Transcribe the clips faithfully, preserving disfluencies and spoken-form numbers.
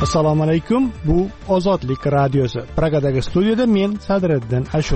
Assalomu alaykum. Bu Ozodlik radiosi. Pragadagi studiyada men Sadriddin Ashur.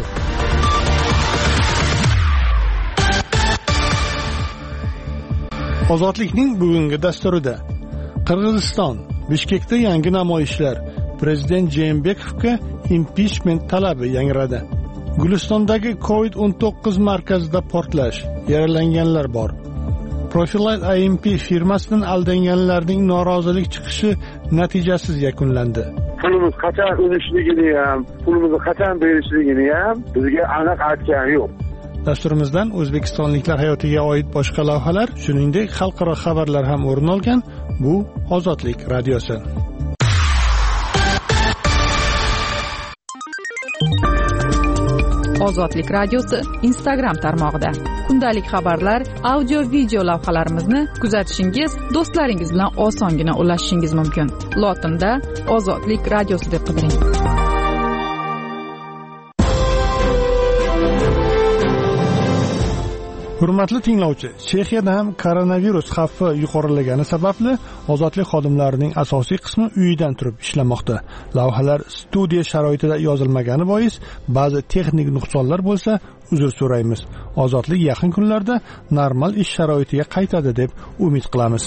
Ozodlikning bugungi dasturida Qirg'iziston Bishkekda yangi namoyishlar, prezident Jeenbekovga impichment talabi yangradi. Gulistondagi covid o'n to'qqiz markazida portlash, yaralanganlar bor. Profilight I M P firmasidan aldanganlarning norozilik chiqishi natijasiz yakunlandi. Pulimiz qachon o'lishligini ham, pulimizni qachon berishligini ham bizga aniq aytgan yo'q. Dasturimizdan o'zbekistonliklar hayotiga oid boshqa lavhalar, shuningdek xalqaro xabarlar ham o'rin olgan. Bu Ozodlik radiosi. Ozodlik radiosi Instagram tarmog'ida kundalik xabarlar, audio video lavhalarimizni kuzatishingiz, do'stlaringiz bilan osongina ulashishingiz mumkin. Lotinda Ozodlik radiosi deb qidiring. Hurmatli tinglovchi, Chexiyada ham koronavirus xavfi yuqorilagani sababli ozodlik xodimlarining asosiy qismi uyidan turib ishlamoqda. Lavhalar studiya sharoitida yozilmagani bois ba'zi texnik nuqsonlar bo'lsa, uzr so'raymiz. Ozodlik yaqin kunlarda normal ish sharoitiga qaytadi deb umid qilamiz.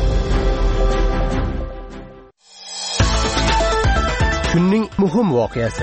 Kunning muhim voqeasi.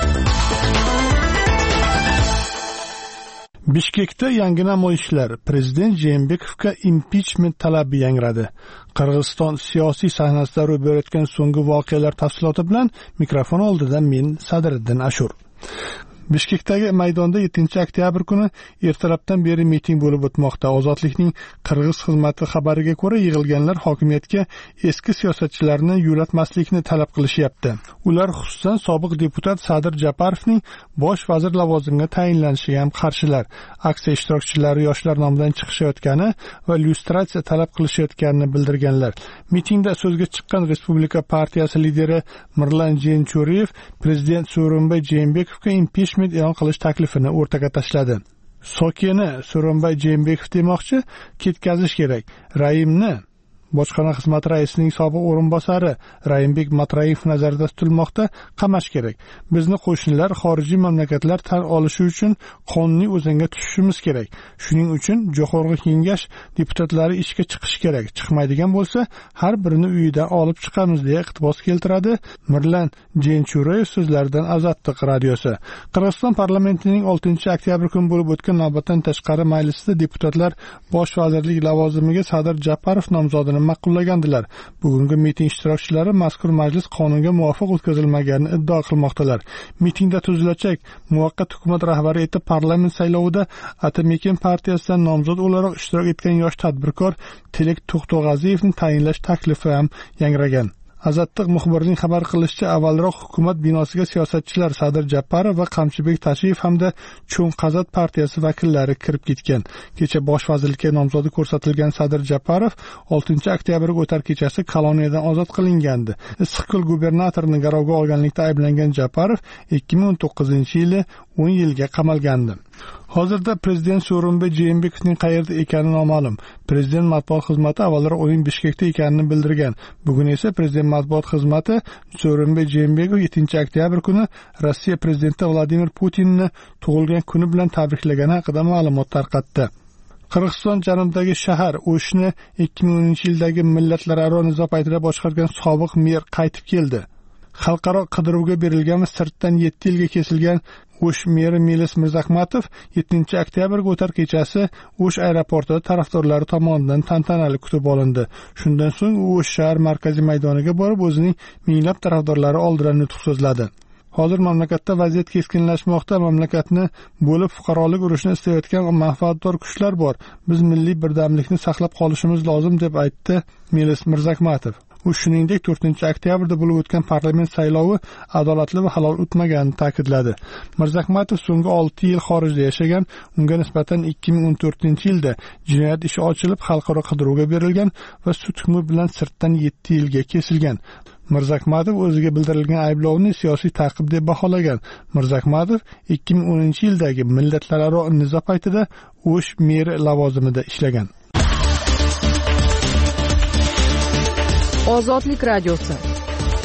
Bishkekda yangi namoyishlar, prezident Jeenbekovga impichment talabi yangradi. Qirg'iziston siyosiy sahnasida ro'y berayotgan so'nggi voqealar tafsiloti bilan mikrofon oldida men Sadriddin Ashur. Bishkekdagi maydonda yettinchi oktyabr kuni ertalabdan beri miting bo'lib o'tmoqda. Ozodlikning Qirg'iz xizmati xabariga ko'ra, yig'ilganlar hokimiyatga eski siyosatchilarni yo'latmaslikni talab qilishyapti. Ular xususan sobiq deputat Sadir Japarovning bosh vazir lavozimiga tayinlanishiga ham qarshilar. Aksiya ishtirokchilari yoshlar nomidan chiqishayotgani va lyustratsiya talab qilishayotganini bildirganlar. Mitingda so'zga chiqqan Respublika partiyasi lideri Mirlan Jenchuriyev prezident Sooronbay Jeenbekovga impichment e'lon qilish taklifini o'rtaga tashladi. Sokeni Sooronbay Jeenbekov demoqchi, ketkazish kerak. Raimni bojxona xizmati raisining sobiq o'rinbosari Raimbek Matrayev nazarda tutilmoqda, qamash kerak. Bizni qo'shnilar xorijiy mamlakatlar tan olishi uchun qonuniy o'zanga tushishimiz kerak. Shuning uchun Jo'xorg'i kengash deputatlari ishga chiqish kerak. Chiqmaydigan bo'lsa, har birini uyidan olib chiqamiz deya iqtibos keltiradi Mirlan Jenchuriyev so'zlaridan Ozodlik radiosi. Qirg'iziston parlamentining oltinchi oktyabr kuni bo'lib o'tgan navbatdan tashqari majlisida deputatlar bosh vazirlik lavozimiga Sadir Japarov nomzodini ma'qullagandilar. Bugungi miting ishtirokchilari mazkur majlis qonunga muvofiq o'tkazilmaganini iddao qilmoqdalar. Mitingda tuzilajak muvaqqat hukumat rahbari etib parlament saylovida Atamekin partiyasidan nomzod o'laroq ishtirok etgan yosh tadbirkor Tilak To'xtog'aziyevni tayinlash taklifi ham yangragan. Azatliq muxbirining xabar qilishicha, avvalroq hukumat binosiga siyosatchilar Sadir Japarov va Qamchibek Tashiyev hamda Cho'nqazat partiyasi vakillari kirib ketgan. Kecha bosh vazirlikka nomzodi ko'rsatilgan Sadir Japarov oltinchi oktyabrga o'tar kechasi koloniyadan ozod qilingandi. Issiqko'l gubernatorining garovga olganlikda ayblangan Japarov ikki ming o'n to'qqizinchi yili o'n yilga qamalgandi. Hozirda prezident Sooronbay Jeenbekovning qayerda ekani noma'lum. Prezident matbuot xizmati avvalroq uning Bishkekda ekanini bildirgan. Bugun esa prezident matbuot xizmati Sooronbay Jeenbekov yettinchi oktyabr kuni Rossiya prezidenti Vladimir Putinni tug'ilgan kuni bilan tabriklagani haqida ma'lumot tarqatdi. Qirg'iziston janubidagi shahar O'shni ikki ming o'ninchi yildagi millatlararo nizo paytida boshqargan sobiq mer qaytib keldi. Xalqaro qidiruvga berilgan va sirtdan yetti yilga kesilgan O'sh meri Melis Mirzahmatov yettinchi oktyabrga o'tar kechasi O'sh aeroportida tarafdorlari tomonidan tantanali kutib olindi. Shundan so'ng u O'sh shahar markaziy maydoniga borib, o'zining minglab tarafdorlari oldida nutq so'zladi. Hozir mamlakatda vaziyat keskinlashmoqda. Mamlakatni bo'lib fuqarolik urushini istayotgan manfaatdor kuchlar bor. Biz milliy birdamlikni saqlab qolishimiz lozim deb aytdi Melis Mirzahmatov. U shuningdek to'rtinchi oktyabrda bo'lib o'tgan parlament saylovi adolatli va halol o'tmaganini ta'kidladi. Mirzahmatov so'nggi olti yil xorijda yashagan, unga nisbatan ikki ming o'n to'rtinchi yilda jinoyat ishi ochilib, xalqaro qidiruvga berilgan va sud hukmi bilan sirtdan yetti yilga kesilgan. Mirzahmatov o'ziga bildirilgan ayblovni siyosiy ta'qib deb baholagan. Mirzahmatov ikki ming o'ninchi yildagi millatlararo nizo paytida O'sh meri lavozimida ishlagan. Ozodlik radiosi.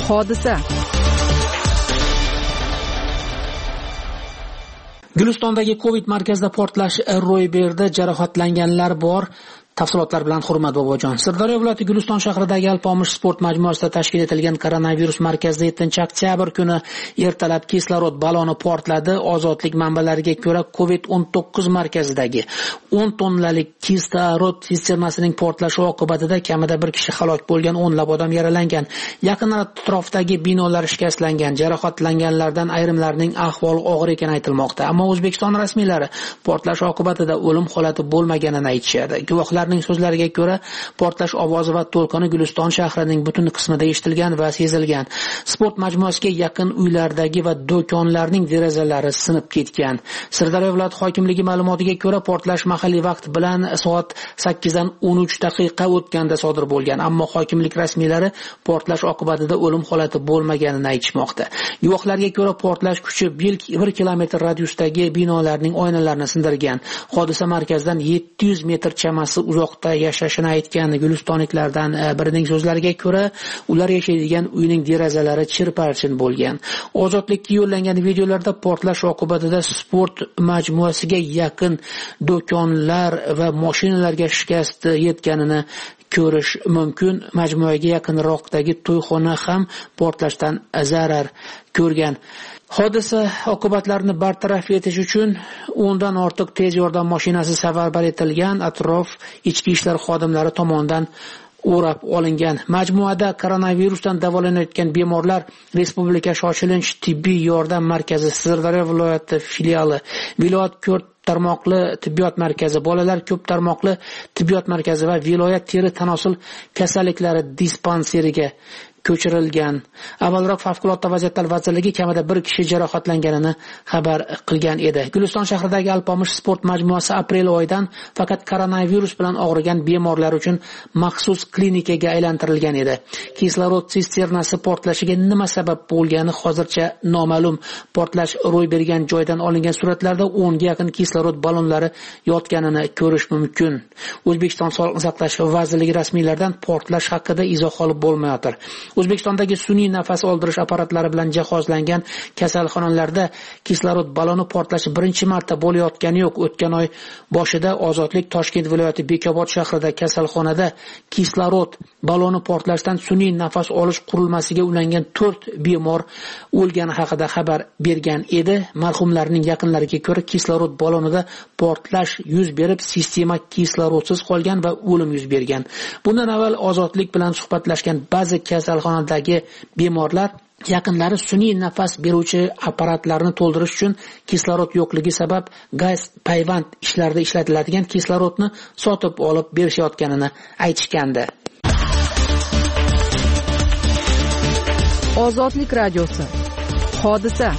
Hodisa. Gulistondagi Covid markazida portlash ro'y berdi. Jarohatlanganlar bor. Tafsilotlar bilan Hurmat Bobojon. Sirdaryo viloyati Guliston shahridagi Alpomish sport majmuasida tashkil etilgan koronavirus markazida yettinchi oktyabr kuni ertalab kislorod baloni portladi. Ozodlik manbalariga ko'ra Covid o'n to'qqiz markazidagi o'n tonnalik kislorod sisternasining portlashi oqibatida kamida bir kishi halok bo'lgan, o'nlab odam yaralangan. Yaqin atrofdagi binolar shikastlangan. Jarohatlanganlardan ayrimlarining ahvoli og'ir ekani aytilmoqda. Ammo O'zbekiston rasmiylari portlash oqibatida o'lim holati bo'lmaganini aytishadi. Guvohlar so'zlariga ko'ra, portlash ovozi va to'lqini Guliston shahrining butun qismida eshitilgan va sezilgan. Sport majmuasiga yaqin uylardagi va do'konlarning derazalari sinib ketgan. Sirdaryo viloyati hokimligi ma'lumotiga ko'ra, portlash mahalliy vaqt bilan soat sakkizdan o'n uch daqiqa o'tganda sodir bo'lgan, ammo hokimlik rasmiylari portlash oqibatida o'lim holati bo'lmaganini aytishmoqda. Guvohlarga ko'ra, portlash kuchi bir kilometr radiusdagi binolarning oynalarini sindirgan. Hodisa markazdan yetti yuz metr chamasi uzoqda yashashini aytgan gulistoniklardan birining so'zlariga ko'ra, ular yashaydigan uyning derazalari chirparchin bo'lgan. Ozodlikka yo'llangan videolarda portlash oqibatida sport majmuasiga yaqin do'konlar va mashinalarga shikast yetganini ko'rish mumkin. Majmuaga yaqinroqdagi to'yxona ham portlashdan zarar ko'rgan. Hodisa oqibatlarini bartaraf etish uchun o'ndan ortiq tez yordam mashinasi safarbar etilgan. Atrof ichki ishlar xodimlari tomonidan o'rab olingan. Majmuada koronavirusdan davolanayotgan bemorlar Respublika shoshilinch tibbiy yordam markazi Sirdaryo viloyati filiali, viloyat ko'p tarmoqli tibbiyot markazi, bolalar ko'p tarmoqli tibbiyot markazi va viloyat teri tanosul kasalliklari dispanseriga ko'chirilgan. Avvalroq favqulodda vaziyatlar vazirligi kamida bir kishi jarohatlanganini xabar qilgan edi. Guliston shahridagi Alpomish sport majmuasi aprel oyidan faqat koronavirus bilan og'rigan bemorlar uchun maxsus klinikaga aylantirilgan edi. Kislorod sisternasi portlashiga nima sabab bo'lgani hozircha noma'lum. Portlash ro'y bergan joydan olingan suratlarda o'nga yaqin kislorod ballonlari yotganini ko'rish mumkin. O'zbekiston Sog'liqni saqlash vazirligi rasmiylaridan portlash haqida izoh olib bo'lmayotir. O'zbekistondagi sun'iy nafas oldirish apparatlari bilan jihozlangan kasalxonalarda kislorod baloni portlashi birinchi marta bo'layotgani yo'q. O'tgan oy boshida Ozodlik Toshkent viloyati Bekobod shahrida kasalxonada kislorod baloni portlashdan sun'iy nafas olish qurilmasiga ulangan to'rt bemor o'lgani haqida xabar bergan edi. Marhumlarning yaqinlariga ko'ra, kislorod balonida portlash yuz berib, sistema kislorodsiz qolgan va o'lim yuz bergan. Bundan avval Ozodlik bilan suhbatlashgan ba'zi kasalxonadagi bemorlar yaqinlari sun'iy nafas beruvchi apparatlarni to'ldirish uchun kislorod yo'qligi sabab gaz payvand ishlarida ishlatiladigan kislorodni sotib olib berishayotganini aytishgandi. Ozodlik radiosi. Hodisa.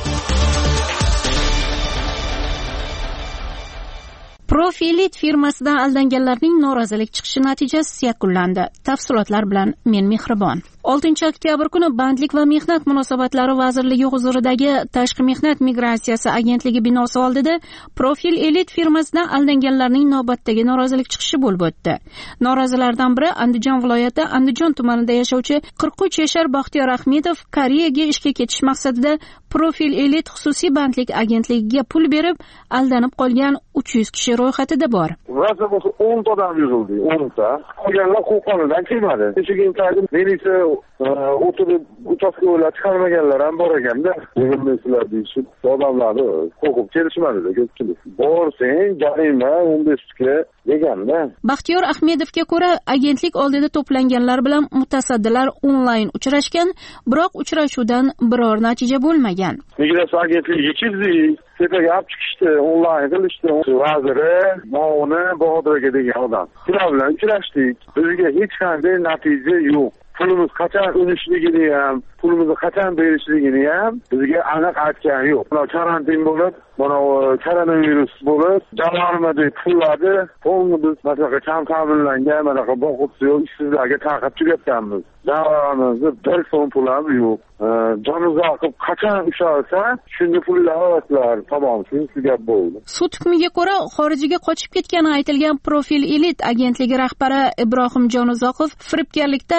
Profilit firmasidan aldanganlarning norozilik chiqishi natijasi yakunlandi. Tafsilotlar bilan men Mehribon. oltinchi oktyabr kuni Bandlik va mehnat munosabatlari vazirligi huzuridagi Tashqi mehnat migratsiyasi agentligi binosi oldida Profil Elit firmasidan aldanganlarning navbatdagi norozilik chiqishi bo'lib o'tdi. Norozilardan biri Andijon viloyati Andijon tumanida yashovchi qirq uch yashar Baxtiyor Ahmedov Koreyaga ishga ketish maqsadida Profil Elit xususiy bandlik agentligiga pul berib aldanib qolgan uch yuz kishi ro'yxatida bor. Rasa bo'lsa o'n ta odam yig'ildi, o'n ta. Qolganlar qo'qonidan kelmadi. Kechikin militsiya o'tirib uchastkalar chiqarmaganlar ham bor ekanda. Yig'ilmaysizlar deyishib, odamlarni qo'rqib kelishmadi-da ko'pchilik. Borsang, jarima o'n besh ga deganda. Baxtiyor Ahmedovga ko'ra, agentlik oldida to'planganlar bilan mutasaddilar onlayn uchrashgan, biroq uchrashuvdan biror natija bo'lmagan. Migratsiya agentligi yechildi. Tepaga olib chiqishdi, onlayn qilishdi. Vaziri, Mavni, Bahodir aka degan odam. Ular bilan uchrashdik. Bizga hech qanday natija yo'q. Pulimiz qachon o'lishligini ham, pulimizni qachon berishligini ham bizga aniq aytgan yo'q. Mana karantin bo'lib, mana koronavirus bo'lib, jamg'armadagi pullarni to'g'ri biz masalan kam ta'minlangan, mana boquvchi yo'q, ishsizlarga tarqab tugatganmiz. Jamg'armamizda bir so'm pul ham yo'q. Jonimizga qilib qachon ushalsa, shunga pullar olasizlar. Tamom, shunisi gap bo'ldi. Sud hukmiga ko'ra xorijga qochib ketgani aytilgan Profil Elit agentligi rahbari Ibrohim Jonuzoqov firibgarlikda ayblanib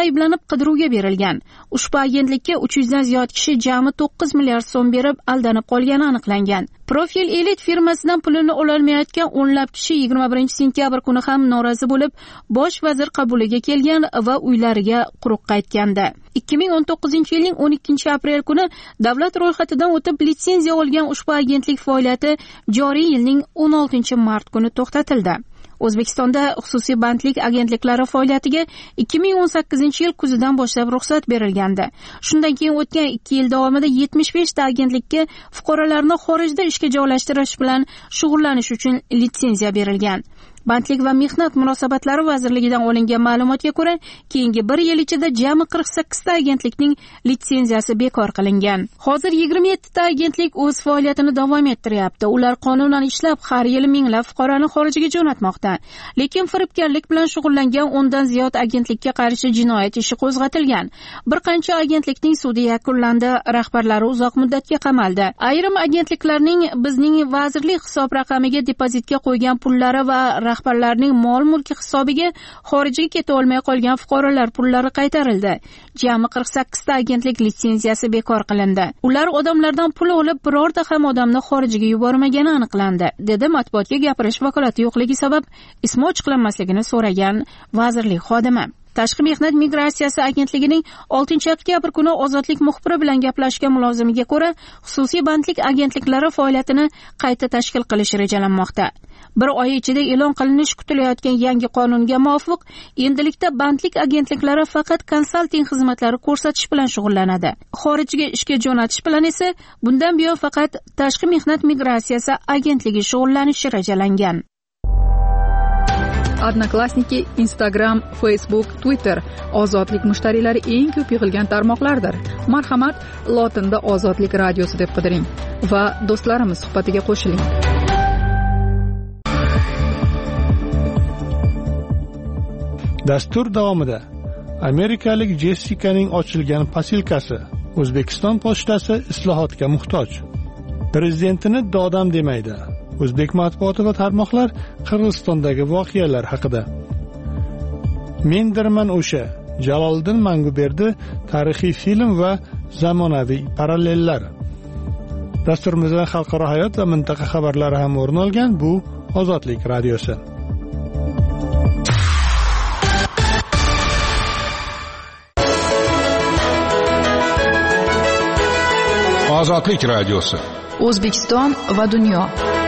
qidiruvga berilgan. Ushbu agentlikka uch yuzdan ziyod kishi jami to'qqiz milliard so'm berib aldanib qolgani aniqlangan. Profil Elite firmasidan pulini ololmayotgan o'nlab kishi yigirma birinchi sentyabr kuni ham norozi bo'lib, bosh vazir qabuliga kelgan va uylariga quruq qaytgandi. ikki ming o'n to'qqizinchi yilning o'n ikkinchi aprel kuni davlat ro'yxatidan o'tib litsenziya olgan ushbu agentlik faoliyati joriy yilning o'n oltinchi mart kuni to'xtatildi. O'zbekistonda xususiy bandlik agentliklari faoliyatiga ikki ming o'n sakkizinchi yil kuzidan boshlab ruxsat berilgandi. Shundan keyin o'tgan ikki yil davomida yetmish besh ta agentlikka fuqarolarni xorijda ishga joylashtirish bilan shug'ullanish uchun litsenziya berilgan. Bandlik va mehnat munosabatlari vazirligidan olingan ma'lumotga ko'ra, keyingi bir yil ichida jami qirq sakkiz ta agentlikning litsenziyasi bekor qilingan. Hozir yigirma yetti ta agentlik o'z faoliyatini davom ettiryapti. Ular qonunan ishlab, har yili minglab fuqaroni xorijga jo'natmoqda. Lekin firibgarlik bilan shug'ullangan o'ndan ziyod agentlikka qarshi jinoyat ishi qo'zg'atilgan. Bir qancha agentlikning sudi yakunlandi, rahbarlari uzoq muddatga qamaldi. Ayrim agentliklarning bizning vazirlik hisob raqamiga depozitga qo'ygan pullari va rahbarlarning mol-mulki hisobiga xorijga keta olmay qolgan fuqarolar pullari qaytarildi. Jami qirq sakkiz ta agentlik litsenziyasi bekor qilindi. Ular odamlardan pul olib, birorta ham odamni xorijiga yubormagani aniqlandi, dedi matbuotga gapirish vakolati yo'qligi sabab ismi ochiqlanmasligini so'ragan vazirlik xodimi. Tashqi mehnat migratsiyasi agentligining oltinchi oktyabr kuni Ozodlik muxbiri bilan gaplashgan mulozimiga ko'ra, xususiy bandlik agentliklari faoliyatini qayta tashkil qilish rejalanmoqda. Bir oy ichida e'lon qilinishi kutilayotgan yangi qonunga muvofiq, endilikda bandlik agentliklari faqat konsalting xizmatlari ko'rsatish bilan shug'ullanadi. Xorijga ishga jo'natish bilan esa bundan buyon faqat tashqi mehnat migratsiyasi agentligi shug'ullanishi rejalangan. Odnoklassniki, Instagram, Facebook, Twitter ozodlik mushtariylari eng ko'p yig'ilgan tarmoqlardir. Marhamat, lotinda Ozodlik radiosi deb qidiring va do'stlarimiz suhbatiga qo'shiling. Dastur davomida amerikalik Jessikaning ochilgan posilkasi, O'zbekiston pochtasi islohotga muhtoj. Prezidentini dodam demaydi. O'zbek matbuoti va tarmoqlar Qirg'izistondagi voqealar haqida. Mendirman o'sha Jaloliddin Manguberdi tarixiy film va zamonaviy parallellar. Dasturimizda xalqaro hayot va mintaqa xabarlari ham o'rin olgan. Bu Ozodlik radiosi. Ozodlik radiosi. O'zbekiston va dunyo.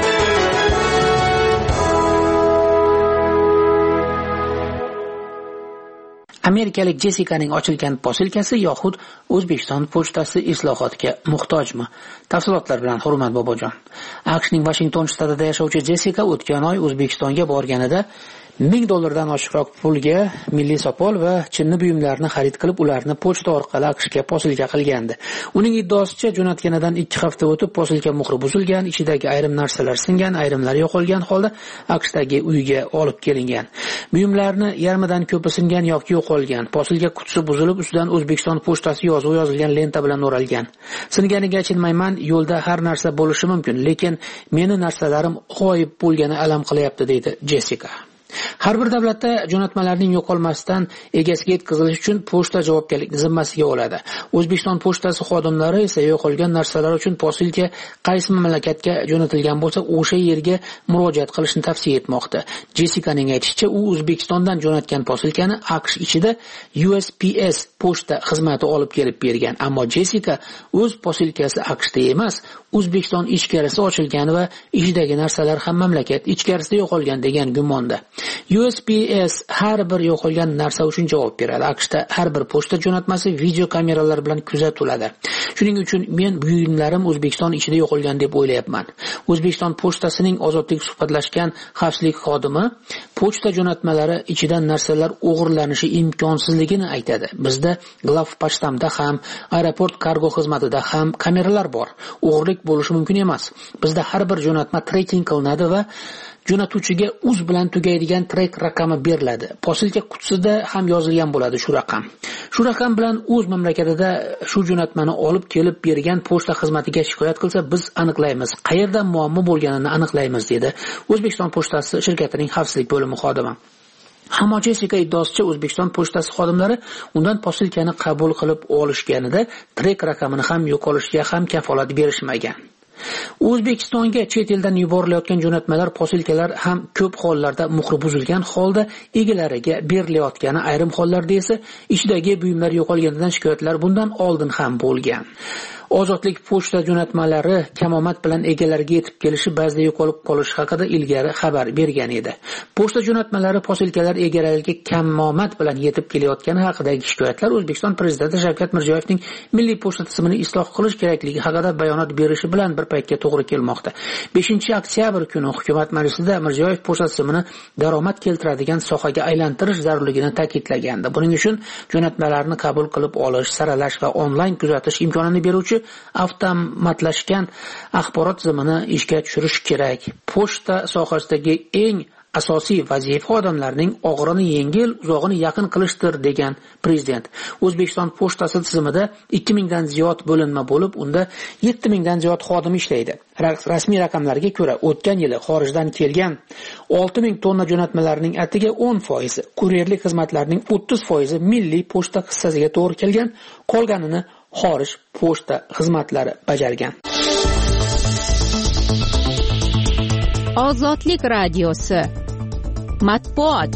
Amerikalik Jessikaning ochilgan posilkasi yoxud O'zbekiston pochtasi islohotga muhtojmi? Tafsilotlar bilan Hurmat Bobojon. AQShning Washington shtatida yashovchi Jessika o'tgan oy O'zbekistonga borganida ming dollardan oshiqroq pulga milliy sopol va chinni buyumlarni xarid qilib, ularni pochta orqali AQShga posilka qilgandi. Uning iddaosicha, jo'natganidan ikki hafta o'tib posilka muhri buzilgan, ichidagi ayrim narsalar singan, ayrimlari yo'qolgan holda AQShdagi uyiga olib kelingan. Buyumlarni yarmidan ko'pi singan yoki yo'qolgan. Posilka qutisi buzilib, ustidan O'zbekiston pochtasi yozuvi yozilgan lenta bilan o'ralgan. Singaniga achinmayman, yo'lda har narsa bo'lishi mumkin, lekin meni narsalarim g'oyib bo'lgani alam qilyapti, deydi Jessika. Har bir davlatda jo'natmalarning yo'qolmasdan egasiga yetkazilishi uchun pochta javobgarlikni zimmasiga oladi. O'zbekiston pochtasi xodimlari esa yo'qolgan narsalar uchun posilka qaysi mamlakatga jo'natilgan bo'lsa, o'sha yerga murojaat qilishni tavsiya etmoqda. Jessikaning aytishicha, u O'zbekistondan jo'natgan posilkani AQSh ichida U S P S pochta xizmati olib kelib bergan. Ammo Jessika o'z posilkasi AQShda emas, O'zbekiston ichkarisi ochilgan va ichidagi narsalar ham mamlakat ichkarisida yo'qolgan degan gumonda. U S P S har bir yo'qolgan narsa uchun javob beradi. AQShda har bir pochta jo'natmasi video kameralar bilan kuzatiladi. Shuning uchun men buyumlarim O'zbekiston ichida yo'qolgan deb o'ylayapman. O'zbekiston pochtasining ozodlik suhbatlashgan xavfsizlik xodimi pochta jo'natmalari ichidan narsalar o'g'irlanishi imkonsizligini aytadi. Bizda Glawpochtamda ham, aeroport kargo xizmatida ham kameralar bor. O'g'irlik bo'lishi mumkin emas. Bizda har bir jo'natma tracking qilinadi va jo'natuvchiga uz bilan tugaydigan trek raqami beriladi. Posilka qutisida ham yozilgan bo'ladi shu raqam. Shu raqam bilan o'z mamlakatida shu jo'natmani olib kelib bergan pochta xizmatiga shikoyat qilsa, biz aniqlaymiz, qayerda muammo bo'lganini aniqlaymiz, dedi O'zbekiston pochtasi shirkatining xavfsizlik bo'limi xodimi. Ammo Jessica iddaosicha O'zbekiston pochtasi xodimlari undan posilkani qabul qilib olishganida trek raqamini ham yo'qolishiga ham kafolat berishmagan. O'zbekistonga chet eldan yuborilayotgan jo'natmalar posilkalar ham ko'p hollarda muhri buzilgan holda egalariga berilayotgani, ayrim hollarda esa ichidagi buyumlar yo'qolganidan shikoyatlar bundan oldin ham bo'lgan. Ozodlik pochta jo'natmalari kamomat bilan egalariga yetib kelishi, ba'zida yo'qolib qolishi haqida ilgari xabar bergan edi. Pochta jo'natmalari posilkalar egalariga kamomat bilan yetib kelayotgani haqidagi shikoyatlar O'zbekiston prezidenti Shavkat Mirziyoyevning milliy pochta tizimini isloh qilish kerakligi haqida bayonot berishi bilan bir paytga to'g'ri kelmoqda. beshinchi oktyabr kuni hukumat majlisida Mirziyoyev pochta tizimini daromad keltiradigan sohaga aylantirish zarurligini ta'kidlagandi. Buning uchun jo'natmalarni qabul qilib olish, saralash va onlayn kuzatish imkonini beruvchi avtomatlashgan axborot tizimini ishga tushirish kerak. Pochta sohasidagi eng asosiy vazifa odamlarning og'irini yengil, uzog'ini yaqin qilishdir degan prezident. O'zbekiston pochtasi tizimida ikki mingdan ziyod bo'linma bo'lib, unda yetti mingdan ziyod xodim ishlaydi. Rasmiy raqamlarga ko'ra, o'tgan yili xorijdan kelgan olti ming tonna jo'natmalarning atiga o'n foizi, kuryerlik xizmatlarning o'ttiz foizi milliy pochta hissasiga to'g'ri kelgan, qolganini xorij pochta xizmatlari bajargan. Ozodlik radiosi matbuot.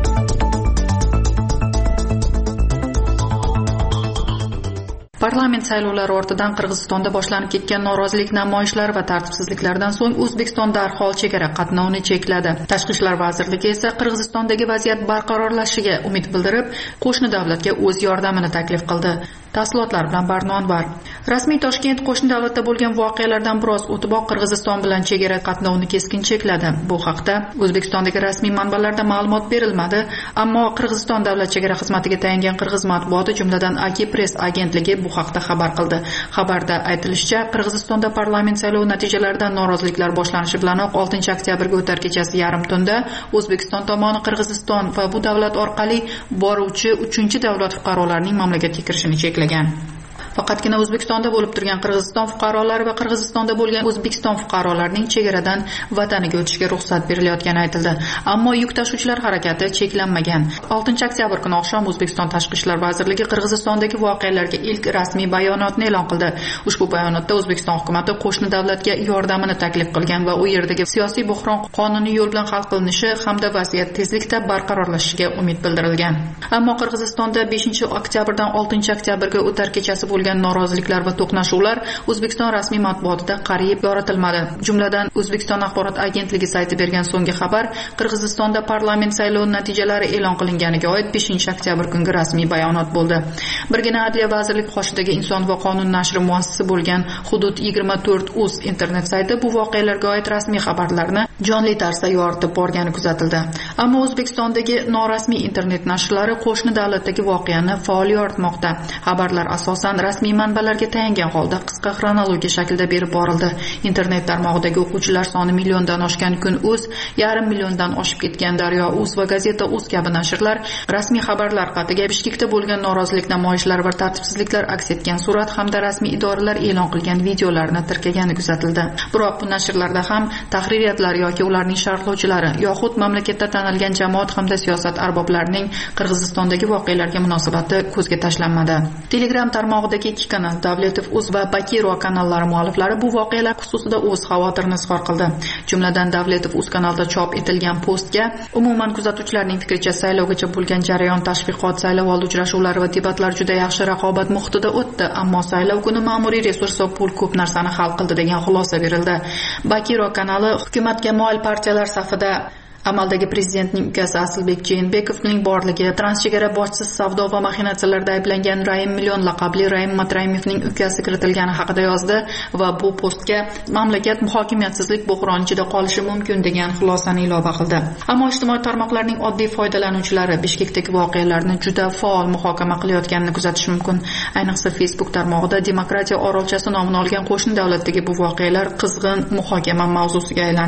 Parlament saylovlari ortidan Qirg'izistonda boshlanib ketgan norozilik namoyishlari va tartibsizliklardan so'ng O'zbekiston darhol chegara qatnovini chekladi. Tashqi ishlar vazirligi esa Qirg'izistondagi vaziyat barqarorlashishiga umid bildirib, qo'shni davlatga o'z yordamini taklif qildi. Tafsilotlar bilan Barnonvar. Rasmiy Toshkent qo'shni davlatda bo'lgan voqealardan biroz o'tiboq Qirg'iziston bilan chegara qatnovini keskin chekladi. Bu haqda O'zbekistondagi rasmiy manbalarda ma'lumot berilmadi, ammo Qirg'iziston davlat chegara xizmatiga tayangan Qirg'iz matbuoti, jumladan Aki-Press agentligi bu haqda xabar qildi. Xabarda aytilishicha, Qirg'izistonda parlament saylovi natijalaridan noroziliklar boshlanishi bilanoq oltinchi oktyabrga o'tar kechasi yarim tunda O'zbekiston tomoni Qirg'iziston va bu davlat orqali boruvchi uchinchi davlat fuqarolarining mamlakatga kirishini cheklagan. Faqatgina O'zbekistonda bo'lib turgan Qirg'iziston fuqarolari va Qirg'izistonda bo'lgan O'zbekiston fuqarolarining chegaradan vataniga o'tishga ruxsat berilayotgani aytildi. Ammo yuk tashuvchilar harakati cheklanmagan. oltinchi oktyabr kuni oqshom O'zbekiston Tashqi ishlar vazirligi Qirg'izistondagi voqealarga ilk rasmiy bayonotni e'lon qildi. Ushbu bayonotda O'zbekiston hukumatı qo'shni davlatga yordamini taklif qilgan va u yerdagi siyosiy buhron qonuniy yo'l bilan hal qilinishi hamda vaziyat tezlikda barqarorlashishiga umid bildirilgan. Ammo Qirg'izistonda beshinchi oktyabrdan oltinchi oktyabrga o'tar kechasi bo'lgan noroziliklar va to'qnashuvlar O'zbekiston rasmiy matbuotida qariyb yoritilmadi. Jumladan O'zbekiston axborot agentligi sayti bergan so'nggi xabar Qirg'izistonda parlament saylovi natijalari e'lon qilinganiga oid beshinchi oktyabr kungi rasmiy bayonot bo'ldi. Birgina Adliya vazirligi qoshidagi Inson va qonun nashri muassisi bo'lgan Hudud yigirma to'rt uz internet sayti bu voqealarga oid rasmiy xabarlarni jonli tarzda yoritib borgani kuzatildi. Ammo O'zbekistondagi norasmiy internet nashrlari qo'shni davlatdagi voqeani faol yoritmoqda. Xabarlar asosan rasmiy manbalarga tayangan holda qisqa xronologiya shaklda berib borildi. Internet tarmog'idagi o'quvchilar soni milliondan oshgan Kun.uz, yarim milliondan oshib ketgan Daryo.uz va Gazeta.uz kabi nashrlar rasmiy xabarlar qatiga Bishkekda bo'lgan norozilik namoyishlari va tartibsizliklar aks etgan surat hamda rasmiy idoralar e'lon qilgan videolarni tirkagani kuzatildi. Biroq bu nashrlarda ham tahririyatlar yoki ularning sharhlovchilari yoxud mamlakatda tanilgan jamoat hamda siyosat arboblarining Qirg'izistondagi voqealarga munosabati ko'zga tashlanmadi. Telegram tarmog'idagi ikki kanal Davletov.uz va Bakiro kanallari mualliflari bu voqealar xususida o'z xavotirini izhor qildi. Jumladan Davletov.uz kanalida chop etilgan postga umuman kuzatuvchilarning fikricha saylovgacha bo'lgan jarayon, tashviqot, saylovoldi uchrashuvlari va debatlar juda yaxshi raqobat muhitida o'tdi, ammo saylov kuni ma'muriy resurs va pul ko'p narsani hal qildi degan xulosa berildi. Bakiro kanali hukumatga moyil partiyalar safida amaldagi prezidentning ukasi Aslbek Jeenbekovning borligi, transchegara boshsiz savdo va maxinatsiyalarda ayblangan Raim Million laqabli Raim Matraimovning ukasi kiritilgani haqida yozdi va bu postga mamlakat muhokamatsizlik buhroni ichida qolishi mumkin degan xulosani ilova qildi. Ammo ijtimoiy tarmoqlarning oddiy foydalanuvchilari Bishkekdagi voqealarni juda faol muhokama qilayotganini kuzatish mumkin. Ayniqsa Facebook tarmog'ida Demokratiya orolchasi nomini olgan qo'shni davlatdagi bu voqealar qizg'in muhokama mavzusiga aylandi.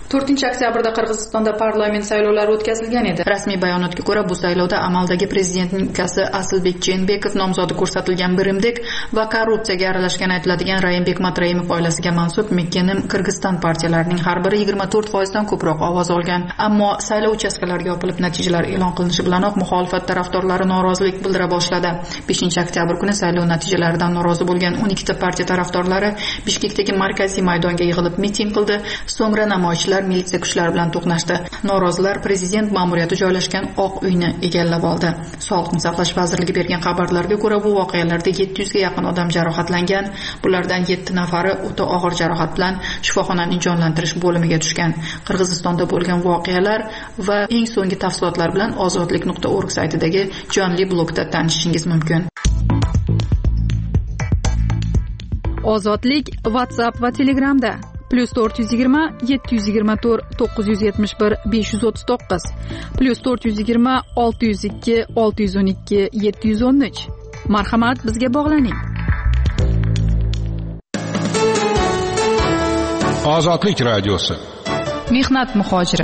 to'rtinchi oktyabrda Qirg'izistonda parlament saylovlari o'tkazilgan edi. Rasmiy bayonotga ko'ra, bu saylovda amaldagi prezidentning ukasi Asilbek Jeenbekov nomzodi ko'rsatilgan birimdek va korrupsiyaga aralashgan aytiladigan Raimbek Matraimov oilasiga mansub Mekkenim Qirg'iziston partiyalarining har biri yigirma to'rt foizdan ko'proq ovoz olgan. Ammo saylov uchastkalariga yopilib natijalar e'lon qilinishi bilanoq muxolifat tarafdorlari norozilik bildira boshladi. beshinchi oktyabr kuni saylov natijalaridan norozi bo'lgan o'n ikkita partiya tarafdorlari Bishkekdagi markaziy maydonga yig'ilib miting qildi. So'ngra namoyishchilar militsiya kuchlari bilan to'qnashdi. Norozilar prezident ma'muriyati joylashgan Oq uyni egallab oldi. Sog'liqni saqlash vazirligi bergan xabarlarga ko'ra, bu voqealarda yetti yuzga yaqin odam jarohatlangan. Bulardan yetti nafari o'ta og'ir jarohat bilan shifoxonaning jonlantirish bo'limiga tushgan. Qirg'izistonda bo'lgan voqealar va eng so'nggi tafsilotlar bilan ozodlik nuqta org saytidagi jonli blogda tanishishingiz mumkin. Ozodlik WhatsApp va Telegramda plus to'rt yuz yigirma yetti yuz yigirma to'rt to'qqiz yuz yetmish bir besh yuz o'ttiz to'qqiz plus to'rt yuz yigirma olti yuz ikki olti yuz o'n ikki yetti yuz o'n uch. Marhamat, bizga bog'laning. Ozodlik radiosi. Mehnat muhojiri.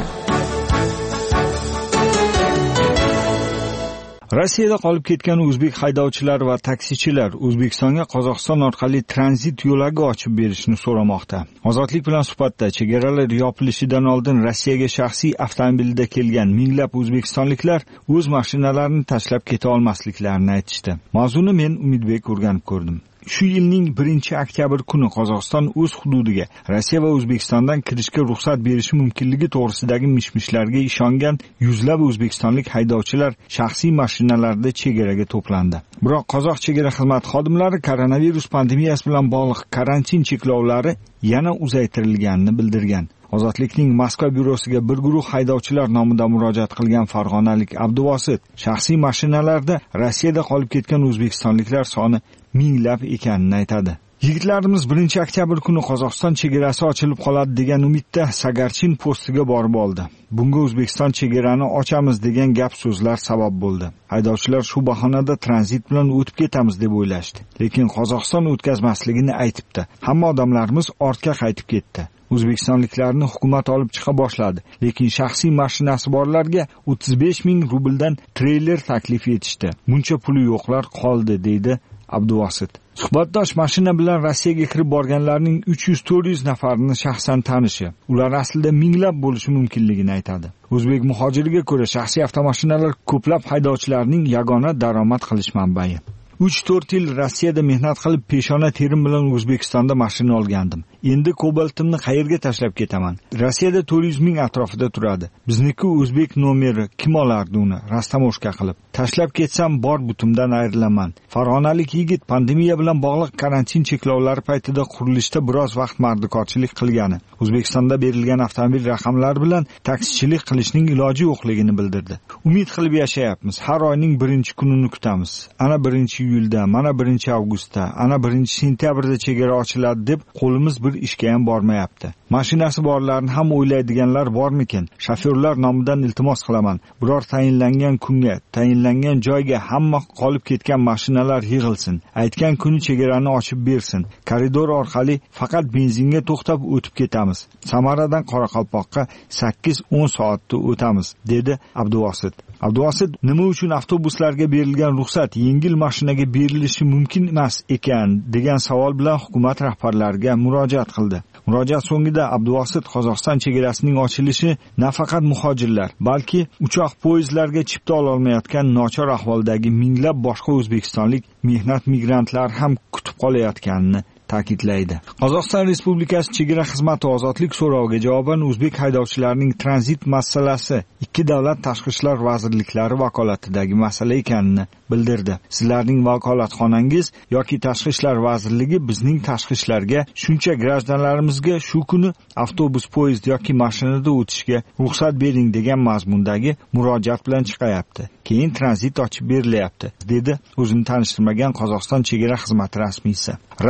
Rossiyada qolib ketgan o'zbek haydovchilar va taksichilar O'zbekistonga Qozog'iston orqali tranzit yo'lagi ochib berishni so'ramoqda. Ozodlik bilan suhbatda chegaralar yopilishidan oldin Rossiyaga shaxsiy avtomobilda kelgan minglab o'zbekistonliklar o'z mashinalarini tashlab keta olmasliklarini aytishdi. Mavzuni men Umidbek o'rganib ko'rdim. Shu yilning birinchi oktyabr kuni Qozog'iston o'z hududiga Rossiya va O'zbekistondan kirishga ruxsat berishi mumkinligi to'g'risidagi mishmishlarga ishongan yuzlab o'zbekistonlik haydovchilar shaxsiy mashinalarida chegaraga to'plandi. Biroq qozoq chegara xizmati xodimlari koronavirus pandemiyasi bilan bog'liq karantin cheklovlari yana uzaytirilganini bildirgan. Ozodlikning Moskva byurosiga bir guruh haydovchilar nomidan murojaat qilgan farg'onalik Abduvosit shaxsiy mashinalarda Rossiyada qolib ketgan o'zbekistonliklar soni minglab ekanini aytadi. Yigitlarimiz birinchi oktyabr kuni Qozog'iston chegarasi ochilib qoladi degan umidda Sagarchin postiga borib oldi. Bunga O'zbekiston chegarani ochamiz degan gap so'zlar sabab bo'ldi. Haydovchilar shu bahonada tranzit bilan o'tib ketamiz deb o'ylashdi. Lekin Qozog'iston o'tkazmasligini aytibdi. Hamma odamlarimiz ortga qaytib ketdi. O'zbekistonliklarni hukumat olib chiqa boshladi, lekin shaxsiy mashinasi borlarga o'ttiz besh ming rubldan treyler taklif etishdi. Buncha puli yo'qlar qoldi, deydi Abduvosit. Suhbatdosh mashina bilan Rossiyaga kirib borganlarning uch yuz to'rt yuz nafarini shaxsan tanishi. Ular aslida minglab bo'lishi mumkinligini aytadi. O'zbek muhojiriga ko'ra shaxsiy avtomashinalar ko'plab haydovchilarning yagona daromad qilish manbai. uch to'rt yil Rossiyada mehnat qilib peshona terim bilan O'zbekistonda mashina olgandim. Endi kobaltimni qayerga tashlab ketaman? Rossiyada to'rt yuz ming atrofida turadi. Bizniki o'zbek nomeri, kim olardi uni rastamoshka qilib? Tashlab ketsam bor butumdan ayrilaman. Farg'onalik yigit pandemiya bilan bog'liq karantin cheklovlari paytida qurilishda biroz vaqt mardikorchilik qilgani, O'zbekistonda berilgan avtomobil raqamlari bilan taksichilik qilishning iloji yo'qligini bildirdi. Umid qilib yashayapmiz. Har oyning birinchi kunini kutamiz. Ana birinchi iyulda, mana birinchi avgustda, ana birinchi sentyabrda chegara ochiladi deb qo'limiz bir ishga ham bormayapti. Mashinasi borlarni ham o'ylaydiganlar bormikin? Shofyorlar nomidan iltimos qilaman. Biror tayinlangan kunga, tayinlangan joyga hamma qolib ketgan mashinalar yig'ilsin. Aytgan kuni chegarani ochib bersin. Koridor orqali faqat benzinga to'xtab o'tib ketamiz. Samaradan Qoraqalpoqqa sakkiz o'n soatda o'tamiz, dedi Abduvosit. Abduvosit nima uchun avtobuslarga berilgan ruxsat yengil mashinaga berilishi mumkin emas ekan degan savol bilan hukumat rahbarlariga murojaat qildi. Murojaat so'ngida Abduvosit Qozog'iston chegarasining ochilishi nafaqat muhojirlar, balki uchoq poyezdlarga chipta ola olmayotgan nochor ahvoldagi minglab boshqa o'zbekistonlik mehnat migrantlar ham kutib qolayotganini ta'kidlaydi. Qozog'iston Respublikasi chegara xizmati ozodlik so'roviga javoban o'zbek haydovchilarining tranzit masalasi ikki davlat tashqi ishlar vazirliklari vakolatidagi masala ekanini bildirdi. Sizlarning vakolatxonangiz yoki tashqi ishlar vazirligi bizning tashqi ishlarga shuncha grajdanlarimizga shu kuni avtobus, poyezd yoki mashinada o'tishga ruxsat bering degan mazmundagi murojaat bilan chiqayapti. Keyin tranzit ochib berilyapti, dedi o'zini tanishtirmagan Qozog'iston chegara xizmati rasmiysi. Rossiya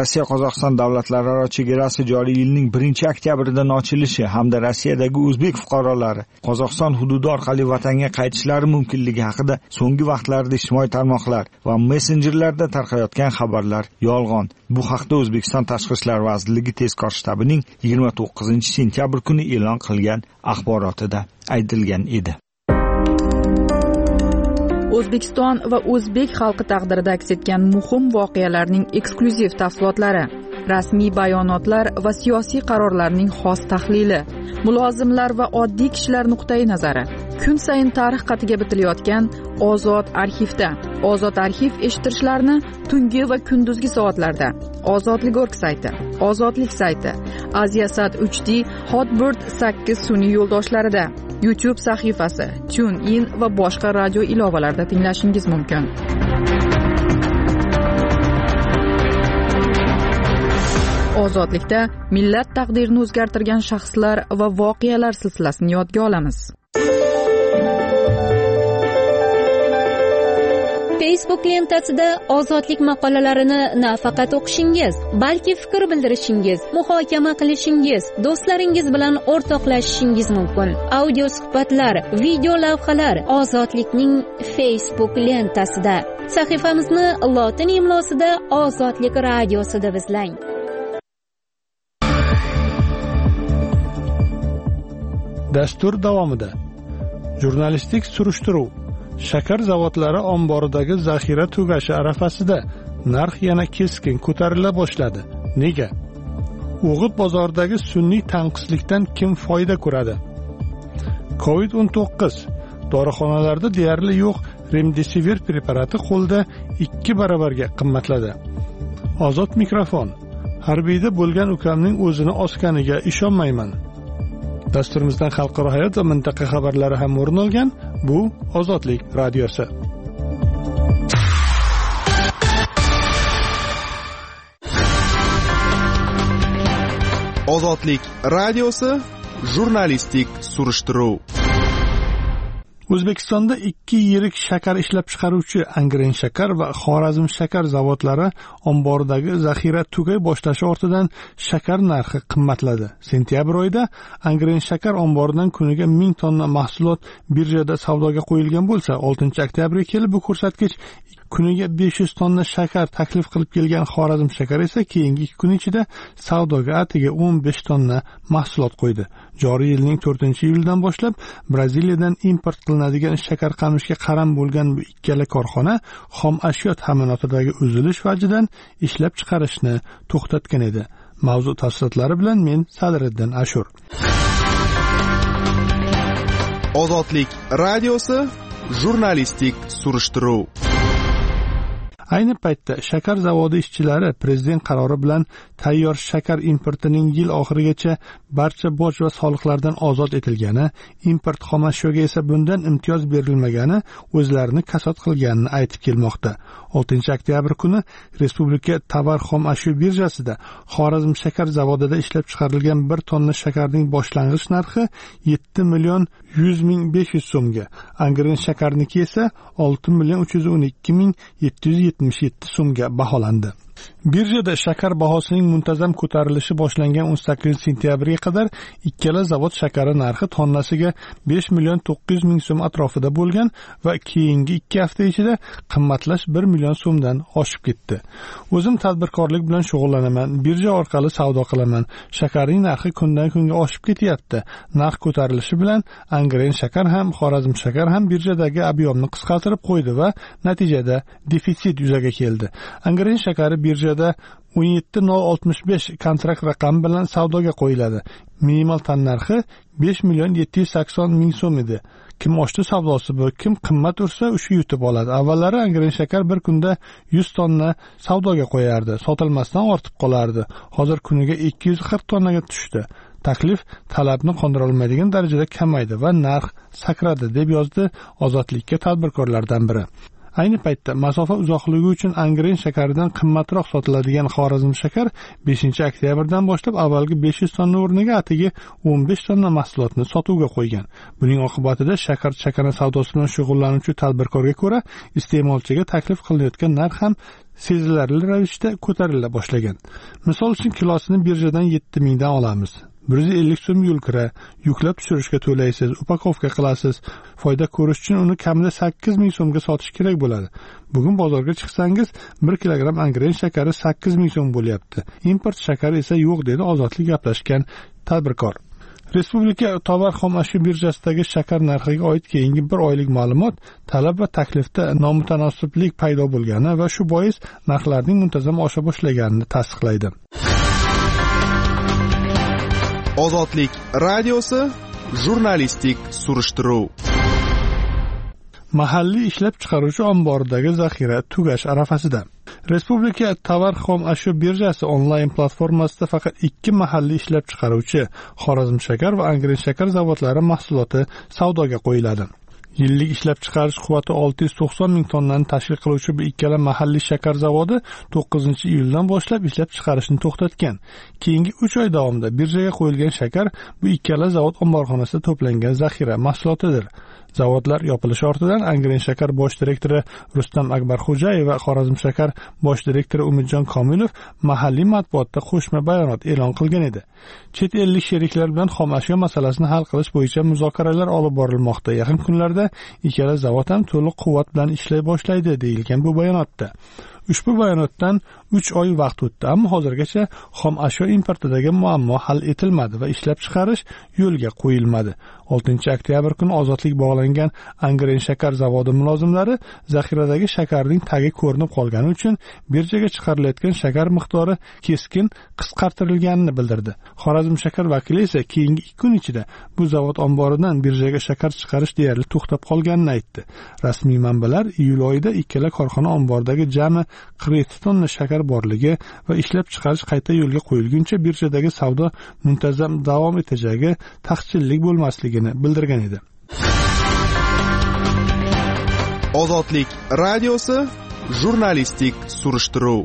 Qozog'iston davlatlararo chegarasi joriy yilning birinchi oktyaberidan ochilishi hamda Rossiyadagi o'zbek fuqarolari Qozog'iston hududi orqali vatanga qaytishlari mumkinligi haqida so'nggi vaqtlarda ijtimoiy tarmoqlar va messenjerlarda tarqayotgan xabarlar yolg'on. Bu haqda O'zbekiston Tashqi ishlar vazirligi tezkor shtabining yigirma to'qqizinchi sentyabr kuni e'lon qilgan axborotida aytilgan edi. O'zbekiston va o'zbek xalqi taqdirida aks etgan muhim voqealarning eksklyuziv tafsilotlari, rasmiy bayonotlar va siyosiy qarorlarning xos tahlili, mulozimlar va oddiy kishilar nuqtai nazari. Kun sayin tarix qatiga bitilayotgan Ozod arxivda. Ozod arxiv eshittirishlarni tungi va kunduzgi soatlarda Ozodlik.org sayti, Ozodlik sayti, Aziasat uch D, Hotbird sakkiz sun'iy yo'ldoshlarida, YouTube sahifasi, TuneIn va boshqa radio ilovalarida tinglashingiz mumkin. Ozodlikda millat taqdirini o'zgartirgan shaxslar va voqealar silsilasini yodga olamiz. Facebook lentasida Ozodlik maqolalarini nafaqat o'qishingiz, balki fikr bildirishingiz, muhokama qilishingiz, do'stlaringiz bilan o'rtoqlashishingiz mumkin. Audio suhbatlar, video lavhalar Ozodlikning Facebook lentasida. Sahifamizni lotin imlosida Ozodlik radiosida izlang. Dastur davomida jurnalistik surishtiruv, shakar zavodlari omboridagi zaxira tugashi arafasida narx yana keskin ko'tarila boshladi. Nega? O'g'it bozoridagi sun'iy tanqislikdan kim foyda ko'radi? covid o'n to'qqiz dorixonalarda deyarli yo'q remdesivir preparati qo'lda ikki baravarga qimmatladi. Ozod mikrofon. Harbiyda bo'lgan ukamning o'zini osganiga ishonmayman. Dasturimizdan xalqaro hayot va mintaqa xabarlari ham o'rin olgan. Bu Ozodlik radiosi. Ozodlik radiosi jurnalistik surishtiruv. O'zbekistonda ikki yirik shakar ishlab chiqaruvchi Angren shakar va Xorazm shakar zavodlari omboridagi zaxira tugay boshlashi ortidan shakar narxi qimmatladi. Sentyabr oyida Angren shakar omboridan kuniga ming tonna mahsulot birjada savdoga qo'yilgan bo'lsa, oltinchi oktyabrga kelib bu ko'rsatkich kuniga besh yuz tonna shakar taklif qilib kelgan Xorazm shakar esa keyingi ikki kun ichida savdoga atiga o'n besh tonna mahsulot qo'ydi. Joriy yilning to'rtinchi iyuldan boshlab Braziliyadan import qilinadigan shakar qamishga qaram bo'lgan bu ikkala korxona xom ashyo ta'minotidagi uzilish vajidan ishlab chiqarishni to'xtatgan edi. Mavzu tafsilotlari bilan men Sadriddin Ashur. Ozodlik radiosi jurnalistik surishtiruv. Ayni paytda shakar zavodi ishchilari prezident qarori bilan tayyor shakar importining yil oxirigacha barcha boj va soliqlardan ozod etilgani, import xomashyoga esa bundan imtiyoz berilmagani o'zlarini kasod qilganini aytib kelmoqda. oltinchi oktyabr kuni Respublika tovar xom ashyo birjasida Xorazm shakar zavodida ishlab chiqarilgan bir tonna shakarning boshlang'ich narxi yetti million yuz ming besh yuz so'mga, Angren shakarniki esa olti million uch yuz o'n ikki ming yetti yuz yetmish yetti so'mga baholandi. Birjada shakar bahosining muntazam ko'tarilishi boshlangan o'n sakkizinchi sentyabrga qadar ikkala zavod shakari narxi tonnasiga besh million to'qqiz yuz ming so'm atrofida bo'lgan va keyingi ikki hafta ichida qimmatlash bir million so'mdan oshib ketdi. O'zim tadbirkorlik bilan shug'ullanaman, birja orqali savdo qilaman. Shakarning narxi kundan kunga oshib ketyapti. Narx ko'tarilishi bilan Angren shakar ham, Xorazm shakar ham birjadagi ob'yomni qisqartirib qo'ydi va natijada defitsit yuzaga keldi. Angren shakari birjada o'n yetti ming oltmish besh kontrakt raqami bilan savdoga qo'yiladi. Minimal tan narxi besh million yetti yuz sakson ming so'm edi. Kim oshdi savdosi bu, kim qimmat ursa o'sha yutib oladi. Avvallari Angren shakar bir kunda yuz tonna savdoga qo'yardi, sotilmasdan ortib qolardi. Hozir kuniga ikki yuz qirq tonnaga tushdi. Taklif talabni qondira olmaydigan darajada kamaydi va narx sakradi, deb yozdi Ozodlikka tadbirkorlardan biri. Ayni paytda masofa uzoqligi uchun angren shakaridan qimmatroq sotiladigan Xorazm shakar beshinchi oktyabrdan boshlab avvalgi besh yuz tonna o'rniga atigi o'n besh tonna mahsulotni sotuvga qo'ygan. Buning oqibatida shakar chakana savdosi bilan shug'ullanuvchi tadbirkorga ko'ra iste'molchiga taklif qilinayotgan narx ham sezilarli ravishda ko'tarila boshlagan. Misol uchun kilosini birjadan yetti mingdan olamiz. bir yuz ellik so'm yo'l kira, yuklab tushirishga to'laysiz, upakovka qilasiz. Foyda ko'rish uchun uni kamida sakkiz ming so'mga sotish kerak bo'ladi. Bugun bozorga chiqsangiz bir kilogramm angren shakari sakkiz ming so'm bo'lyapti. Import shakari esa yo'q dedi ozodlik gaplashgan tadbirkor. Respublika tovar xom ashyo birjasidagi shakar narxiga oid keyingi bir oylik ma'lumot talab va taklifda nomutanosiblik paydo bo'lgani va shu bois narxlarning muntazam osha boshlaganini tasdiqlaydi. Ozodlik radiosi jurnalistik surishtiruv. Mahalliy ishlab chiqaruvchi omboridagi zaxira tugash arafasida. Respublika tovar xom ashyo birjasi onlayn platformasida faqat ikki mahalliy ishlab chiqaruvchi Xorazm shakar va angren shakar zavodlari mahsuloti savdoga qo'yiladi. Yillik ishlab chiqarish quvvati olti yuz to'qson ming tonnani tashkil qiluvchi bu ikkala mahalliy shakar zavodi to'qqizinchi iyuldan boshlab ishlab chiqarishni to'xtatgan. Keyingi uch oy davomida birjaga qo'yilgan shakar bu ikkala zavod omborxonasida to'plangan zaxira mahsulotidir. Zavodlar yopilishi ortidan angren shakar bosh direktori Rustam Akbarxo'jayev va Xorazm shakar bosh direktori Umidjon Komilov mahalliy matbuotda qo'shma bayonot e'lon qilgan edi. Chet ellik sheriklar bilan xom ashyo masalasini hal qilish bo'yicha muzokaralar olib borilmoqda. Yaqin kunlarda ikkala zavod ham to'liq quvvat bilan ishlay boshlaydi deyilgan bu bayonotda. Ushbu bayonotdan uch oy vaqt o'tdi, ammo hozirgacha xom ashyo importidagi muammo hal etilmadi va ishlab chiqarish yo'lga qo'yilmadi. oltinchi oktyabr kuni ozodlik bog'langan angren shakar zavodi mulozimlari zaxiradagi shakarning tagi ko'rinib qolgani uchun birjaga chiqarilayotgan shakar miqdori keskin qisqartirilganini bildirdi. Xorazm shakar vakili esa keyingi ikki kun ichida bu zavod omboridan birjaga shakar chiqarish deyarli to'xtab qolganini aytdi. Rasmiy manbalar iyul oyida ikkala korxona omboridagi jami qirq yetti tonna shakar borligi va ishlab chiqarish qayta yo'lga qo'yilguncha birjadagi savdo muntazam davom etajagi, taqchillik bo'lmasligini bildirgan edi. Ozodlik radiosi jurnalistik surishtiruv.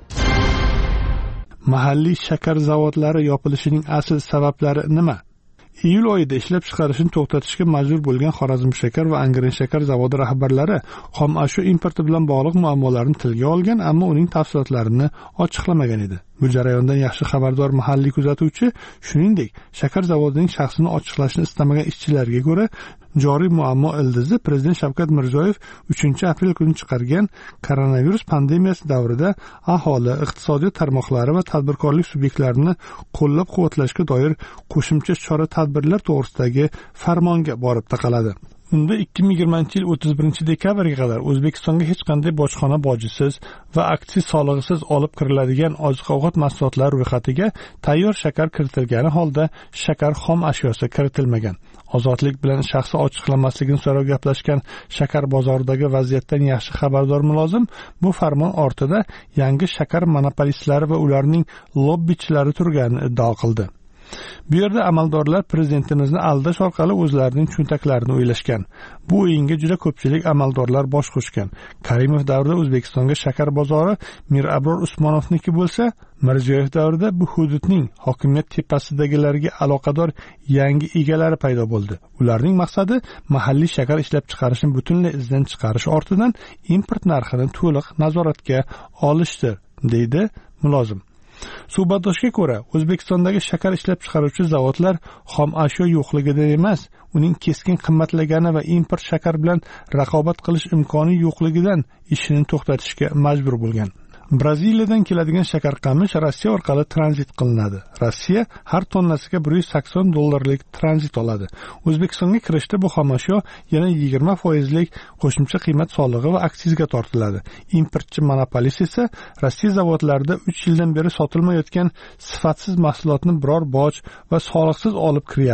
Mahalliy shakar zavodlari yopilishining asl sabablari nima? Iyul oyida ishlab chiqarishni to'xtatishga majbur bo'lgan Xorazm shakar va angren shakar zavodi rahbarlari xom ashyo importi bilan bog'liq muammolarni tilga olgan, ammo uning tafsilotlarini ochiqlamagan edi. Bu jarayondan yaxshi xabardor mahalliy kuzatuvchi, shuningdek, shakar zavodining shaxsini ochiqlashni istamagan ishchilarga ko'ra, joriy muammo ildizi Prezident Shavkat Mirziyoyev uchinchi aprel kuni chiqargan koronavirus pandemiyasi davrida aholi, iqtisodiyot tarmoqlari va tadbirkorlik subyektlarini qo'llab-quvvatlashga doir qo'shimcha chora-tadbirlar to'g'risidagi farmonga borib taqaladi. Unda ikki ming yigirmanchi yil o'ttiz birinchi dekabrga qadar O'zbekistonga hech qanday bojxona bojisiz va aksiz solig'isiz olib kiriladigan oziq-ovqat mahsulotlari ro'yxatiga tayyor shakar kiritilgani holda shakar xom ashyosi kiritilmagan. Ozodlik bilan shaxsi ochiqlanmasligini so'rab gaplashgan shakar bozoridagi vaziyatdan yaxshi xabardor mulozim bu farmon ortida yangi shakar monopolistlari va ularning lobbichilari turganini iddao qildi. Bu yerda amaldorlar prezidentimizni aldash orqali o'zlarining cho'ntaklarini o'ylashgan. Bu o'yinga juda ko'pchilik amaldorlar bosh qo'shgan. Karimov davrida O'zbekistonga shakar bozori Mir Abror Usmonovniki bo'lsa, Mirziyoyev davrida bu hududning hokimiyat tepasidagilarga aloqador yangi egalari paydo bo'ldi. Ularning maqsadi mahalliy shakar ishlab chiqarishni butunlay izdan chiqarish ortidan import narxini to'liq nazoratga olishdir, deydi mulozim. Suhbatdoshga ko'ra, O'zbekistondagi shakar ishlab chiqaruvchi zavodlar xom ashyo yo'qligida emas, uning keskin qimmatlagani va import shakar bilan raqobat qilish imkoni yo'qligidan ishini to'xtatishga majbur bo'lgan. Braziliyadan keladigan shakar qamish Rossiya orqali tranzit qilinadi. Rossiya har tonnasiga bir yuz sakson dollarlik tranzit oladi. O'zbekistonga kirishda bu xomashyo yana yigirma foizlik qo'shimcha qiymat solig'i va aksizga tortiladi. Importchi monopolist esa Rossiya zavodlarida uch yildan beri sotilmayotgan sifatsiz mahsulotni biror boj va soliqsiz olib kiryapti.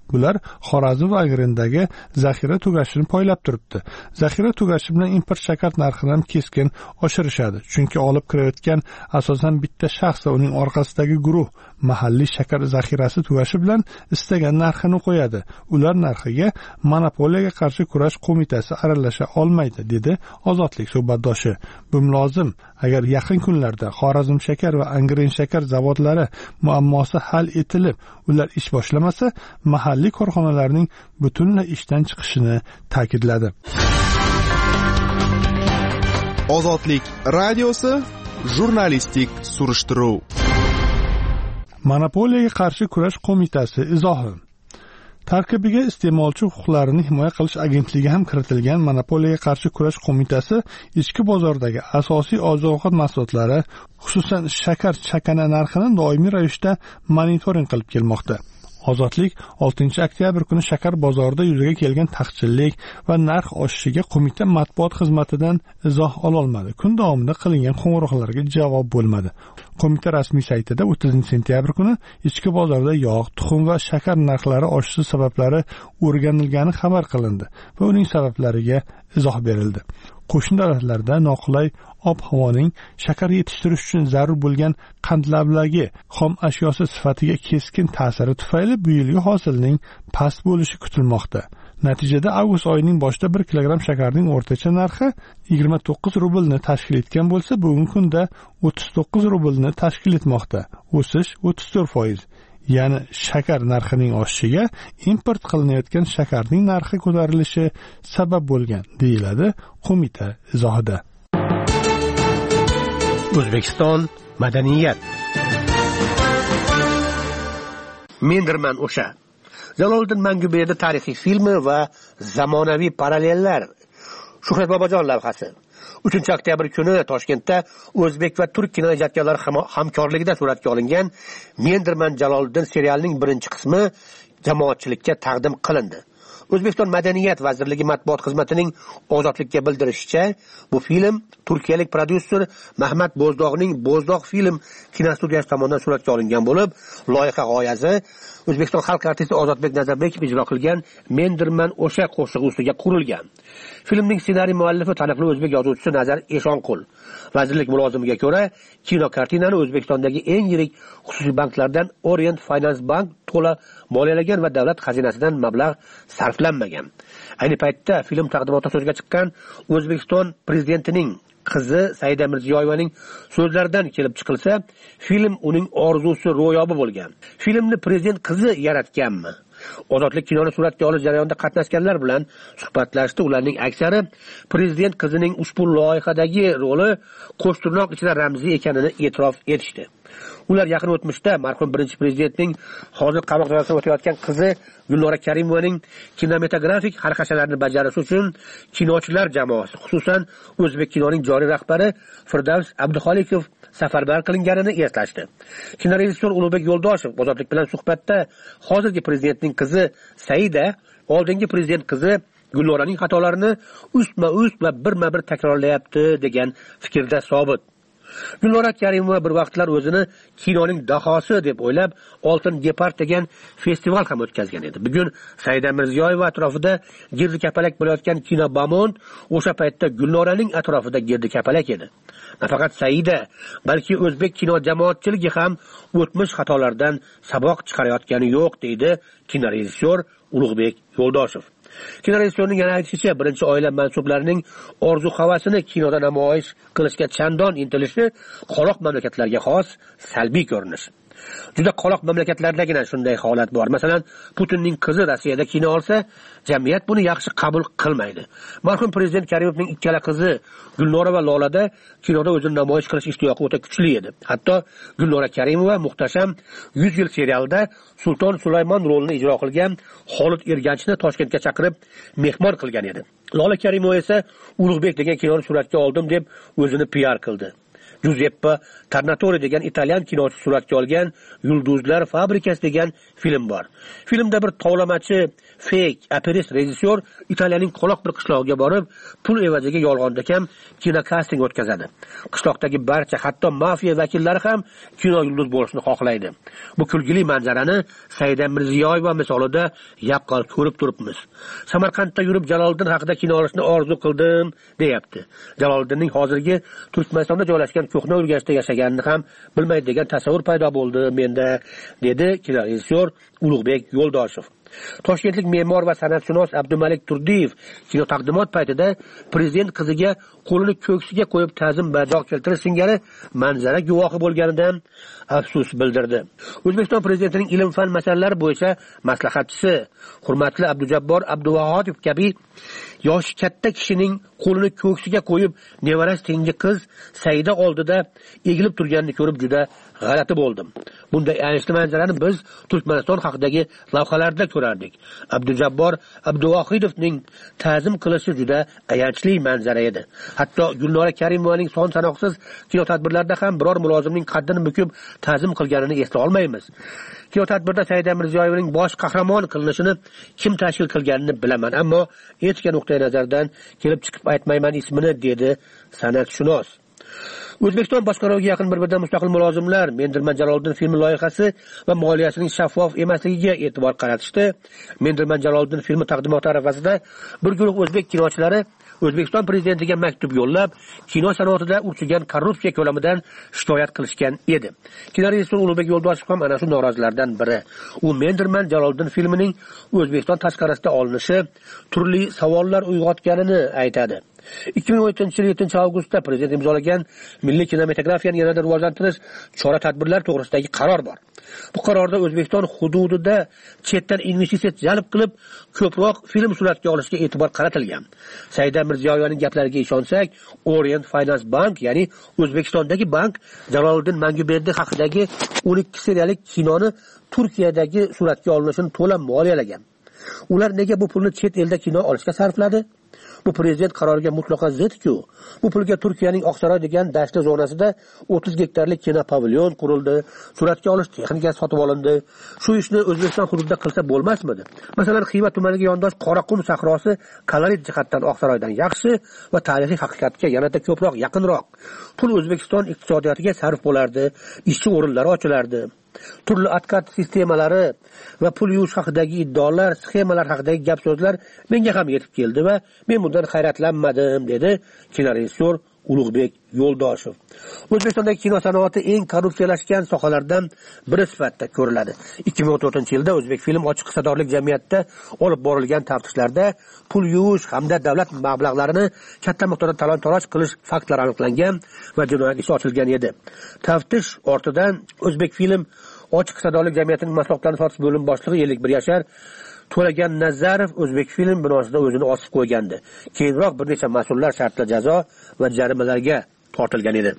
Bular Xorazm va Agrendagi zaxira tugashini poylab turibdi. Zaxira tugashi bilan import shakar narxini ham keskin oshirishadi. Chunki olib kirayotgan asosan bitta shaxs va uning orqasidagi guruh mahalliy shakar zaxirasi tugashi bilan istagan narxini qo'yadi. Ular narxiga monopoliyaga qarshi kurash qo'mitasi aralasha olmaydi, dedi Ozodlik suhbatdoshi. Bu lozim. Agar yaqin kunlarda Xorazm shakar va Angren shakar zavodlari muammosi hal etilib, ular ish boshlamasa, mahalliy korxonalarning butunlay ishdan chiqishini ta'kidladi. Ozodlik radiosi jurnalistik surishtiruv. Monopoliyaga qarshi kurash qo'mitasi izohi. Tarkibiga iste'molchi huquqlarini himoya qilish agentligi ham kiritilgan monopoliyaga qarshi kurash qo'mitasi ichki bozordagi asosiy oziq-ovqat mahsulotlari, xususan shakar chakana narxini doimiy ravishda monitoring qilib kelmoqda. Ozodlik oltinchi oktyabr kuni shakar bozorida yuzaga kelgan taqchillik va narx oshishiga qo'mita matbuot xizmatidan izoh ola olmadi. Kun davomida qilingan qo'ng'iroqlarga javob bo'lmadi. Qo'mita rasmiy saytida o'ttizinchi sentyabr kuni ichki bozorda yog', tuxum va shakar narxlari oshishi sabablari o'rganilgani xabar qilindi va uning sabablariga izoh berildi. Qo'shni davlatlarda noqulay ob-havoning shakar yetishtirish uchun zarur bo'lgan qand lablagi xom ashyosi sifatiga keskin ta'siri tufayli bu yilgi hosilning past bo'lishi kutilmoqda. Natijada avgust oyining boshida bir kilogramm shakarning o'rtacha narxi yigirma to'qqiz rublni tashkil etgan bo'lsa, bugungi kunda o'ttiz to'qqiz rublni tashkil etmoqda. O'sish o'ttiz to'rt foiz. Ya'ni shakar narxining oshishiga import qilinayotgan shakarning narxi ko'tarilishi sabab bo'lgan, deyiladi qo'mita izohida. O'zbekiston madaniyat. Mendirman o'sha. Jaloliddin Manguberdi tarixiy filmi va zamonaviy parallellar. Shuhrat Bobojon lavhasi. uchinchi oktyabr kuni Toshkentda o'zbek va turk kinoijodkorlari hamkorligida suratga olingan Mendirman Jaloliddin serialining birinchi qismi jamoatchilikka taqdim qilindi. O'zbekiston Madaniyat vazirligi matbuot xizmatining Ozodlikka bildirishicha, bu film turkiyalik prodyuser Mahmad Bo'zdog'ning Bo'zdog film kinostudiyasi tomonidan suratga olingan bo'lib, loyiha g'oyasi O'zbekiston xalq artisti Ozodbek Nazarbekov ijro qilgan Mendirman o'sha qo'shig'i ustiga qurilgan. Filmning ssenariy muallifi taniqli o'zbek yozuvchisi Nazar Eshonqul. Vazirlik mulozimiga ko'ra, kino kartinani O'zbekistondagi eng yirik xususiy banklardan Orient Finance Bank to'la moliyalagan va davlat xazinasidan mablag' sarflanmagan. Ayni paytda film taqdimotida so'zga chiqqan O'zbekiston prezidentining qizi Saida Mirziyoyevaning so'zlaridan kelib chiqilsa, film uning orzusi ro'yobi bo'lgan. Filmni prezident qizi yaratganmi? Ozodlik kinoni suratga olish jarayonida qatnashganlar bilan suhbatlashdi. Ularning aksari prezident qizining ushbu loyihadagi roli qo'shtirnoq ichida ramziy ekanini e'tirof etishdi. Ular yaqin o'tmishda marhum birinchi prezidentning hozir qamoq jazosida o'tayotgan qizi Gulnora Karimovaning kinematografik xarqashalarini bajarish uchun kinochilar jamoasi, xususan o'zbek kinoning joriy rahbari Firdavs Abduxoliqov safarbar qilinganini eslashdi. Kinorejissyor Ulug'bek Yo'ldoshev Ozodlik bilan suhbatda hozirgi prezidentning qizi Saida oldingi prezident qizi Gulnoraning xatolarini ustma-ust va birma-bir takrorlayapti degan fikrda sobit. Gulnora Karimova bir vaqtlar o'zini kinoning dahosi deb o'ylab, Oltin Gepard degan festival ham o'tkazgan edi. Bugun Saida Mirziyoyeva atrofida girdi kapalak bo'layotgan kino Bamont o'sha paytda Gulnoraning atrofida girdi kapalak edi. Nafaqat Saida, balki o'zbek kino jamoatchiligi ham o'tmish xatolardan saboq chiqarayotgani yo'q, deydi kinorejissyor Ulug'bek Yo'ldoshev. Kinorejissyorning yana aytishicha, birinchi oila mansublarining orzu-havasini kinoda namoyish qilishga chandon intilishi qoloq mamlakatlarga xos salbiy ko'rinish. Juda qoloq mamlakatlardagina shunday holat bor. Masalan, Putinning qizi Rossiyada kino olsa, jamiyat buni yaxshi qabul qilmaydi. Marhum prezident Karimovning ikkala qizi Gulnora va Lolada kinoda o'zini namoyish qilish ishtiyoqi o'ta kuchli edi. Hatto Gulnora Karimova muhtasham yuz yil serialida Sulton Sulaymon rolini ijro qilgan Xolid Erganchni Toshkentga chaqirib mehmon qilgan edi. Lola Karimova esa Ulug'bek degan kinoni suratga oldim deb o'zini P R qildi. Giuseppe Tornatore degan italyan kinosi suratga olgan Yulduzlar fabrikasi degan film bor. Filmda bir tovlamachi, fake, aperist rejissyor Italiyaning qoloq bir qishlog'iga borib, pul evaziga yolg'ondakam kino kasting o'tkazadi. Qishloqdagi barcha, hatto mafiya vakillari ham kino yulduz bo'lishni xohlaydi. Bu kulgili manzarani Saida Mirziyoyeva misolida yaqqol ko'rib turibmiz. Samarqandda yurib Jaloliddin haqida kino olishni orzu qildim, deyapti. Jaloliddinning hozirgi Turkmanistonda joylashgan ko'hna Urganchda yashaganini ham bilmaydigan tasavvur paydo bo'ldi menda, dedi kino rejissyor Ulug'bek Yo'ldoshev. Toshkentlik me'mor va san'atshunos Abdumalik Turdiyev kino taqdimot paytida prezident qiziga qo'lini ko'ksiga qo'yib ta'zim bajo keltirish singari manzara guvohi bo'lganidan afsus bildirdi. O'zbekiston prezidentining ilm-fan masalalari bo'yicha maslahatchisi hurmatli Abdujabbor Abduvahidov kabi yoshi katta kishining qo'lini ko'ksiga qo'yib nevarasi tengi qiz Saida oldida egilib turganini ko'rib juda g'alati bo'ldim. Bunday ayanchli manzarani biz Turkmaniston haqidagi lavhalarda ko'rardik. Abdujabbor Abduvahidovning ta'zim qilishi juda ayanchli manzara edi. Hatto Gulnora Karimovaning son sanoqsiz kino tadbirlarida ham biror mulozimning qaddini bukib ta'zim qilganini eslay olmaymiz. Kino tadbirda Saida Mirziyoyevaning bosh qahramon qilinishini kim tashkil qilganini bilaman, ammo etika nuqtai nazaridan kelib chiqib aytmayman ismini, dedi san'atshunos. O'zbekiston boshqaruviga yaqin bir-birdan mustaqil mulozimlar Mendirman Jaloliddin filmi loyihasi va moliyasining shaffof emasligiga e'tibor qaratishdi. Mendirman Jaloliddin filmi taqdimoti arafasida bir guruh o'zbek kinochilari O'zbekiston prezidentiga maktub yo'llab, kino sanoatida urchigan korrupsiya ko'lamidan shikoyat qilishgan edi. Kino rejissyori Ulug'bek Yo'ldoshev ham ana shu norozilardan biri. U Mendirman Jaloliddin filmining O'zbekiston tashqarisida olinishi turli savollar uyg'otganini aytadi. ikki ming o'n yettinchi yil yettinchi avgustda prezident imzolagan milliy kinematografiyani yanada rivojlantirish chora-tadbirlar to'g'risidagi qaror bor. Bu qarorda O'zbekiston hududida chetdan investitsiya jalb qilib, ko'proq film suratga olishga e'tibor qaratilgan. Saida Mirziyoyevaning gaplariga ishonsak, Orient Finance Bank, ya'ni O'zbekistondagi bank Jaloliddin Manguberdi haqidagi o'n ikki seriyalik kinoni Turkiyadagi suratga olinishini to'la moliyalagan. Ular nega bu pulni chet elda kino olishga sarfladi? Bu prezident qaroriga mutlaqo zid-ku. Bu pulga Turkiyaning Oqsaroy degan dashtli zonasida o'ttiz gektarlik kino pavilyon qurildi, suratga olish texnikasi sotib olindi. Shu ishni O'zbekiston hududida qilsa bo'lmasmidi? Masalan, Xiva tumaniga yondosh Qoraqum sahrosi kalorit jihatdan Oqsaroydan yaxshi va tarixiy haqiqatga yanada ko'proq yaqinroq. Pul O'zbekiston iqtisodiyotiga sarf bo'lardi, ishchi o'rinlari ochilardi. Turli atkat sistemalari va pul yuvish haqidagi iddaolar, sxemalar haqidagi gap so'zlar menga ham yetib keldi va men bundan hayratlanmadim, dedi kino rejissyor Ulug'bek Yo'ldoshev. O'zbekistondagi kino sanoati eng korrupsiyalashgan sohalardan biri sifatida ko'riladi. ikki ming o'n to'rtinchi yilda O'zbek film ochiq hissadorlik jamiyatida olib borilgan taftishlarda pul yuvish hamda davlat mablag'larini katta miqdorda talon-toroj qilish faktlari aniqlangan va jinoyat ishi ochilgan edi. Taftish ortidan O'zbek film ochiq hissadorlik jamiyatining mahsulotlarini sotish bo'limi boshlig'i ellik bir yashar To'lagan Nazarov O'zbek film binosida o'zini osib qo'ygandi. Keyinroq bir necha mas'ullar shartli jazo va jarimalarga tortilgan edi.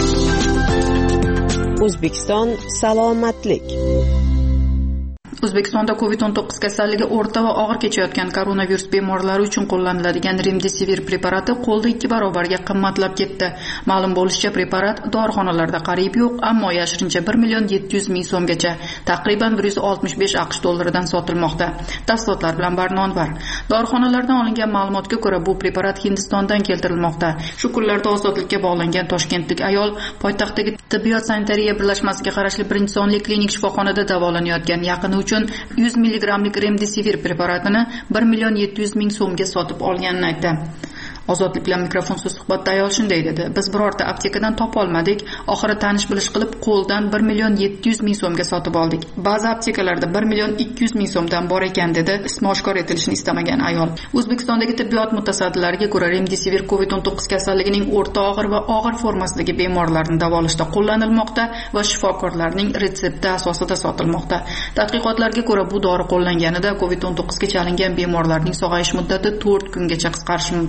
O'zbekiston salomatlik. O'zbekistonda covid o'n to'qqiz kasalligi o'rta va og'ir kechayotgan koronavirus bemorlari uchun qo'llaniladigan Remdesivir preparati qo'lda ikki barobarga qimmatlab ketdi. Ma'lum bo'lishicha, preparat dorixonalarda qariyb yo'q, ammo yashirincha bir million yetti yuz ming so'mgacha, taqriban bir yuz oltmish besh AQSh dollaridan sotilmoqda. Tafsilotlar bilan Barnonvar. Dorixonalardan olingan ma'lumotga ko'ra, bu preparat Hindistondan keltirilmoqda. Shu kunlarda ozodlikka bog'langan toshkentlik ayol poytaxtdagi tibbiyot sanitariya birlashmasiga qarashli birinchi sonli klinik shifoxonada davolanayotgan yaqini uchun yuz milligrammlik Remdesivir preparatini bir million yetti yuz ming so'mga sotib olganini aytdi. Ozodlik bilan mikrofonsiz suhbatda ayol shunday dedi: "Biz birorta aptekadan topa olmadik. Oxiri tanish bilish qilib qo'ldan bir million yetti yuz ming so'mga sotib oldik. Ba'zi aptekalarda bir million ikki yuz ming so'mdan bor ekan", dedi ismi oshkor etilishini istamagan ayol. O'zbekistondagi tibbiyot mutasaddilariga ko'ra, Remdesivir covid o'n to'qqiz kasalligining o'rta og'ir va og'ir formasidagi bemorlarni davolashda qo'llanilmoqda va shifokorlarning retsepti asosida sotilmoqda. Tadqiqotlarga ko'ra, bu dori qo'llanganida covid o'n to'qqizga chalingan bemorlarning sog'ayish muddati to'rt kungacha qisqarishi mumkin.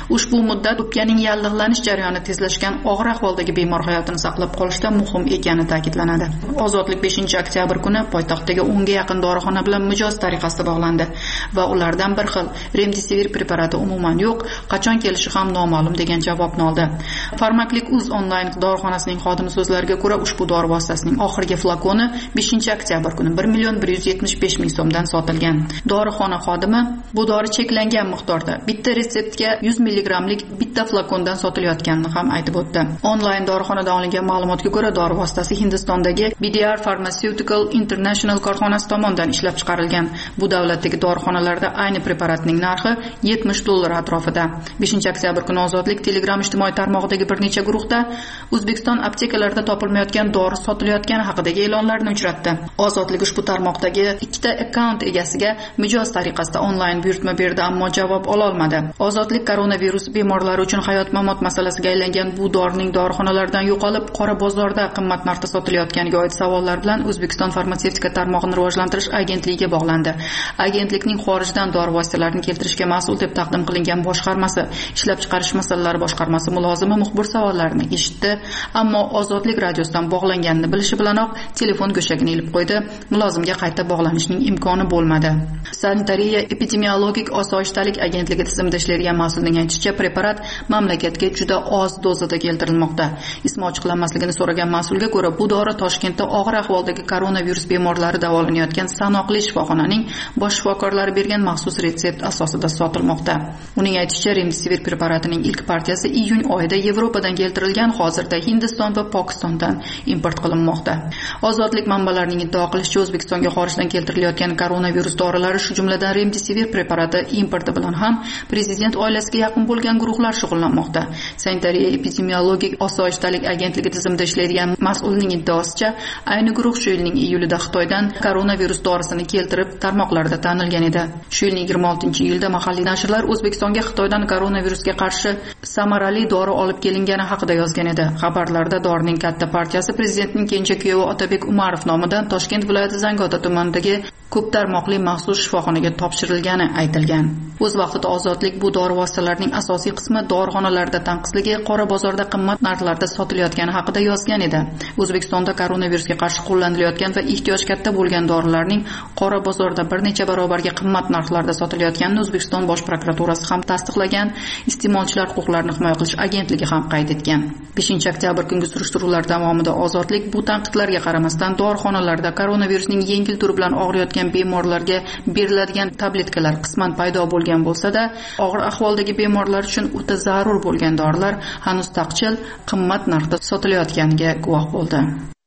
Ushbu muddat o'pkaning yallig'lanish jarayoni tezlashgan og'ir ahvoldagi bemor hayotini saqlab qolishda muhim ekani ta'kidlanadi. Ozodlik beshinchi oktyabr kuni poytaxtdagi o'nga yaqin dorixona bilan mijoz tariqasida bog'landi va ulardan bir xil Remdesivir preparati umuman yo'q, qachon kelishi ham noma'lum degan javobni oldi. Farmaklik.uz onlayn dorixonasining xodimi so'zlariga ko'ra, ushbu dori vositasining oxirgi flakoni beshinchi oktyabr kuni bir million bir yuz yetmish besh ming so'mdan sotilgan. Dorixona xodimi bu dori cheklangan miqdorda bitta retseptga yuz milligrammlik bitta flakondan sotilayotganini ham aytib o'tdi. Onlayn dorixonadan olingan ma'lumotga ko'ra, dori vositasi Hindistondagi B D R Pharmaceutical International korxonasi tomonidan ishlab chiqarilgan. Bu davlatdagi dorixonalarda ayni preparatning narxi yetmish dollar atrofida. beshinchi oktyabr kuni Ozodlik Telegram ijtimoiy tarmog'idagi bir necha guruhda O'zbekiston aptekalarida topilmayotgan dori sotilayotgani haqidagi e'lonlarni uchratdi. Ozodlik ushbu tarmoqdagi ikkita akkaunt egasiga mijoz tariqasida onlayn buyurtma berdi, ammo javob ola olmadi. Ozodlik koronavirus bemorlari uchun hayot-mamot masalasiga aylangan bu dorining dorixonalardan yo'qolib, qora bozorda qimmat narxda sotilayotganiga oid savollar bilan O'zbekiston farmatsevtika tarmog'ini rivojlantirish agentligiga bog'landi. Agentlikning xorijdan dori vositalarini keltirishga mas'ul deb taqdim qilingan boshqarmasi, ishlab chiqarish masalalari boshqarmasi mulozimi muxbir savollarini eshitdi, ammo Ozodlik radiosidan bog'langanini bilishi bilanoq telefon go'shagini ilib qo'ydi. Mulozimga qayta bog'lanishning imkoni bo'lmadi. Sanitariya epidemiologik osoyishtalik agentligi tizimida ishlaydigan mas'ulning aytishicha, preparat mamlakatga juda oz dozada keltirilmoqda. Ismi ochiqlanmasligini so'ragan mas'ulga ko'ra, bu dori Toshkentda og'ir ahvoldagi koronavirus bemorlari davolanayotgan sanoqli shifoxonaning bosh shifokorlari bergan maxsus retsept asosida sotilmoqda. Uning aytishicha, Remdesivir preparatining ilk partiyasi iyun oyida Yevropadan keltirilgan, hozirda Hindiston va Pokistondan import qilinmoqda. Ozodlik manbalarining iddao qilishicha, O'zbekistonga xorijdan keltirilayotgan koronavirus dorilari, shu jumladan Remdesivir preparati importi bilan ham prezident oilasiga yaqin bo'lgan guruhlar shug'ullanmoqda. Sanitariya epidemiologik osoyishtalik agentligi tizimida ishlaydigan mas'ulning iddaosicha, ayni guruh shu yilning iyulida Xitoydan koronavirus dorisini keltirib tarmoqlarda tanilgan edi. Shu yilning yigirma oltinchi iyulda mahalliy nashrlar O'zbekistonga Xitoydan koronavirusga qarshi samarali dori olib kelingani haqida yozgan edi. Xabarlarda dorining katta partiyasi prezidentning kenja kuyovi Otabek Umarov nomidan Toshkent viloyati Zangiota tumanidagi ko'p tarmoqli maxsus shifoxonaga topshirilgani aytilgan. O'z vaqtida Ozodlik bu dori vositalarining asosiy qismi dorixonalarda tanqisligi, qora bozorda qimmat narxlarda sotilayotgani haqida yozgan edi. O'zbekistonda koronavirusga qarshi qo'llanilayotgan va ehtiyoj katta bo'lgan dorilarning qora bozorda bir necha barobarga qimmat narxlarda sotilayotganini O'zbekiston bosh prokuraturasi ham tasdiqlagan, iste'molchilar huquqlarini himoya qilish agentligi ham qayd etgan. beshinchi oktyabr kungi surishtiruvlar davomida Ozodlik bu tanqidlarga qaramasdan dorixonalarda koronavirusning yengil turi bilan og'riyotgan bemorlarga beriladigan tabletkalar qisman paydo bo'lgan bo'lsa-da, og'ir ahvoldagi bemorlar uchun o'ta zarur bo'lgan dorilar hanuz taqchil, qimmat narxda sotilayotganiga guvoh bo'ldi.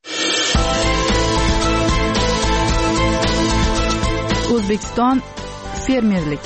O'zbekiston fermerlik.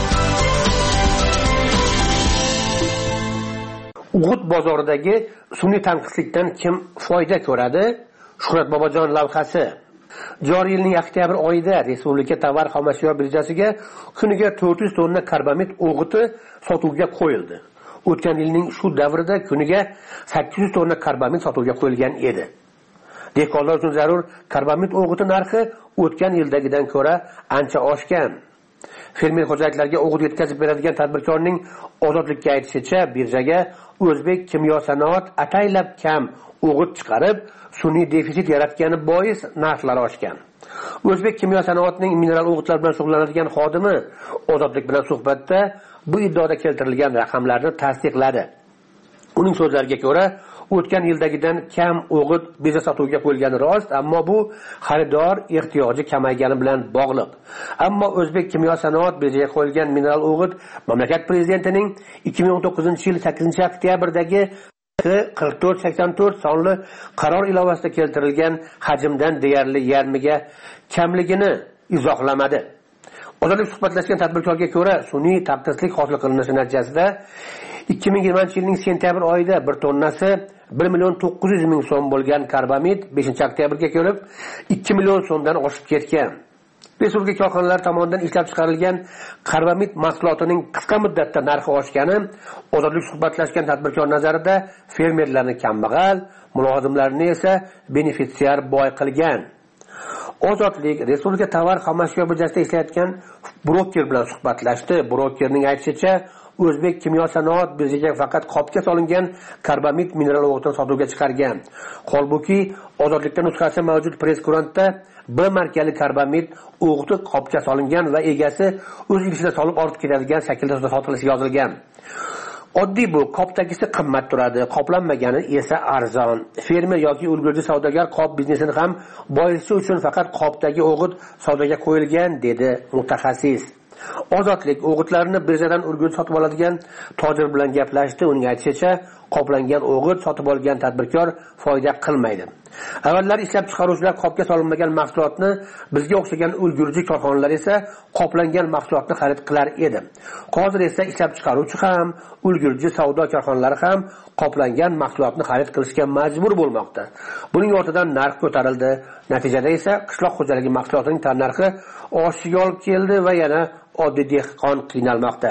O'g'it bozoridagi sun'iy tanqislikdan kim foyda ko'radi? Shuhrat Bobojon lavhasi. Joriy yilning oktyabr oyida Respublika tovar xomashyo birjasiga kuniga to'rt yuz tonna karbamid o'g'iti sotuvga qo'yildi. O'tgan yilning shu davrida kuniga sakkiz yuz tonna karbamid sotuvga qo'yilgan edi. Dehqonlar uchun zarur karbamid o'g'iti narxi o'tgan yildagidan ko'ra ancha oshgan. Fermer xo'jaliklariga o'g'it yetkazib beradigan tadbirkorning Ozodlikka aytishicha, birjaga O'zbek kimyo sanoat ataylab kam o'g'it chiqarib, sun'iy defitsit yaratgani bois narxlar oshgan. O'zbek kimyo sanoatining mineral o'g'itlar bilan shug'ullanadigan xodimi Ozodlik bilan suhbatda bu iddaoda keltirilgan raqamlarni tasdiqladi. Uning so'zlariga ko'ra, o'tgan yildagidan kam o'g'it birja sotuvga qo'yilgani rost, ammo bu xaridor ehtiyoji kamaygani bilan bog'liq. Ammo O'zbek kimyo sanoat birjaga qo'yilgan mineral o'g'it mamlakat prezidentining ikki ming o'n to'qqizinchi yil sakkizinchi oktyabrdagi qirq to'rt sakson to'rt sonli qaror ilovasida keltirilgan hajmdan deyarli yarmiga kamligini izohlamadi. Ozodlik suhbatlashgan tadbirkorga ko'ra, sun'iy tanqislik hosil qilinishi natijasida ikki ming yigirmanchi yilning sentyabr oyida bir tonnasi bir million to'qqiz yuz ming so'm bo'lgan karbamid beshinchi oktyabrga kelib ikki million so'mdan oshib ketgan. Respublika korxonalari tomonidan ishlab chiqarilgan karbamid mahsulotining qisqa muddatda narxi oshgani Ozodlik suhbatlashgan tadbirkor nazarida fermerlarni kambag'al, mulozimlarni esa benefitsiar boy qilgan. Ozodlik Respublika tovar xomashyo birjasida ishlayotgan broker bilan suhbatlashdi. Brokerning aytishicha, O'zbek kimyo sanoat birjaga faqat qopga solingan karbamid mineral o'g'itini sotuvga chiqargan. Holbuki Ozodlikda nusxasi mavjud press-kurantda B markali karbamid o'g'iti qopga solingan va egasi o'z idishida solib ortib ketadigan shaklda sotilishi yozilgan. Oddiy bu, qopdagisi qimmat turadi, qoplanmagani esa arzon. Fermer yoki ulgurji savdogar qop biznesini ham boyitishi uchun faqat qopdagi o'g'it savdoga qo'yilgan, dedi mutaxassis. Ozodlik o'g'itlarni birjadan ulgurji sotib oladigan tojir bilan gaplashdi. Uning aytishicha, qoplangan o'g'it sotib olgan tadbirkor foyda qilmaydi. Avvallar ishlab chiqaruvchilar qopga solinmagan mahsulotni, bizga o'xshagan ulgurji korxonalar esa qoplangan mahsulotni xarid qilar edi. Hozir esa ishlab chiqaruvchi ham, ulgurji savdo korxonalari ham qoplangan mahsulotni xarid qilishga majbur bo'lmoqda. Buning ortidan narx ko'tarildi. Natijada esa qishloq xo'jaligi mahsulotining tannarxi oshishiga olib keldi va yana oddiy dehqon qiynalmoqda.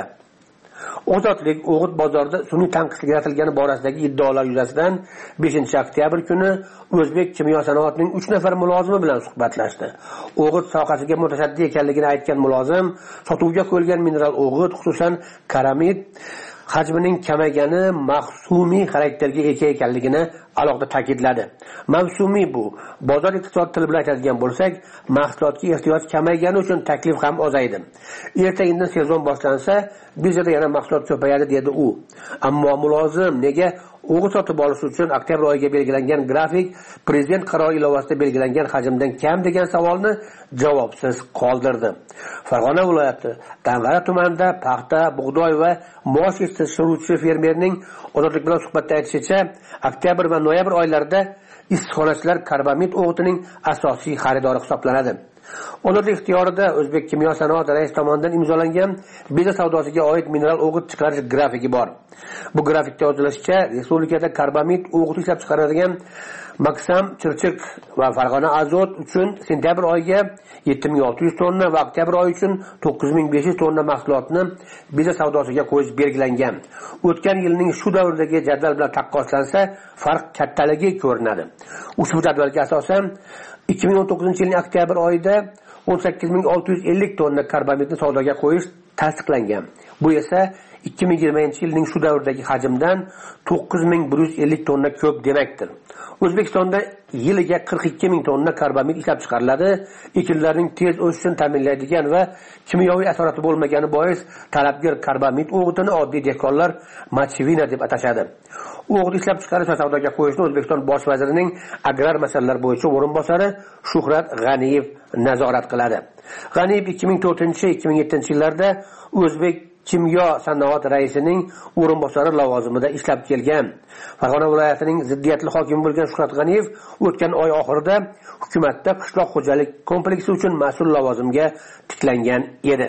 Ozodlik o'g'it bozorida sun'iy tanqislik yaratilgani borasidagi iddaolar yuzasidan beshinchi oktyabr kuni O'zbek kimyo sanoatining uch nafar mulozimi bilan suhbatlashdi. O'g'it sohasiga mutasaddi ekanligini aytgan mulozim, sotuvga qo'yilgan mineral o'g'it, xususan karamid hajmining kamaygani mavsumiy xarakterga ega ekanligini alohida ta'kidladi. Mavsumiy bu, bozor iqtisod tili bilan aytadigan bo'lsak, mahsulotga ehtiyoj kamaygani uchun taklif ham ozaydi. Ertaga sezon boshlansa, birjada yana mahsulot ko'payadi, dedi u. Ammo mulozim nega o'g'it sotib olish uchun oktyabr oyiga belgilangan grafik prezident qarori ilovasida belgilangan hajmdan kam degan savolni javobsiz qoldirdi. Farg'ona viloyati Dang'ara tumanida paxta, bug'doy va mosh yetishtiruvchi fermerning Ozodlik bilan suhbatda aytishicha, oktyabr va noyabr oylarida issiqxonachilar karbamid o'g'itining asosiy xaridori hisoblanadi. Ozodlik ixtiyorida O'zbek kimyo sanoat raisi tomonidan imzolangan birja savdosiga oid mineral o'g'it chiqarish grafiki bor. Bu grafikda yozilishicha, respublikada karbamid o'g'it ishlab chiqariladigan Maksam, Chirchiq va Farg'ona azot uchun sentyabr oyiga yetti ming olti yuz tonna va oktyabr oyi uchun to'qqiz ming besh yuz tonna mahsulotni birja savdosiga qo'yish belgilangan. O'tgan yilning shu davridagi jadval bilan taqqoslansa, farq kattaligi ko'rinadi. Ushbu jadvalga asosan ikki ming o'n to'qqizinchi yilning oktyabr oyida o'n sakkiz ming olti yuz ellik tonna karbamidni savdoga qo'yish tasdiqlangan. Bu esa ikki ming yigirmanchi yilning shu davrdagi hajmdan to'qqiz ming bir yuz ellik tonna ko'p demakdir. O'zbekistonda yiliga qirq ikki ming tonna karbamid ishlab chiqariladi. Ekinlarning tez o'sishini ta'minlaydigan va kimyoviy asorati bo'lmagani bois talabgir karbamid o'g'itini oddiy dehqonlar machvina deb atashadi. O'g'it ishlab chiqarish va savdoga qo'yishni O'zbekiston bosh vazirining agrar masalalar bo'yicha o'rinbosari Shuhrat G'aniyev nazorat qiladi. G'aniyev ikki ming to'rtinchi ikki ming yettinchi yillarda O'zbek kimyo sanoat raisining o'rinbosari lavozimida ishlab kelgan. Farg'ona viloyatining ziddiyatli hokimi bo'lgan Shuhrat G'aniyev o'tgan oy oxirida hukumatda qishloq xo'jalik kompleksi uchun mas'ul lavozimga tiklangan edi.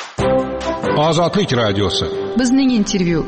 Ozodlik radiosi. Bizning intervyu.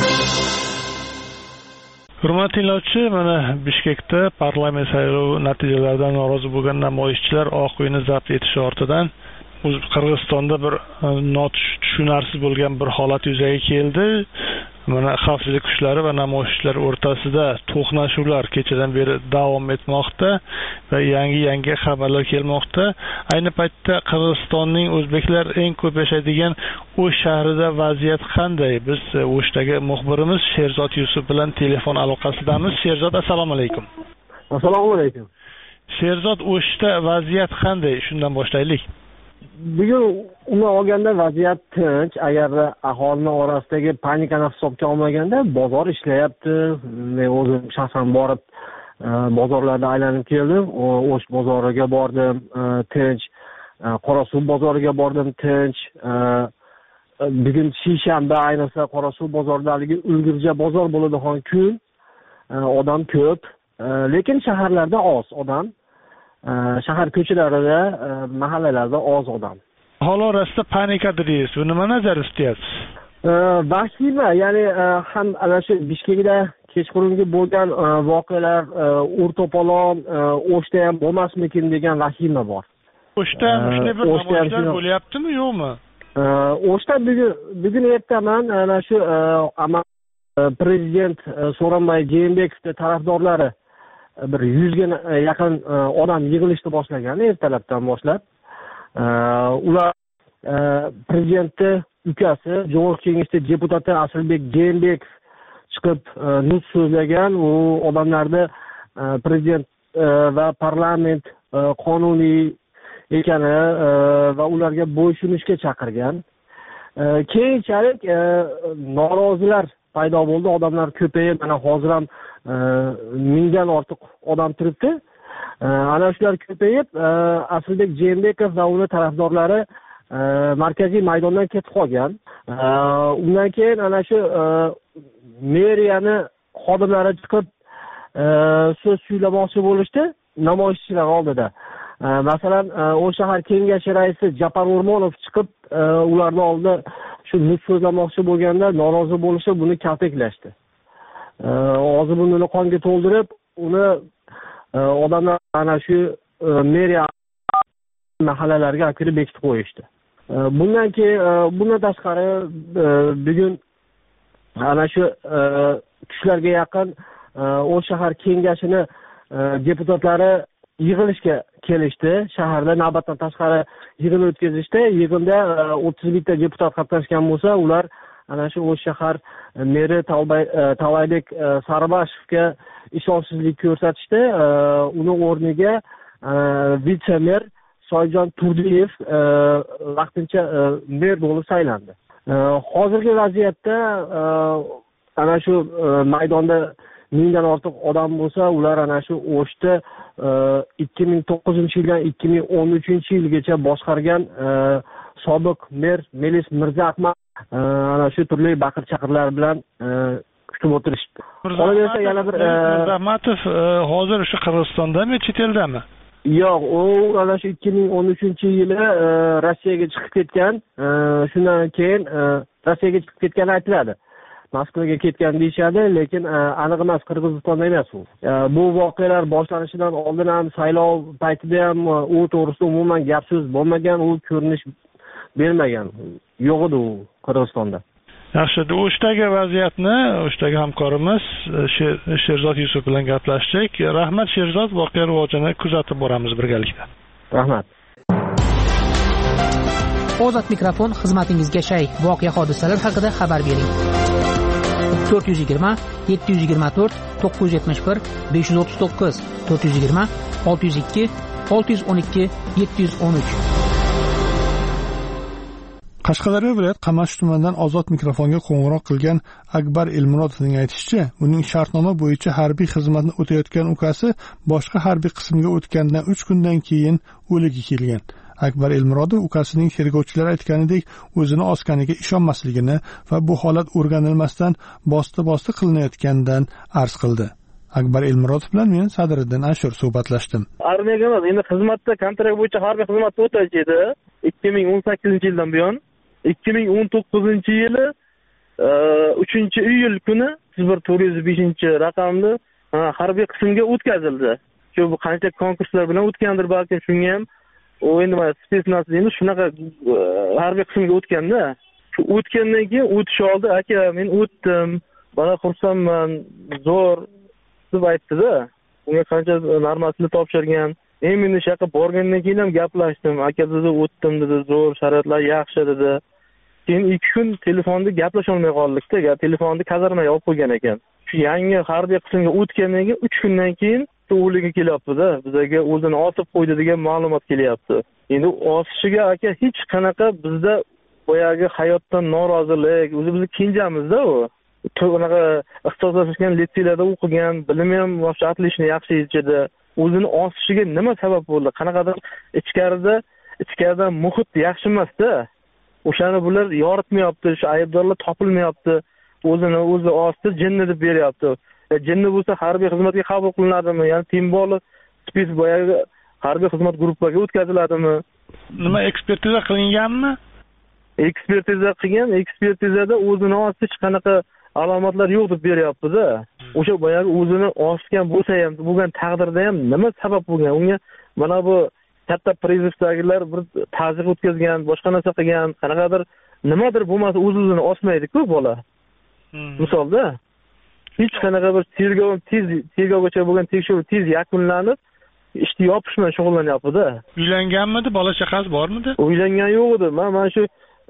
Hurmatli tinglovchi, mana Bishkekda parlament saylovi natijalaridan norozi bo'lgan namoyishchilar Oq uyni zabt etish ortidan Qirg'izistonda bir notushunarsiz bo'lgan bir holat yuzaga keldi. Mana xavfsizlik kuchlari va namoyishchilar o'rtasida to'qnashuvlar kechadan beri davom etmoqda va yangi-yangi xabarlar kelmoqda. Ayni paytda Qirg'izistonning o'zbeklar eng ko'p yashaydigan O'sh shahrida vaziyat qanday? Biz O'shdagi muxbirimiz Sherzod Yusuf bilan telefon aloqasidamiz. Sherzod, assalomu alaykum. Assalomu alaykum. Sherzod, O'shda vaziyat qanday? Shundan boshlaylik. Bugun umuman olganda vaziyat tinch. Agar aholi orasidagi panikani hisobga olmaganda bozor ishlayapti. Men o'zim shaxsan borib bozorlarda aylanib keldim. O'sh bozoriga bordim, tinch. Qorasuv bozoriga bordim, tinch. Bugun seshanba ayniqsa Qorasuv bozoridagi ulgurji bozor bo'ladigan kun. Odam ko'p, lekin shaharlarda oz odam. Shahar ko'chalarida, mahallalarda oz odam. Aholi orasida panika deysiz. Bu nima nazarda tutyapsiz? Vahima, ya'ni ham ana shu Bishkekda kechqurungi bo'lgan voqealar, o'rtopolon, O'shda ham bo'lmasmikin degan vahima bor. O'shda shunday bir namoyishlar bo'lyaptimi, yo'qmi? O'shda bugun bugun ertaman ana shu prezident Sooronbay Jeenbekovning tarafdorlari bir yuzga yaqin odam yig'ilishni boshlagan ertalabdan boshlab. Ular prezidentni ukasi Jo'g'or Kengashi deputati Asilbek Jeenbekov chiqib nutq so'zlagan. U odamlarni prezident va parlament qonuniy ekani va ularga bo'ysunishga chaqirgan. Keyinchalik norozilar paydo bo'ldi, odamlar ko'payib, mana hozir ham mingdan ortiq odam turibdi. Ana shular ko'payib, Asilbek Jeenbekov va uning tarafdorlari markaziy maydondan ketib qolgan. Undan keyin ana shu meriyani xodimlari chiqib so'z so'zlamoqchi bo'lishdi namoyishchilar oldida. Masalan, o shahar kengashi raisi Japar O'rmonov chiqib ularning oldida shu nutq so'zlamoqchi bo'lganda norozi bo'lishib, buni kaltaklashdi. Hozir buni qonga to'ldirib, uni odamlar ana shu meriya mahallalariga kirib bekitib qo'yishdi. Bundan keyin bundan tashqari bugun ana shu tushlarga yaqin o shahar kengashini deputatlari yig'ilishga kelishdi. Shaharda navbatdan tashqari yig'in o'tkazishdi. Yig'inda o'ttiz bitta deputat qatnashgan bo'lsa, ular ana shu o shahar meri Tavaybek Saribashevga ishonchsizlik ko'rsatishdi. Uni o'rniga vitse-mer Soyjon Turdiyev vaqtincha mer bo'lib saylandi. Hozirgi vaziyatda ana shu maydonda mingdan ortiq odam bo'lsa, ular ana shu O'shda ikki ming to'qqizinchi yildan ikki ming o'n uchinchi yilgacha boshqargan sobiq mer Melis Mirzaahmad ana shu turli baqir-chaqirlar bilan kutib o'tirishdi. Qolaversa yana bir Mirzaahmadov hozir shu Qirg'izistondami, chet eldami? Yo'q, u ana shu ikki ming o'n uchinchi yili Rossiyaga chiqib ketgan. Shundan keyin Rossiyaga chiqib ketgani aytiladi. Moskvaga ketgan deyishadi, lekin aniq emas, Qirg'izistonda emas u. Bu voqealar boshlanishidan oldin ham saylov paytida ham u to'g'risida umuman gap so'z bo'lmagan, u ko'rinish bermagan. Yo'q edi u Qirg'izistonda. Yaxshi, O'shdagi vaziyatni O'shdagi hamkorimiz Sherzod Yusuf bilan gaplashdik. Rahmat Sherzod, voqea rivojini kuzatib boramiz birgalikda. Rahmat. Ozod mikrofon xizmatingizga shay. Voqea hodisalar haqida xabar bering. to'rt yuz yigirma yetti yuz yigirma to'rt to'qqiz yuz yetmish bir besh yuz o'ttiz to'qqiz to'rt yuz yigirma olti yuz ikki olti yuz o'n ikki yetti yuz o'n uch. Qashqadaryo viloyat Qamash tumanidan ozod mikrofonga qo'ng'iroq qilgan Akbar Elmurodovning aytishicha, uning shartnoma bo'yicha harbiy xizmatni o'tayotgan ukasi boshqa harbiy qismga o'tgandan uch kundan keyin o'ligi kelgan. Akbar Elmurodov ukasining tergovchilar aytganidek o'zini osganiga ishonmasligini va bu holat o'rganilmasdan bosti-bosti qilinayotganidan arz qildi. Akbar Elmurodov bilan men Sadriddin Ashur suhbatlashdim. Armiyaga emas, endi xizmatda kontrakt bo'yicha harbiy xizmatda o'tash edi. ikki ming o'n sakkizinchi yildan buyon ikki ming o'n to'qqizinchi yili uchinchi iyul kuni bir to'rt yuz beshinchi raqamli harbiy qismga o'tkazildi. Shu bu qancha konkurslar bilan o'tgandir, balki shunga ham u endi mana spetsnaz deymiz, shunaqa harbiy qismga o'tganda, shu o'tgandan keyin o'tish oldi, aka men o'tdim, mana xursandman, zo'r deb aytdi-da. Unga qancha normasini topshirgan. Men endi shu yoqqa borgandan keyin ham gaplashdim. Aka dedi, o'tdim dedi, zo'r, sharoitlar yaxshi dedi. Keyin ikki kun telefonda gaplasha olmay qoldik-da. Telefonni kazarmaga olib qo'ygan ekan. Shu yangi harbiy qismga o'tgandan keyin uch kundan keyin o'ligi kelyapti-da. Bizga o'zini osib qo'ydi degan ma'lumot kelyapti. Endi osishiga aka hech qanaqa bizda boyagi hayotdan norozilik, o'zi bizni kenjamiz-da u. Unaqa ixtisoslashgan litseylarda o'qigan, bilimi ham вообще отлично yaxshi edi. O'zini osishiga nima sabab bo'ldi? Qanaqadir ichkarida, ichkaridan muhit yaxshi emas-da. O'shani bular yoritmayapti, shu aybdorlar topilmayapti. O'zini o'zi osdi, jinni deb beryapti. Jinni bo'lsa harbiy xizmatga qabul qilinadimi? Ya'ni Timboli spes boyagi harbiy xizmat guruhiga o'tkaziladimi? Nima ekspertiza qilinganmi? Ekspertiza qilgan, ekspertizada o'zini osdi, hech qanaqa alomatlar yo'q deb beryapti-da. O'sha boyagi o'zini osgan bo'lsa ham, bo'lgan taqdirda ham nima sabab bo'lgan? Unga mana bu katta prizivdagilar bir ta'zir o'tkazgan, boshqa narsa qilgan, qanaqadir nimadir bo'lmasa o'z-o'zini osmaydi-ku bola. Misolda hech qanaqa bir tergov tez tergovgacha bo'lgan tekshiruv tez yakunlanib, ishni yopish bilan shug'ullanyapti-da. Uylanganmidi, bola chaqasi bormidi? Uylangan yo'q edi. Men mana shu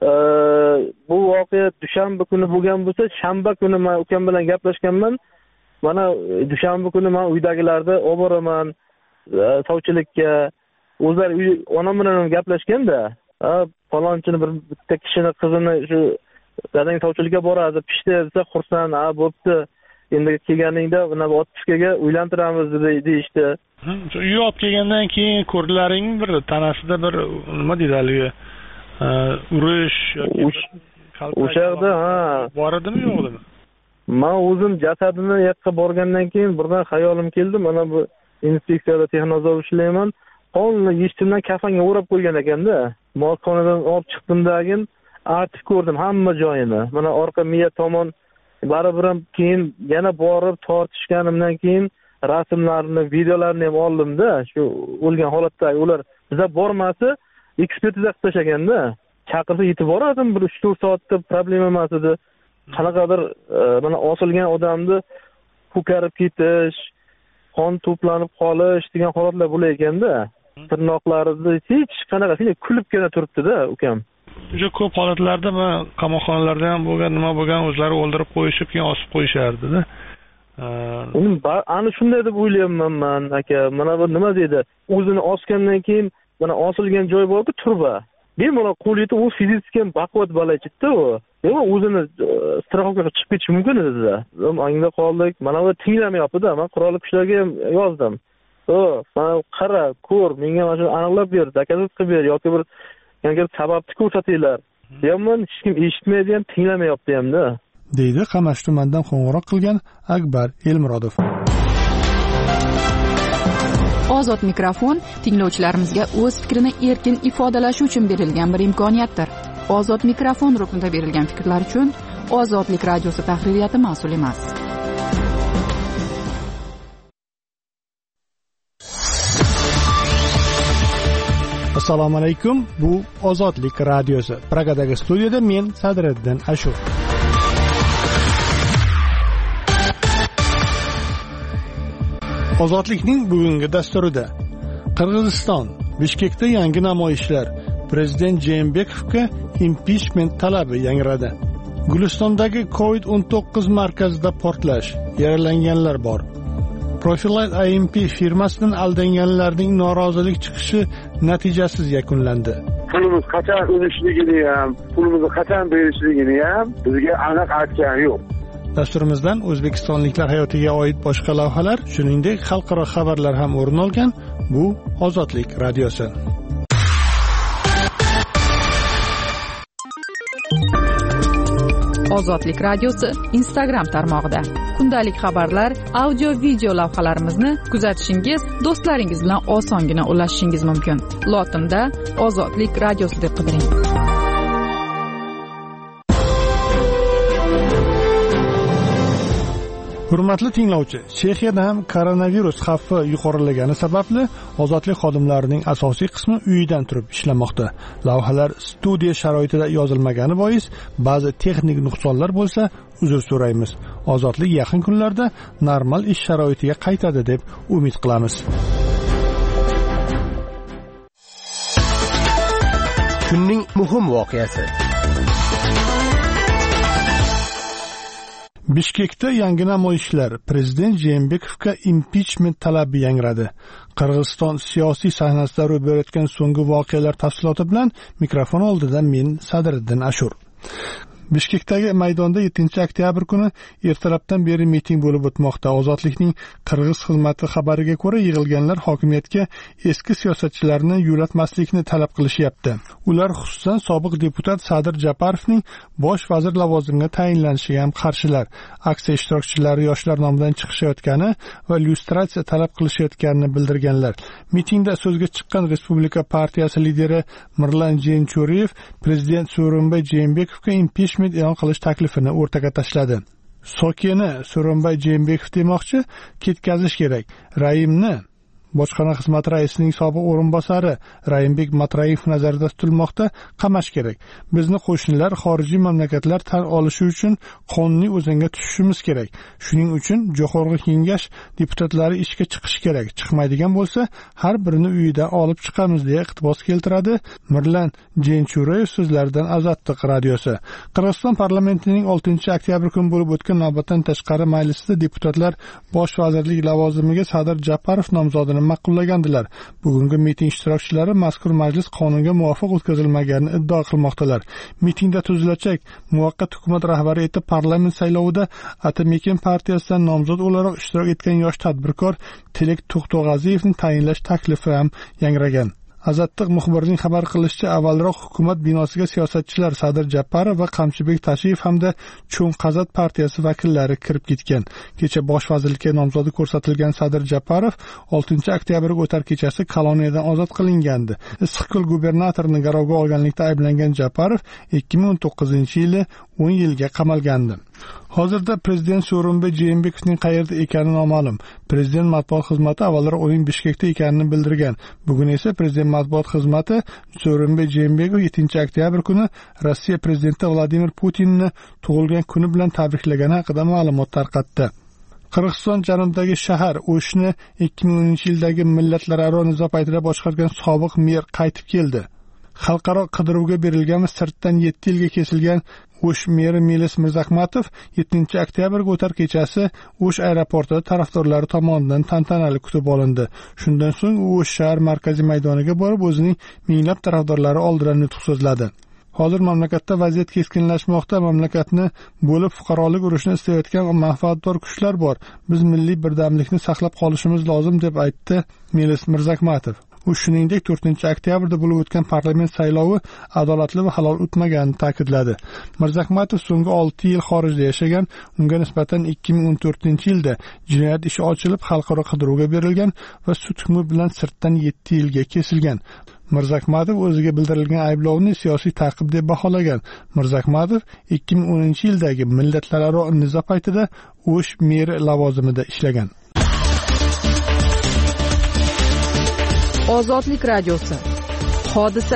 bu voqea dushanba kuni bo'lgan bo'lsa, shanba kuni men ukam bilan gaplashganman. Mana dushanba kuni men uydagilarni olib boraman sovchilikka. O'zlar onam bilan ham gaplashganda, falonchini bir bitta kishini qizini shu dadang sovchilikka boradi, pishdi desa xursand, ha bo'pti. Endi kelganingda mana otpuskaga uylantiramiz deyishdi. Uy olib kelgandan keyin ko'rdilaring bir tanasida bir nima deydi haligi urish yoki o'sha yerda ha bor edimi yo'qmi? Men o'zim jasadini yoqqa borgandan keyin birdan xayolim keldi, mana bu inspeksiyada texnozor ishlayman. Qonni yechtimdan kafanga o'rab qo'ygan ekanda. Molxonadan olib chiqdimdagin artib ko'rdim hamma joyini. Mana orqa miya tomon baribir ham keyin yana borib tortishganimdan keyin rasmlarni, videolarni ham oldim-da, shu o'lgan holatdagi ular bizga bormasa, ekspertiza qilib tashlaganda, chaqirsa yetib borardim, bir uch to'rt soatda problema emas edi. Qanaqadir mana osilgan odamni ko'karib ketish, qon to'planib qolish degan holatlar bo'lar ekanda, tirnoqlarida hech qanaqa shunday kulibgina turibdi-da ukam. Juda ko'p holatlarda men qamoqxonalarda ham bo'lgan, nima bo'lgan, o'zlari o'ldirib qo'yishib, keyin osib qo'yishardi-da. Ana shunday deb o'ylayapman men, aka. Mana bu nima deydi? O'zini osgandan keyin mana osilgan joy borku, turba. Bemalol qo'l yetib, u fizически baquvvat bo'lajitda u. Yo'q, o'zini strafovkaga chiqib ketishi mumkin edi-da. Angda qoldik. Mana bu tinglamayapti-da. Men qurolli kuchlarga ham yozdim. O, mana qara, ko'r, menga mana shuni aniqlab ber, dokazat qilib ber yoki bir yangi sababni ko'rsatinglar. Deyapman, hech kim eshitmaydi ham, tinglamayapti ham-da. deydi Qamash tumanidan qo'ng'iroq qilgan Akbar Elmurodov. Ozod mikrofon tinglovchilarimizga o'z fikrini erkin ifodalashi uchun berilgan bir imkoniyatdir. Ozod mikrofon ruknida berilgan fikrlar uchun Ozodlik radiosi tahririyati mas'ul emas. Assalomu alaykum. Bu Ozodlik radiosi. Pragadagi studiyada men Sadriddin Ashur. Ozodlikning bugungi dasturida Qirg'iziston Bishkekda yangi namoyishlar, prezident Jeenbekovga impichment talabi yangradi. Gulistondagi covid o'n to'qqiz markazida portlash, yaralanganlar bor. Profilite I M P firmasidan aldanganlarning norozilik chiqishi natijasiz yakunlandi. Pulimiz qachon o'lishligini ham, pulimizni qachon berishligini ham bizga aniq aytgan yo'q. Dasturimizdan o'zbekistonliklar hayotiga oid boshqa lavhalar, shuningdek xalqaro xabarlar ham o'rin olgan. Bu Ozodlik radiosi. Ozodlik radiosi Instagram tarmog'ida. Kundalik xabarlar, audio video lavhalarimizni kuzatishingiz, do'stlaringiz bilan osongina ulashishingiz mumkin. Lotinda Ozodlik radiosi deb qidiring. Hurmatli tinglovchi, Chexiyada ham koronavirus xavfi yuqorilagani sababli ozodlik xodimlarining asosiy qismi uyidan turib ishlamoqda. Lavhalar studiya sharoitida yozilmagani bois ba'zi texnik nuqsonlar bo'lsa, uzr so'raymiz. Ozodlik yaqin kunlarda normal ish sharoitiga qaytadi deb umid qilamiz. Kunning muhim voqeasi. Bishkekda yangi namoyishlar, prezident Jeenbekovga impichment talabi yangradi. Qirg'iziston siyosiy sahnasida ro'y berayotgan so'nggi voqealar tafsiloti bilan mikrofon oldida men Sadriddin Ashur. Bishkekdagi maydonda yettinchi oktyabr kuni ertalabdan beri miting bo'lib o'tmoqda. Ozodlikning Qirg'iz xizmati xabariga ko'ra, yig'ilganlar hokimiyatga eski siyosatchilarni yo'latmaslikni talab qilishyapti. Ular xususan sobiq deputat Sadir Japarovning bosh vazir lavozimiga tayinlanishiga ham qarshilar. Aksiya ishtirokchilari yoshlar nomidan chiqishayotgani va lyustratsiya talab qilishayotganini bildirganlar. Mitingda so'zga chiqqan Respublika partiyasi lideri Mirlan Jenchuriyev prezident Sooronbay Jeenbekovga impichment e'lon qilish taklifini o'rtaga tashladi. Sokeni Sooronbay Jeenbekov demoqchi, ketkazish kerak. Raimni Bojxona xizmati raisining sobiq o'rinbosari Rayimbek Matrayev nazarda tutilmoqda. Qamash kerak. Bizni qo'shnilar xorijiy mamlakatlar tan olishi uchun qonuniy o'zanga tushishimiz kerak. Shuning uchun Jo'qorg'i Kengash deputatlari ishga chiqish kerak. Chiqmaydigan bo'lsa, har birini uyida olib chiqamiz deya iqtibos keltiradi Mirlan Jenchureyev so'zlaridan Azatliq radiosi. Qirg'iziston parlamentining oltinchi oktyabr kuni bo'lib o'tgan navbatdan tashqari majlisida deputatlar bosh vazirlik lavozimiga Sadir Japarov nomzodini ma'qullagandilar. Bugungi miting ishtirokchilari mazkur majlis qonunga muvofiq o'tkazilmaganini iddao qilmoqdalar. Mitingda tuzilajak muvaqqat hukumat rahbari etib parlament saylovida Atamekin partiyasidan nomzod o'laroq ishtirok etgan yosh tadbirkor Tilak To'xtog'aziyevni tayinlash taklifi ham yangragan. Azatliq muxbirining xabar qilishicha, avvalroq hukumat binosiga siyosatchilar Sadir Japarov va Qamchibek Tashiyev hamda Cho'nqazat partiyasi vakillari kirib ketgan. Kecha bosh vazirlikka nomzodi ko'rsatilgan Sadir Japarov oltinchi oktyabrga o'tar kechasi koloniyadan ozod qilingandi. Issiqko'l gubernatorining garovga olganlikda ayblangan Japarov ikki ming o'n to'qqizinchi yili o'n yilga qamalgandi. Hozirda prezident Sooronbay Jeenbekovning qayerda ekani noma'lum. Prezident matbuot xizmati avvalroq uning Bishkekda ekanini bildirgan. Bugun esa prezident matbuot xizmati Sooronbay Jeenbekov yettinchi oktyabr kuni Rossiya prezidenti Vladimir Putinni tug'ilgan kuni bilan tabriklagani haqida ma'lumot tarqatdi. Qirg'iziston janubidagi shahar O'shni ikki ming o'ninchi yildagi millatlararo nizo paytida boshqargan sobiq mer qaytib keldi. Xalqaro qidiruvga berilgan va sirtdan yetti yilga kesilgan O'sh meri Melis Mirzahmatov yettinchi oktyabrga o'tar kechasi O'sh aeroportida tarafdorlari tomonidan tantanali kutib olindi. Shundan so'ng u O'sh shahar markaziy maydoniga borib o'zining minglab tarafdorlari oldida nutq so'zladi. Hozir mamlakatda vaziyat keskinlashmoqda. Mamlakatni bo'lib fuqarolik urushini istayotgan manfaatdor kuchlar bor. Biz milliy birdamlikni saqlab qolishimiz lozim deb aytdi Melis Mirzahmatov. U shuningdek to'rtinchi oktyabrda bo'lib o'tgan parlament saylovi adolatli va halol o'tmaganini ta'kidladi. Mirzahmatov so'nggi olti yil xorijda yashagan, unga nisbatan ikki ming o'n to'rtinchi yilda jinoyat ishi ochilib, xalqaro qidiruvga berilgan va sud hukmi bilan sirtdan yetti yilga kesilgan. Mirzahmatov o'ziga bildirilgan ayblovni siyosiy ta'qib deb baholagan. Mirzahmatov ikki ming o'ninchi yildagi millatlararo nizo paytida O'sh meri lavozimida ishlagan. Ozodlik radiosi. Hodisa.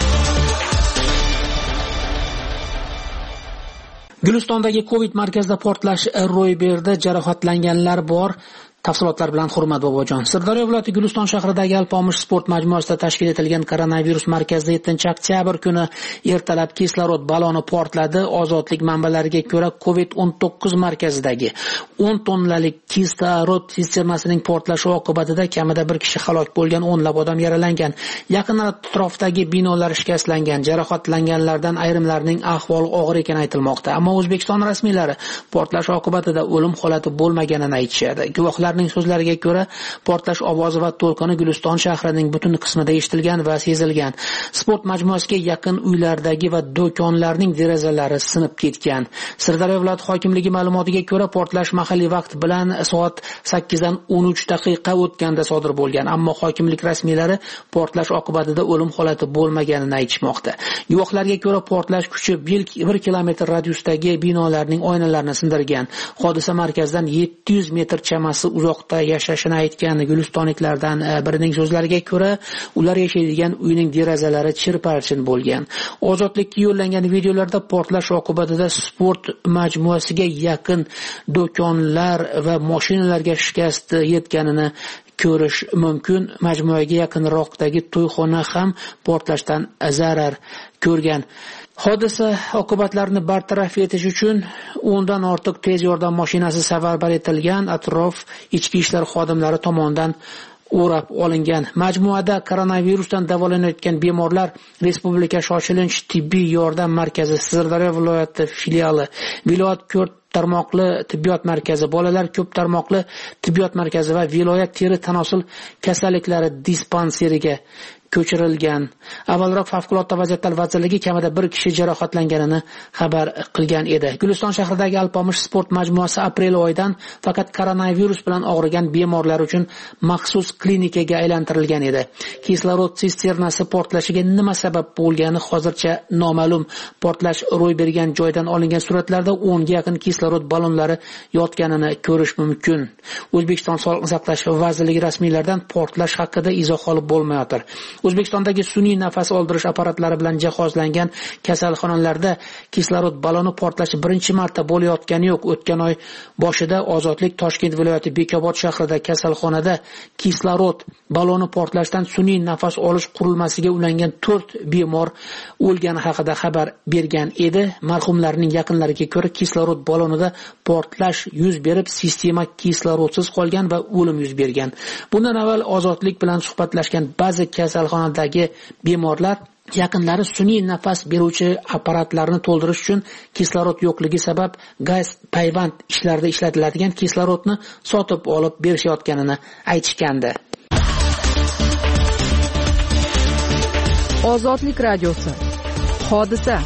Gulistondagi Covid markazida portlash ro'y berdi. Jarohatlanganlar bor. Tafsilotlar bilan Hurmat Bobojon. Sirdaryo viloyati Guliston shahridagi Alpomish sport majmuasida tashkil etilgan koronavirus markazida yettinchi oktyabr kuni ertalab kislorod baloni portladi. Ozodlik manbalariga ko'ra Covid o'n to'qqiz markazidagi o'n tonnalik kislorod sistemasining portlashi oqibatida kamida bir kishi halok bo'lgan, o'nlab odam yaralangan. Yaqin atrofdagi binolar shikastlangan. Jarohatlanganlardan ayrimlarining ahvoli og'ir ekani aytilmoqda. Ammo O'zbekiston rasmiylari portlash oqibatida o'lim holati bo'lmaganini aytishadi. Guvohlar so'zlariga ko'ra, portlash ovozi va to'lqini Guliston shahrining butun qismida eshitilgan va sezilgan. Sport majmuasiga yaqin uylardagi va do'konlarning derazalari sinib ketgan. Sirdaryo viloyati hokimligi ma'lumotiga ko'ra, portlash mahalliy vaqt bilan soat sakkizdan o'n uch daqiqa o'tganda sodir bo'lgan, ammo hokimlik rasmiylari portlash oqibatida o'lim holati bo'lmaganini aytishmoqda. Guvohlarga ko'ra, portlash kuchi bir kilometr radiusdagi binolarning oynalarini sindirgan. Hodisa markazdan yetti yuz metr chamasi uzoqda yashashini aytgan gulistonliklardan birining so'zlariga ko'ra, ular yashaydigan uyning derazalari chirparchin bo'lgan. Ozodlikka yo'llangan videolarda portlash oqibatida sport majmuasiga yaqin do'konlar va mashinalarga shikast yetganini ko'rish mumkin. Majmuaga yaqinroqdagi to'yxona ham portlashdan zarar ko'rgan. Hodisa oqibatlarini bartaraf etish uchun o'ndan ortiq tez yordam mashinasi safarbar etilgan. Atrof ichki ishlar xodimlari tomonidan o'rab olingan. Majmuada koronavirusdan davolanayotgan bemorlar Respublika shoshilinch tibbiy yordam markazi Sirdaryo viloyati filiali, viloyat ko'p tarmoqli tibbiyot markazi, bolalar ko'p tarmoqli tibbiyot markazi va viloyat teri tanosul kasalliklari dispanseriga ko'chirilgan. Avvalroq favqulodda vaziyatlar vazirligi kamida bir kishi jarohatlanganini xabar qilgan edi. Guliston shahridagi Alpomish sport majmuasi aprel oyidan faqat koronavirus bilan og'rigan bemorlar uchun maxsus klinikaga aylantirilgan edi. Kislorod sisternasi portlashiga nima sabab bo'lgani hozircha noma'lum. Portlash ro'y bergan joydan olingan suratlarda o'nga yaqin kislorod ballonlari yotganini ko'rish mumkin. O'zbekiston Sog'liqni saqlash vazirligi rasmiylaridan portlash haqida izoh olib bo'lmayotir. O'zbekistondagi sun'iy nafas oldirish apparatlari bilan jihozlangan kasalxonalarda kislorod balloni portlashi birinchi marta bo'layotgani yo'q. O'tgan oy boshida Ozodlik Toshkent viloyati Bekobod shahrida kasalxonada kislorod balloni portlashdan sun'iy nafas olish qurilmasiga ulangan to'rt bemor o'lgani haqida xabar bergan edi. Marhumlarning yaqinlariga ko'ra kislorod ballonida portlash yuz berib, sistema kislorodsiz qolgan va o'lim yuz bergan. Bundan avval Ozodlik bilan suhbatlashgan ba'zi kasalxonadagi bemorlar yaqinlari sun'iy nafas beruvchi apparatlarni to'ldirish uchun kislorod yo'qligi sabab gaz payvand ishlarida ishlatiladigan kislorodni sotib olib berishayotganini aytishgandi. Ozodlik radiosi. Hodisa.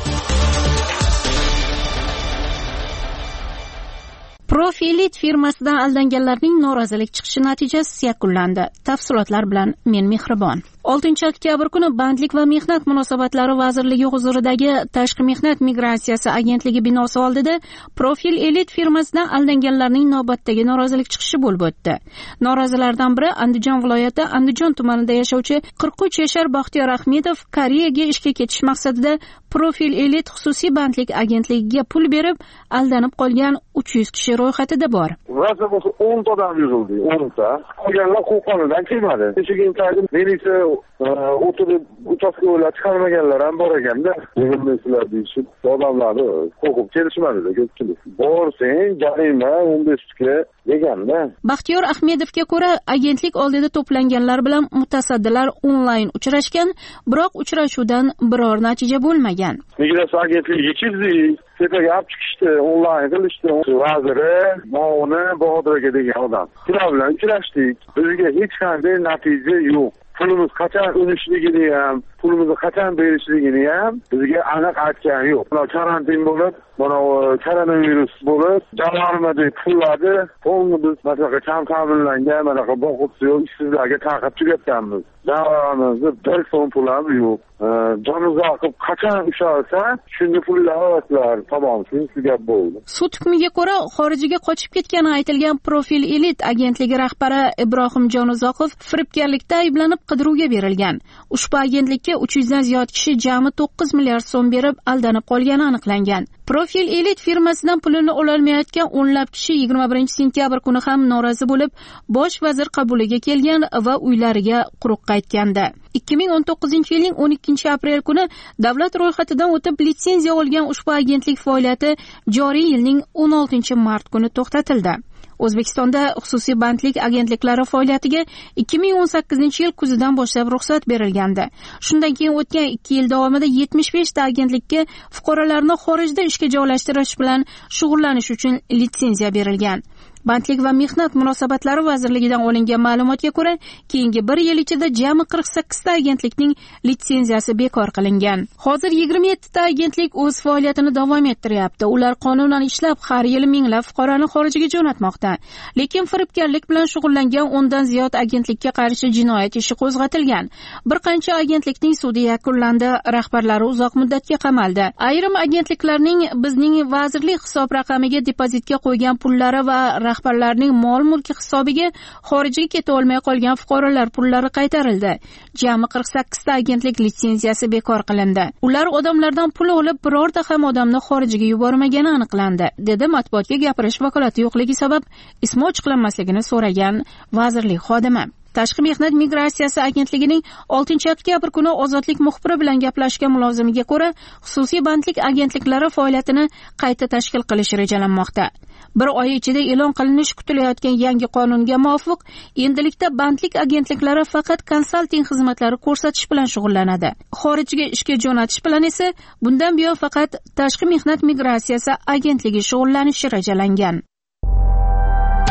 Profilit firmasidan aldanganlarning norozilik chiqishi natijasi yakunlandi. Tafsilotlar bilan men Mehribon. oltinchi oktyabr kuni Bandlik va mehnat munosabatlari vazirligi huzuridagi Tashqi mehnat migratsiyasi agentligi binosi oldida Profil Elit firmasidan aldanganlarning navbatdagi norozilik chiqishi bo'lib o'tdi. Norozilardan biri Andijon viloyati Andijon tumanida yashovchi qirq uch yashar Baxtiyor Ahmedov Koreyaga ishga ketish maqsadida Profil Elit xususiy bandlik agentligiga pul berib aldanib qolgan uch yuz kishi ro'yxatida bor. Vazir bo'lsa o'n ta odam yig'ildi, o'n ta. Qolganlar qo'qonidan kelmadi. Kechiginchalik militsiya o'tirib uchastkavolar chiqarmaganlar ham bor ekanda. Yig'ilmaysizlar deyishib, odamlarni qo'rqib kelishmadi-da ko'pchilik. Borsang, jarima o'n besh ga deganda. Baxtiyor Ahmedovga ko'ra, agentlik oldida to'planganlar bilan mutasaddilar onlayn uchrashgan, biroq uchrashuvdan biror natija bo'lmagan. Migratsiya agentligi chizdik, tepaga olib chiqishdi, onlayn qilishdi. Vaziri, Mavni, Bahodir aka degan odam. Ular bilan uchrashdik. Bizga hech qanday natija yo'q. Pulimiz qachon o'nishligini ham, pulimizni qachon berishligini ham bizga aniq aytgan yo'q. Mana karantin bo'lib, mana koronavirus bo'lib, jamg'armadagi pullarni to'g'ri biz masalan kam ta'minlangan, mana bu boquvchi yo'q, ishsizlarga taqib tugatganmiz. Jamg'armamizda bir so'm pul ham yo'q. Jonimizga qilib qachon ushalsa, shunga pullar olasizlar. Tamom, shunisi gap bo'ldi. Sud hukmiga ko'ra, xorijga qochib ketgani aytilgan Profil Elit agentligi rahbari Ibrohim Jonuzoqov firibgarlikda ayblanib qidiruvga berilgan. Ushbu agentlikka uch yuz dan ziyod kishi jami to'qqiz milliard so'm berib aldanib qolgani aniqlangan. Profil Elit firmasidan pulini ololmayotgan o'nlab kishi yigirma birinchi sentyabr kuni ham norozi bo'lib, bosh vazir qabuliga kelgan va uylariga quruq qaytgandi. ikki ming o'n to'qqizinchi yilning o'n ikkinchi aprel kuni davlat ro'yxatidan o'tib litsenziya olgan ushbu agentlik faoliyati joriy yilning o'n oltinchi mart kuni to'xtatildi. O'zbekistonda xususiy bandlik agentliklari faoliyatiga ikki ming o'n sakkizinchi yil kuzidan boshlab ruxsat berilgandi. Shundan keyin o'tgan ikki yil davomida yetmish besh ta agentlikka fuqarolarni xorijda ishga joylashtirish bilan shug'ullanish uchun litsenziya berilgan. Bandlik va mehnat munosabatlari vazirligidan olingan ma'lumotga ko'ra, keyingi bir yil ichida jami qirq sakkiz ta agentlikning litsenziyasi bekor qilingan. Hozir yigirma yetti ta agentlik o'z faoliyatini davom ettiryapti. Ular qonunan ishlab, har yili minglab fuqaroni xorijga jo'natmoqda. Lekin firibgarlik bilan shug'ullangan o'ndan ziyod agentlikka qarshi jinoyat ishi qo'zg'atilgan. Bir qancha agentlikning sudi yakunlandi, rahbarlari uzoq muddatga qamaldi. Ayrim agentliklarning bizning vazirlik hisob raqamiga depozitga qo'ygan pullari va rahbarlarning mol-mulki hisobiga xorijga keta olmay qolgan fuqarolar pullari qaytarildi. Jami qirq sakkiz ta agentlik litsenziyasi bekor qilindi. Ular odamlardan pul olib, birorta ham odamni xorijga yubormagani aniqlandi, dedi matbuotga gapirish vakolati yo'qligi sabab ismi ochiqlanmasligini so'ragan vazirlik xodimi. Tashqi mehnat migratsiyasi agentligining oltinchi oktyabr kuni Ozodlik muxbiri bilan gaplashgan mulozimiga ko'ra, xususiy bandlik agentliklari faoliyatini qayta tashkil qilish rejalanmoqda. Bir oy ichida e'lon qilinishi kutilayotgan yangi qonunga muvofiq, endilikda bandlik agentliklari faqat konsalting xizmatlari ko'rsatish bilan shug'ullanadi. Xorijga ishga jo'natish bilan esa bundan buyon faqat Tashqi mehnat migratsiyasi agentligi shug'ullanishi rejalangan.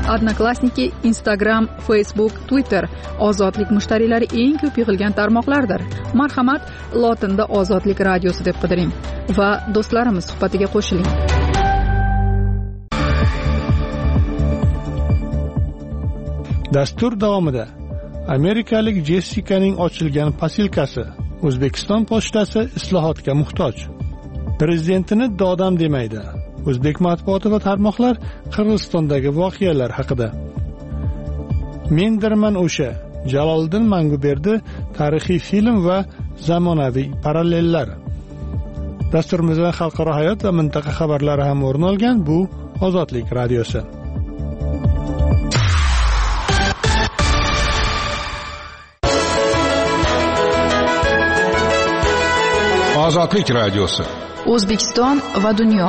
Odnoklassniki, Instagram, Facebook, Twitter ozodlik mushtariylari eng ko'p yig'ilgan tarmoqlardir. Marhamat, lotinda Ozodlik radiosi deb qidiring va do'stlarimiz suhbatiga qo'shiling. Dastur davomida amerikalik Jessikaning ochilgan posilkasi, O'zbekiston pochtasi islohotga muhtoj. Prezidentini dodam demaydi. O'zbek matbuoti va tarmoqlar Qirg'izistondagi voqealar haqida. Mendirman o'sha Jaloliddin Manguberdi tarixiy film va zamonaviy parallellar. Dasturimizda xalqaro hayot va mintaqa xabarlari ham o'rin olgan. Bu Ozodlik radiosi. Ozodlik radiosi. O'zbekiston va dunyo.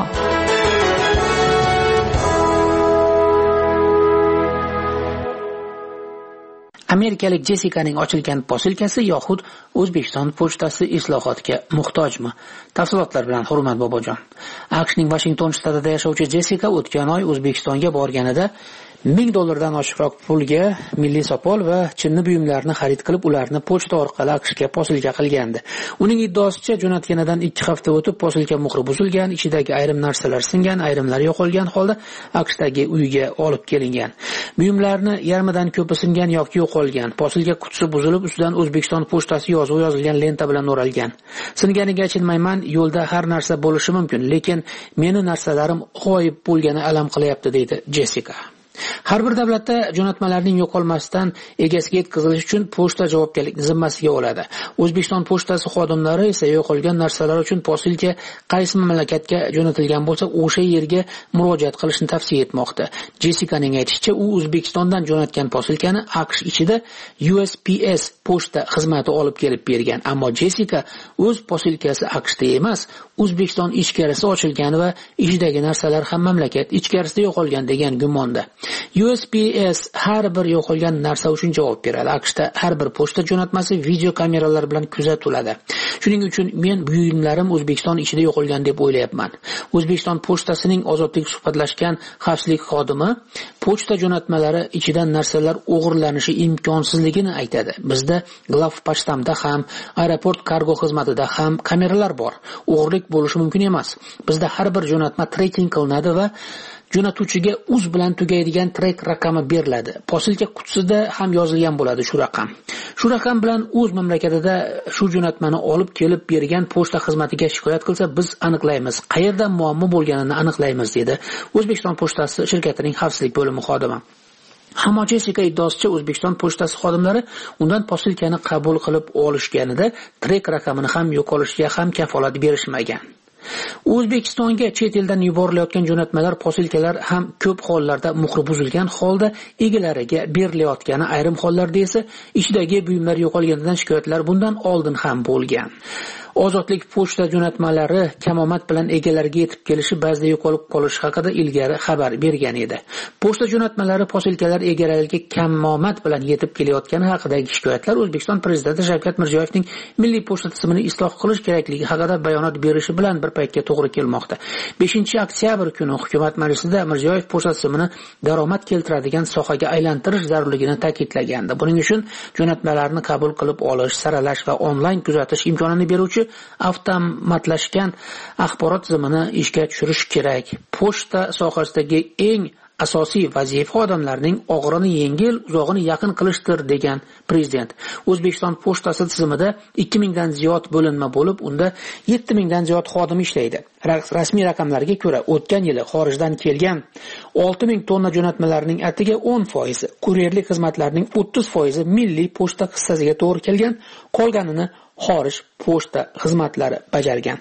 Amerikalik Jessikaning ochilgan posilkasi yoxud O'zbekiston pochtasi islohotga muhtojmi? Tafsilotlar bilan Hurmat Bobojon. AQShning Washington shtatida yashovchi Jessika o'tgan oy O'zbekistonga borganida ming dollardan oshiqroq pulga milliy sopol va chinni buyumlarni xarid qilib, ularni pochta orqali AQShga posilka qilgandi. Uning iddaosicha, jo'natganidan ikki hafta o'tib posilka muhri buzilgan, ichidagi ayrim narsalar singan, ayrimlari yo'qolgan holda AQShdagi uyga olib kelingan. Buyumlarni yarmidan ko'pi singan yoki yo'qolgan. Posilka qutisi buzilib, ustidan O'zbekiston pochtasi yozuvi yozilgan lenta bilan o'ralgan. Singaniga achinmayman, yo'lda har narsa bo'lishi mumkin, lekin meni narsalarim g'oyib bo'lgani alam qilyapti, deydi Jessika. Har bir davlatda jo'natmalarning yo'qolmasdan egasiga yetkazilishi uchun pochta javobgarlikni zimmasiga oladi. O'zbekiston pochtasi xodimlari esa yo'qolgan narsalar uchun posilka qaysi mamlakatga jo'natilgan bo'lsa, o'sha yerga murojaat qilishni tavsiya etmoqda. Jessikaning aytishicha, u O'zbekistondan jo'natgan posilkani AQSh ichida U S P S pochta xizmati olib kelib bergan. Ammo Jessika o'z posilkasi AQShda emas, O'zbekiston ichkarisi ochilgan va ichidagi narsalar ham mamlakat ichkarisida yo'qolgan degan gumonda. U S P S har bir yo'qolgan narsa uchun javob beradi. AQShda har bir pochta jo'natmasi video kameralar bilan kuzatiladi. Shuning uchun men buyumlarim O'zbekiston ichida yo'qolgan deb o'ylayapman. O'zbekiston pochtasining ozodlik suhbatlashgan xavfsizlik xodimi pochta jo'natmalari ichidan narsalar o'g'irlanishi imkonsizligini aytadi. Bizda Glawpochtamda ham, aeroport kargo xizmatida ham kameralar bor. O'g'irlik bo'lishi mumkin emas. Bizda har bir jo'natma tracking qilinadi va jo'natuvchiga uz bilan tugaydigan trek raqami beriladi. Posilka qutisida ham yozilgan bo'ladi shu raqam. Shu raqam bilan o'z mamlakatida shu jo'natmani olib kelib bergan pochta xizmatiga shikoyat qilsa, biz aniqlaymiz, qayerda muammo bo'lganini aniqlaymiz, dedi O'zbekiston pochtasi shirkatining xavfsizlik bo'limi xodimi. Ammo Jessika iddaosicha, O'zbekiston pochtasi xodimlari undan posilkani qabul qilib olishganida trek raqamini ham yo'qolishiga ham kafolat berishmagan. O'zbekistonga chet eldan yuborilayotgan jo'natmalar, posilkalar ham ko'p hollarda muhri buzilgan holda egalariga berilayotgani, ayrim hollarda esa ichidagi buyumlar yo'qolganidan shikoyatlar bundan oldin ham bo'lgan. Ozodlik pochta jo'natmalari kamomad bilan egalariga yetib kelishi, ba'zida yo'qolib qolishi haqida ilgari xabar bergan edi. Pochta jo'natmalari, posilkalar egalariga kamomad bilan yetib kelayotgani haqidagi shikoyatlar O'zbekiston prezidenti Shavkat Mirziyoyevning milliy pochta tizimini isloh qilish kerakligi haqida bayonot berishi bilan bir paytga to'g'ri kelmoqda. beshinchi oktyabr kuni hukumat majlisida Mirziyoyev pochta tizimini daromad keltiradigan sohaga aylantirish zarurligini ta'kidlagandi. Buning uchun jo'natmalarni qabul qilib olish, saralash va onlayn kuzatish imkonini beruvchi avtomatlashgan axborot tizimini ishga tushirish kerak. Pochta sohasidagi eng asosiy vazifa odamlarning og'irini yengil, uzog'ini yaqin qilishdir, degan prezident. O'zbekiston pochtasi tizimida ikki mingdan ziyod bo'linma bo'lib, unda yetti mingdan ziyod xodim ishlaydi. Rasmiy raqamlarga ko'ra, o'tgan yili xorijdan kelgan olti ming tonna jo'natmalarning atiga o'n foiz, kuryerlik xizmatlarning o'ttiz foiz milliy pochta hissasiga to'g'ri kelgan, qolganini xorij pochta xizmatlari bajargan.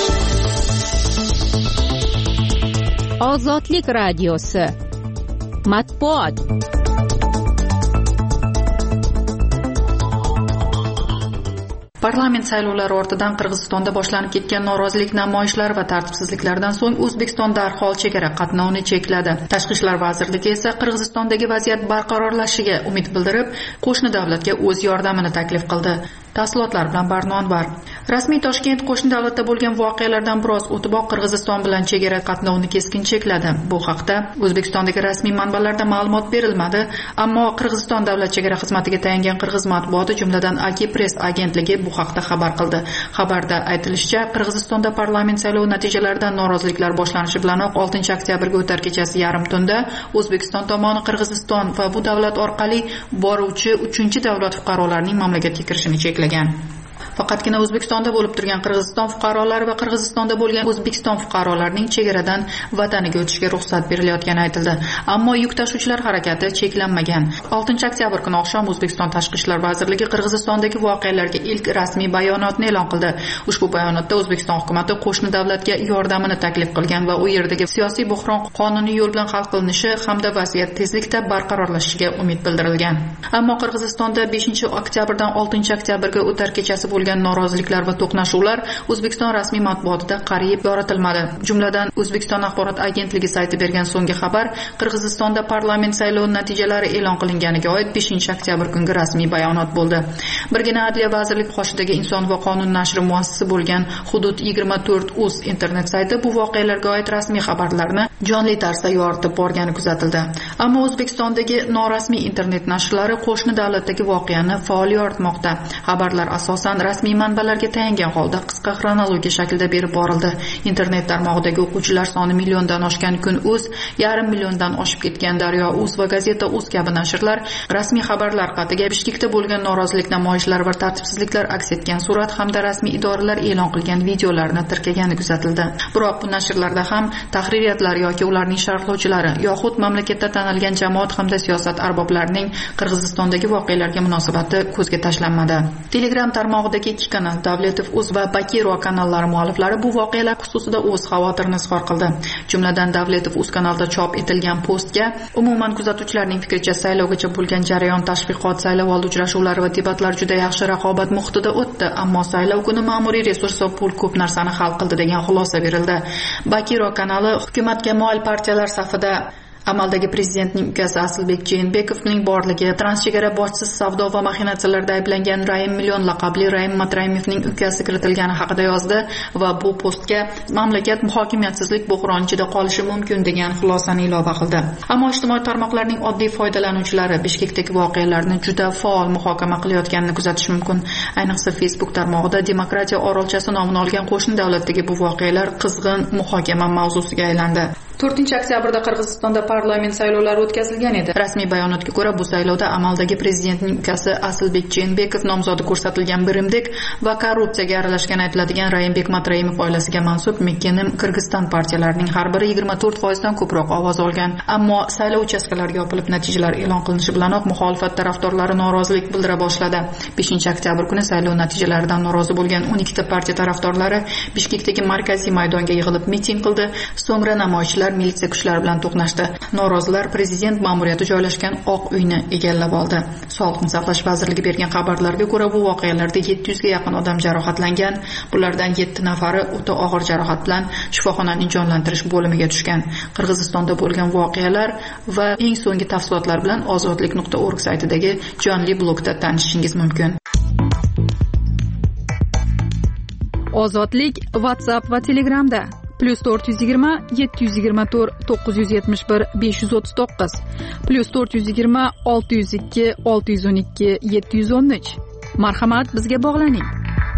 Ozodlik radiosi. Matbuot. Parlament saylovlari ortidan Qirg'izistonda boshlanib ketgan norozilik namoyishlari va tartibsizliklardan so'ng O'zbekiston darhol chegara qatnovini chekladi. Tashqi ishlar vazirligi esa Qirg'izistondagi vaziyat barqarorlashishiga umid bildirib, qo'shni davlatga o'z yordamini taklif qildi. Tafsilotlar bilan Barnonvar. Rasmiy Toshkent qo'shni davlatda bo'lgan voqealardan biroz o'tiboq Qirg'iziston bilan chegara qatnovini keskin chekladi. Bu haqda O'zbekistondagi rasmiy manbalarda ma'lumot berilmadi, ammo Qirg'iziston davlat chegara xizmatiga tayangan Qirg'iz matbuoti, jumladan Agi-Press agentligi bu haqda xabar qildi. Xabarda aytilishicha, Qirg'izistonda parlament saylovi natijalaridan noroziliklar boshlanishi bilanoq oltinchi oktyabrga o'tar kechasi yarim tunda O'zbekiston tomoni Qirg'iziston va bu davlat orqali boruvchi uchinchi davlat fuqarolarining mamlakatga kirishini cheklagan. Faqatgina O'zbekistonda bo'lib turgan Qirg'iziston fuqarolari va Qirg'izistonda bo'lgan O'zbekiston fuqarolarining chegaradan vataniga o'tishga ruxsat berilayotgani aytildi. Ammo yuk tashuvchilar harakati cheklanmagan. oltinchi oktyabr kuni oqshom O'zbekiston Tashqi ishlar vazirligi Qirg'izistondagi voqealarga ilk rasmiy bayonotni e'lon qildi. Ushbu bayonotda O'zbekiston hukumatı qo'shni davlatga yordamini taklif qilgan va u yerdagi siyosiy buhron qonuniy yo'l bilan hal qilinishi hamda vaziyat tezlikda barqarorlashishiga umid bildirilgan. Ammo Qirg'izistonda beshinchi oktyabrdan oltinchi oktyabrga o'tar kechasi bo'lgan noroziliklar va to'qnashuvlar O'zbekiston rasmiy matbuotida qariyb yoritilmadi. Jumladan O'zbekiston axborot agentligi sayti bergan so'nggi xabar Qirg'izistonda parlament saylovi natijalari e'lon qilinganiga oid beshinchi oktyabr kungi rasmiy bayonot bo'ldi. Birgina Adliya vazirligi qoshidagi Inson va qonun nashri muassisi bo'lgan Hudud yigirma to'rt uz internet sayti bu voqealarga oid rasmiy xabarlarni jonli tarzda yoritib borgani kuzatildi. Ammo O'zbekistondagi norasmiy internet nashrlari qo'shni davlatdagi voqeani faol yoritmoqda. Xabarlar asosan rasmiy manbalarga tayangan holda qisqa xronologiya shaklda berib borildi. Internet tarmog'idagi o'quvchilar soni milliondan oshgan Kun.uz, yarim milliondan oshib ketgan Daryo.uz va Gazeta.uz kabi nashrlar rasmiy xabarlar qatiga Bishkekda bo'lgan norozilik namoyishlari va tartibsizliklar aks etgan surat hamda rasmiy idoralar e'lon qilgan videolarni tirkagani kuzatildi. Biroq bu nashrlarda ham tahririyatlar yoki ularning sharhlovchilari yoxud mamlakatda tanilgan jamoat hamda siyosat arboblarining Qirg'izistondagi voqealarga munosabati ko'zga tashlanmadi. Telegram tarmog'idagi ikki kanal Davletov.uz va Bakiro kanallari mualliflari bu voqealar xususida o'z xavotirini izhor qildi. Jumladan Davletov.uz kanalida chop etilgan postga umuman kuzatuvchilarning fikricha saylovgacha bo'lgan jarayon, tashviqot, saylovoldi uchrashuvlari va debatlar juda yaxshi raqobat muhitida o'tdi, ammo saylov kuni ma'muriy resurs va pul ko'p narsani hal qildi degan xulosa berildi. Bakiro kanali hukumatga moyil partiyalar safida amaldagi prezidentning ukasi Aslbek Jeenbekovning borligi, transchegara bojsiz savdo va maxinatsiyalarda ayblangan Raim Million laqabli Raim Matraimovning ukasi kiritilgani haqida yozdi va bu postga mamlakat muhokamatsizlik buhroni ichida qolishi mumkin degan xulosani ilova qildi. Ammo ijtimoiy tarmoqlarning oddiy foydalanuvchilari Bishkekdagi voqealarni juda faol muhokama qilayotganini kuzatish mumkin. Ayniqsa Facebook tarmog'ida Demokratiya orolchasi nomini olgan qo'shni davlatdagi bu voqealar qizg'in muhokama mavzusiga aylandi. to'rtinchi oktyabrda Qirg'izistonda parlament saylovlari o'tkazilgan edi. Rasmiy bayonotga ko'ra bu saylovda amaldagi prezidentning ukasi Aslbek Jeenbekov nomzodi ko'rsatilgan birimdek va korrupsiyaga aralashgani aytiladigan Raimbek Matraimov oilasiga mansub Mekenim Qirg'iziston partiyalarining har biri yigirma to'rt foizdan ko'proq ovoz olgan. Ammo saylov uchastkalari yopilib natijalar e'lon qilinishi bilanoq muxolifat tarafdorlari norozilik bildira boshladi. beshinchi oktyabr kuni saylov natijalaridan norozi bo'lgan o'n ikkita partiya tarafdorlari Bishkekdagi markaziy maydonga yig'ilib miting qildi. So'ngra namoyishchilar militsiya kuchlari bilan to'qnashdi. Norozilar prezident ma'muriyati joylashgan Oq uyni egallab oldi. Sog'liqni saqlash vazirligi bergan xabarlarga ko'ra bu voqealarda yetti yuzga yaqin odam jarohatlangan. Bulardan yetti nafari o'ta og'ir jarohat bilan shifoxonaning jonlantirish bo'limiga tushgan. Qirg'izistonda bo'lgan voqealar va eng so'nggi tafsilotlar bilan ozodlik nuqta org saytidagi jonli blogda tanishishingiz mumkin. Ozodlik WhatsApp va Telegramda plus to'rt yuz yigirma yetti yuz yigirma to'rt to'qqiz yuz yetmish bir besh yuz o'ttiz to'qqiz plus to'rt yuz yigirma olti yuz ikki olti yuz o'n ikki yetti yuz o'n uch. Marhamat, bizga bog'laning.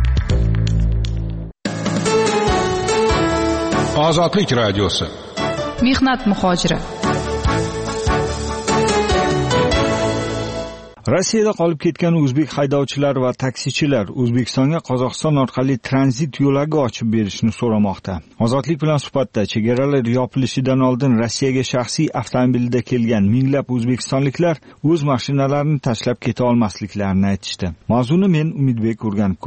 Ozodlik radiosi. Mehnat muhojiri. Rossiyada qolib ketgan o'zbek haydovchilar va taksichilar O'zbekistonga Qozog'iston orqali tranzit yo'lagi ochib berishni so'ramoqda. Ozodlik bilan suhbatda chegaralar yopilishidan oldin Rossiyaga shaxsiy avtomobilda kelgan minglab o'zbekistonliklar o'z mashinalarini tashlab keta olmasliklarini aytishdi. Mavzuni men Umidbek o'rganib ko'rdim.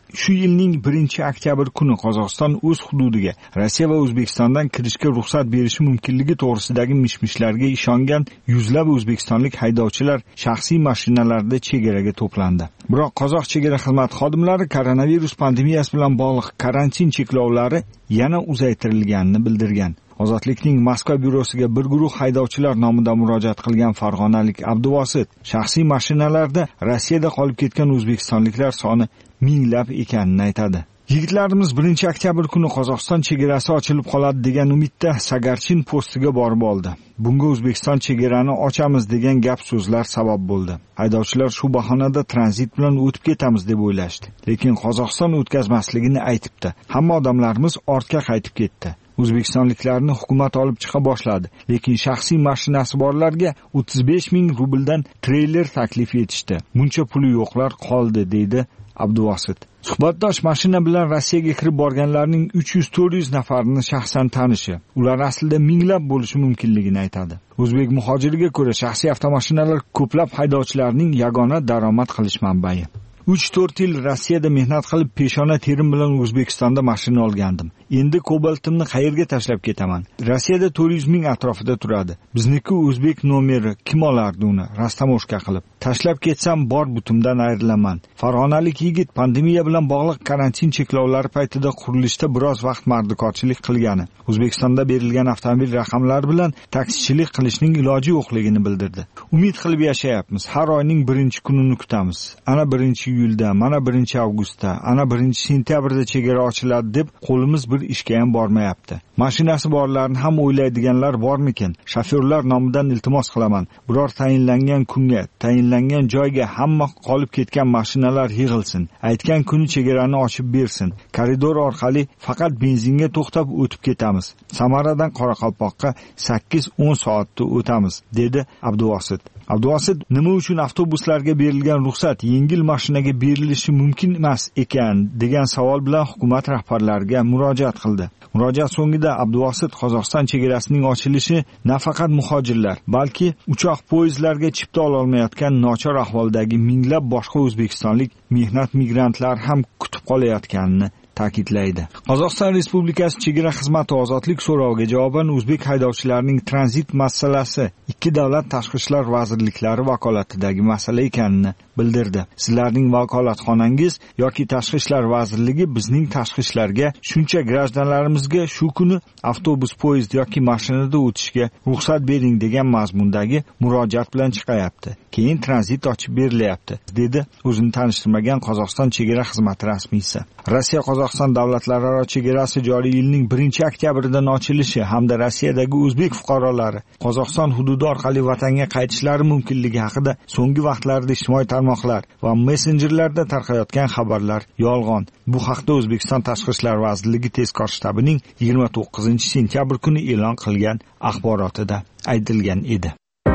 shu yilning birinchi oktyabr kuni Qozog'iston o'z hududiga Rossiya va O'zbekistondan kirishga ruxsat berishi mumkinligi to'g'risidagi mish-mishlarga ishongan yuzlab o'zbekistonlik haydovchilar shaxsiy mashinalarida chegaraga to'plandi. Biroq qozoq chegara xizmati xodimlari koronavirus pandemiyasi bilan bog'liq karantin cheklovlari yana uzaytirilganini bildirgan. Ozodlikning Moskva byurosiga bir guruh haydovchilar nomidan murojaat qilgan farg'onalik Abduvosit shaxsiy mashinalarda Rossiyada qolib ketgan o'zbekistonliklar soni minglab ekanini aytadi. Yigitlarimiz birinchi oktyabr kuni Qozog'iston chegarasi ochilib qoladi degan umidda Sagarchin postiga borib oldi. Bunga O'zbekiston chegarani ochamiz degan gap so'zlar sabab bo'ldi. Haydovchilar shu bahonada tranzit bilan o'tib ketamiz deb o'ylashdi. Lekin Qozog'iston o'tkazmasligini aytibdi. Hamma odamlarimiz ortga qaytib ketdi. O'zbekistonliklarni hukumat olib chiqa boshladi, lekin shaxsiy mashinasi borlarga o'ttiz besh ming rubldan treyler taklif etishdi. Buncha puli yo'qlar qoldi, deydi Abduvosit. Suhbatdosh mashina bilan Rossiyaga kirib borganlarning uch yuz to'rt yuz nafarini shaxsan tanishi, ular aslida minglab bo'lishi mumkinligini aytadi. O'zbek muhojiriga ko'ra shaxsiy avtomashinalar ko'plab haydovchilarning yagona daromad qilish manbai. uch to'rt yil Rossiyada mehnat qilib peshona terim bilan O'zbekistonda mashina olgandim. Endi Cobalt'imni qayerga tashlab ketaman? Rossiyada to'rt yuz ming atrofida turadi. Bizniki o'zbek nomeri, kim olardi uni rastamoshka qilib? Tashlab ketsam bor butumdan ayrilaman. Farg'onalik yigit pandemiya bilan bog'liq karantin cheklovlari paytida qurilishda biroz vaqt mardikorchilik qilgani, O'zbekistonda berilgan avtomobil raqamlari bilan taksichilik qilishning iloji yo'qligini bildirdi. Umid qilib yashayapmiz. Har oyning birinchi kunini kutamiz. Ana birinchi iyulda, mana birinchi avgustda, ana birinchi sentyabrda chegara ochiladi deb qo'limiz bir ishga ham bormayapti. Mashinasi borlarni ham o'ylaydiganlar bormikin? Shofyorlar nomidan iltimos qilaman. Biror tayinlangan kunga, tayinlangan joyga hamma qolib ketgan mashinalar yig'ilsin. Aytgan kuni chegarani ochib bersin. Koridor orqali faqat benzinga to'xtab o'tib ketamiz. Samaradan Qoraqalpoqqa sakkiz o'n soatda o'tamiz, dedi Abduvosit. Abduvosit nima uchun avtobuslarga berilgan ruxsat yengil mashinaga berilishi mumkin emas ekan degan savol bilan hukumat rahbarlariga murojaat qildi. Murojaat so'ngida Abduvosit Qozog'iston chegarasining ochilishi nafaqat muhojirlar, balki uchoq poyezdlarga chipta ola olmayotgan nochor ahvoldagi minglab boshqa o'zbekistonlik mehnat migrantlari ham kutib qolayotganini ta'kidlaydi. Qozog'iston Respublikasi chegara xizmati ozodlik so'roviga javoban o'zbek haydovchilarining tranzit masalasi ikki davlat tashqi ishlar vazirliklari vakolatidagi masala ekanini bildirdi. Sizlarning vakolatxonangiz yoki tashqi ishlar vazirligi bizning tashqi ishlarga shuncha grajdanlarimizga shu kuni avtobus, poyezd yoki mashinada o'tishga ruxsat bering degan mazmundagi murojaat bilan chiqayapti. Keyin tranzit ochib berilyapti, dedi o'zini tanishtirmagan Qozog'iston chegara xizmati rasmiysi. Rossiya Qozog'iston davlatlararo chegarasi joriy yilning birinchi oktyabridan ochilishi hamda Rossiyadagi o'zbek fuqarolari Qozog'iston hududi orqali vatanga qaytishlari mumkinligi haqida so'nggi vaqtlarda ijtimoiy tarmoqlar va messenjerlarda tarqayotgan xabarlar yolg'on. Bu haqda O'zbekiston Tashqi ishlar vazirligi tezkor shtabining yigirma to'qqizinchi sentyabr kuni e'lon qilgan axborotida aytilgan edi.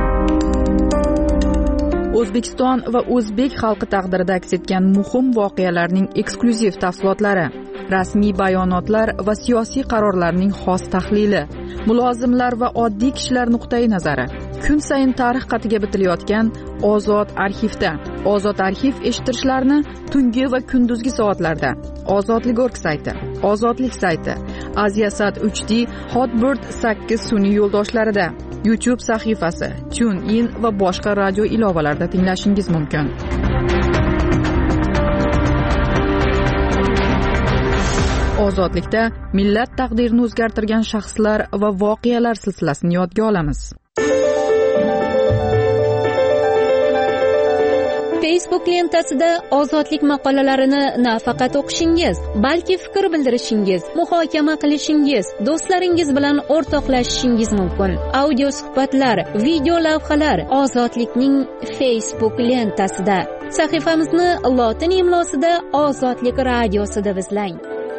O'zbekiston va o'zbek xalqi taqdirida aks etgan muhim voqealarning eksklyuziv tafsilotlari, rasmiy bayonotlar va siyosiy qarorlarning xos tahlili, mulozimlar va oddiy kishilar nuqtai nazari. Kun sayin tarix qatiga bitilayotgan Ozod arxivda. Ozod arxiv eshittirishlarni tungi va kunduzgi soatlarda Ozodlik.org sayti, Ozodlik sayti, Aziasat uch D, Hotbird sakkiz sun'iy yo'ldoshlarida, YouTube sahifasi, TuneIn va boshqa radio ilovalarida tinglashingiz mumkin. Ozodlikda millat taqdirini o'zgartirgan shaxslar va voqealar silsilasini yodga olamiz. Facebook lentasida ozodlik maqolalarini nafaqat o'qishingiz, balki fikr bildirishingiz, muhokama qilishingiz, do'stlaringiz bilan o'rtoqlashishingiz mumkin. Audio suhbatlar, video lavhalar Ozodlikning Facebook lentasida. Sahifamizni lotin imlosida Ozodlik radiosida izlang.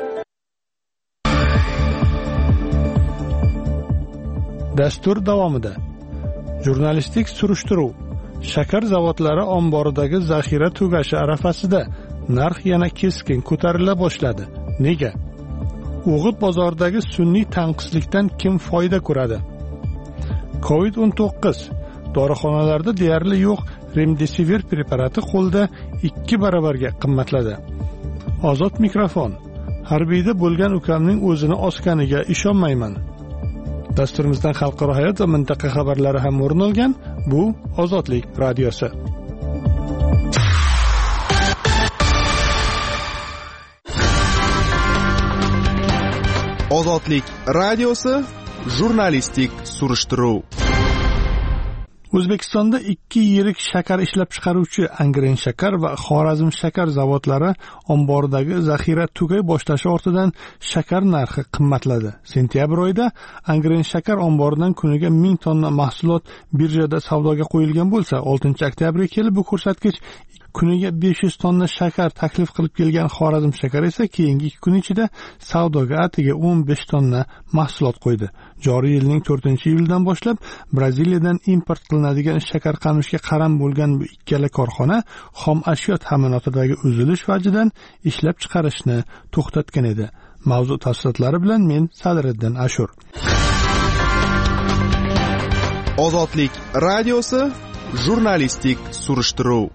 Dastur davomida jurnalistik surishtiruv, shakar zavodlari omboridagi zaxira tugashi arafasida narx yana keskin ko'tarila boshladi. Nega? O'g'it bozoridagi sun'iy tanqislikdan kim foyda ko'radi? covid o'n to'qqiz dorixonalarda deyarli yo'q remdesivir preparati qo'lda ikki baravarga qimmatladi. Ozod mikrofon. Harbiyda bo'lgan ukamning o'zini osganiga ishonmayman. Dasturimizdan xalqaro hayot va mintaqa xabarlari ham o'rin olgan. Bu Ozodlik radiosi. Ozodlik radiosi jurnalistik surishtiruv. O'zbekistonda ikki yirik shakar ishlab chiqaruvchi Angren shakar va Xorazm shakar zavodlari omboridagi zaxira tugay boshlashi ortidan shakar narxi qimmatladi. Sentyabr oyida Angren shakar omboridan kuniga ming tonna mahsulot birjada savdoga qo'yilgan bo'lsa, oltinchi oktyabrga kelib bu ko'rsatkich kuniga besh yuz tonna shakar taklif qilib kelgan Xorazm shakar esa keyingi ikki kun ichida savdoga atigi o'n besh tonna mahsulot qo'ydi. Joriy yilning to'rtinchi iyuldan boshlab Braziliyadan import qilinadigan shakar qamishga qaram bo'lgan bu ikkala korxona xom ashyo ta'minotidagi uzilish vajidan ishlab chiqarishni to'xtatgan edi. Mavzu tafsilotlari bilan men Sadriddin Ashur. Ozodlik radiosi jurnalistik surishtiruv.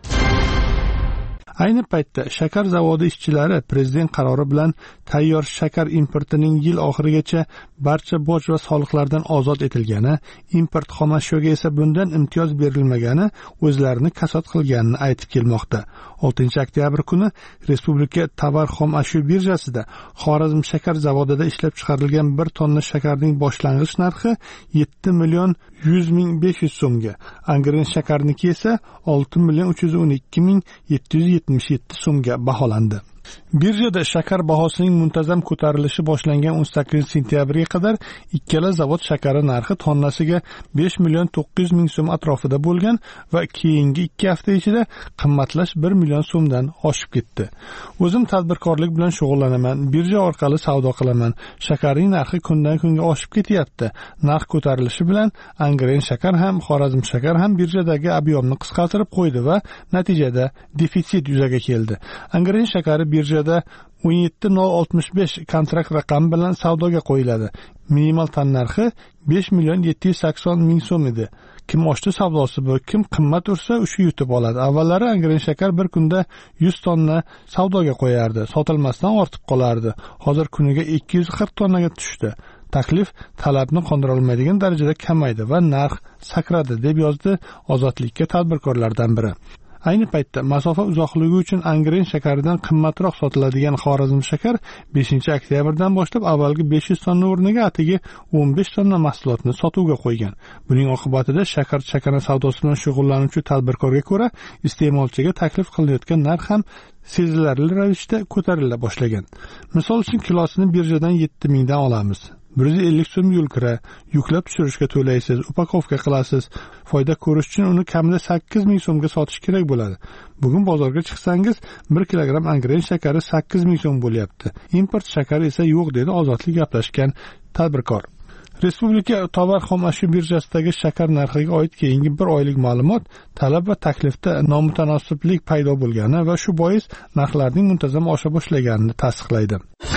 Ayni paytda shakar zavodi ishchilari prezident qarori bilan tayyor shakar importining yil oxirigacha barcha boj va soliqlardan ozod etilgani, import xom ashyoga esa bundan imtiyoz berilmagani o'zlarini kasod qilganini aytib kelmoqda. oltinchi oktyabr kuni Respublika tovar xom ashyo birjasida Xorazm shakar zavodida ishlab chiqarilgan bir tonna shakarning boshlang'ich narxi yetti million yuz ming besh yuz so'mga, Angren shakarniki esa olti million uch yuz o'n ikki ming yetti yuz yetmish yetti so'mga baholandi. Birjada shakar bahosining muntazam ko'tarilishi boshlangan o'n sakkizinchi sentyabrga qadar ikkala zavod shakari narxi tonnasiga besh million to'qqiz yuz ming so'm atrofida bo'lgan va keyingi ikki hafta ichida qimmatlash bir million so'mdan oshib ketdi. O'zim tadbirkorlik bilan shug'ullanaman, birja orqali savdo qilaman. Shakarning narxi kundan kunga oshib ketyapti. Narx ko'tarilishi bilan Angren shakar ham, Xorazm shakar ham birjadagi ob'yomni qisqartirib qo'ydi va natijada defitsit yuzaga keldi. Angren shakari birjada o'n yetti ming oltmish besh kontrakt raqami bilan savdoga qo'yiladi. Minimal tan narxi besh million yetti yuz sakson ming so'm edi. Kim oshdi savdosi bu, kim qimmat ursa o'sha yutib oladi. Avvallari Angren shakar bir kunda yuz tonna savdoga qo'yardi, sotilmasdan ortib qolardi. Hozir kuniga ikki yuz qirq tonnaga tushdi. Taklif talabni qondira olmaydigan darajada kamaydi va narx sakradi, deb yozdi Ozodlikka tadbirkorlardan biri. Ayni paytda masofa uzoqligi uchun Angren shakaridan qimmatroq sotiladigan Xorazm shakar beshinchi oktyabrdan boshlab avvalgi besh yuz tonna o'rniga atigi o'n besh tonna mahsulotni sotuvga qo'ygan. Buning oqibatida shakar chakana savdosi bilan shug'ullanuvchi tadbirkorga ko'ra iste'molchiga taklif qilinayotgan narx ham sezilarli ravishda ko'tarila boshlagan. Misol uchun kilosini birjadan yetti mingdan olamiz. bir yuz ellik so'm yo'l kira, yuklab tushirishga to'laysiz, upakovka qilasiz. Foyda ko'rish uchun uni kamida sakkiz ming so'mga sotish kerak bo'ladi. Bugun bozorga chiqsangiz bir kilogramm Angren shakari sakkiz ming so'm bo'lyapti. Import shakari esa yo'q, dedi Ozodlik gaplashgan tadbirkor. Respublika tovar xom ashyo birjasidagi shakar narxiga oid keyingi bir oylik ma'lumot talab va taklifda nomutanosiblik paydo bo'lgani va shu bois narxlarning muntazam osha boshlaganini tasdiqlaydi.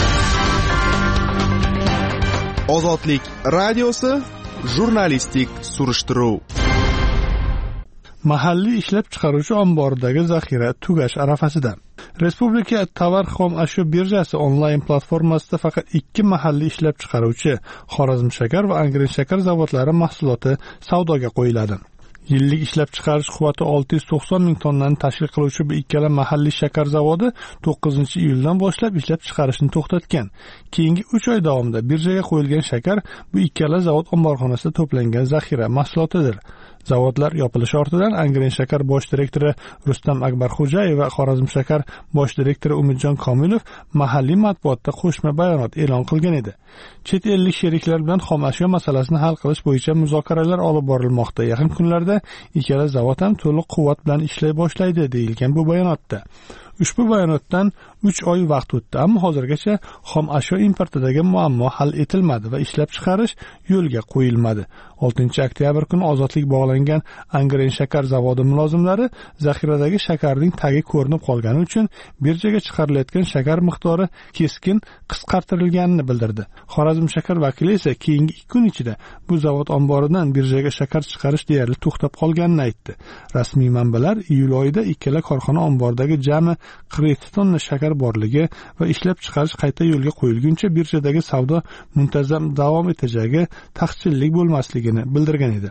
Ozodlik radiosi jurnalistik surishtiruv. Mahalliy ishlab chiqaruvchi omboridagi zaxira tugash arafasida. Respublika tovar xom ashyo birjasi onlayn platformasida faqat ikki mahalliy ishlab chiqaruvchi Xorazm shakar va Angren shakar zavodlari mahsuloti savdoga qo'yiladi. Yillik ishlab chiqarish quvvati olti yuz to'qson ming tonnani tashkil qiluvchi bu ikkala mahalliy shakar zavodi to'qqizinchi iyuldan boshlab ishlab chiqarishni to'xtatgan. Keyingi uch oy davomida birjaga qo'yilgan shakar bu ikkala zavod omborxonasida to'plangan zaxira mahsulotidir. Zavodlar yopilishi ortidan Angren shakar bosh direktori Rustam Akbarxo'jayev va Xorazm shakar bosh direktori Umidjon Komilov mahalliy matbuotda qo'shma bayonot e'lon qilgan edi. Chet ellik sheriklar bilan xom ashyo masalasini hal qilish bo'yicha muzokaralar olib borilmoqda. Yaqin kunlarda ikkala zavod ham to'liq quvvat bilan ishlay boshlaydi, deyilgan bu bayonotda. Ushbu bayonotdan uch oy vaqt o'tdi, ammo hozirgacha xom ashyo importidagi muammo hal etilmadi va ishlab chiqarish yo'lga qo'yilmadi. oltinchi oktyabr kuni ozodlik bog'langan Angren shakar zavodi mulozimlari zaxiradagi shakarning tagi ko'rinib qolgani uchun birjaga chiqarilayotgan shakar miqdori keskin qisqartirilganini bildirdi. Xorazm shakar vakili esa keyingi ikki kun ichida bu zavod omboridan birjaga shakar chiqarish deyarli to'xtab qolganini aytdi. Rasmiy manbalar iyul oyida ikkala korxona omboridagi jami qirq yetti tonna shakar borligi va ishlab chiqarish qayta yo'lga qo'yilguncha birjadagi savdo muntazam davom etajagi, taqchillik bo'lmasligini bildirgan edi.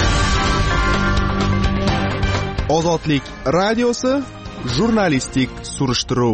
Ozodlik radiosi jurnalistik surishtiruv.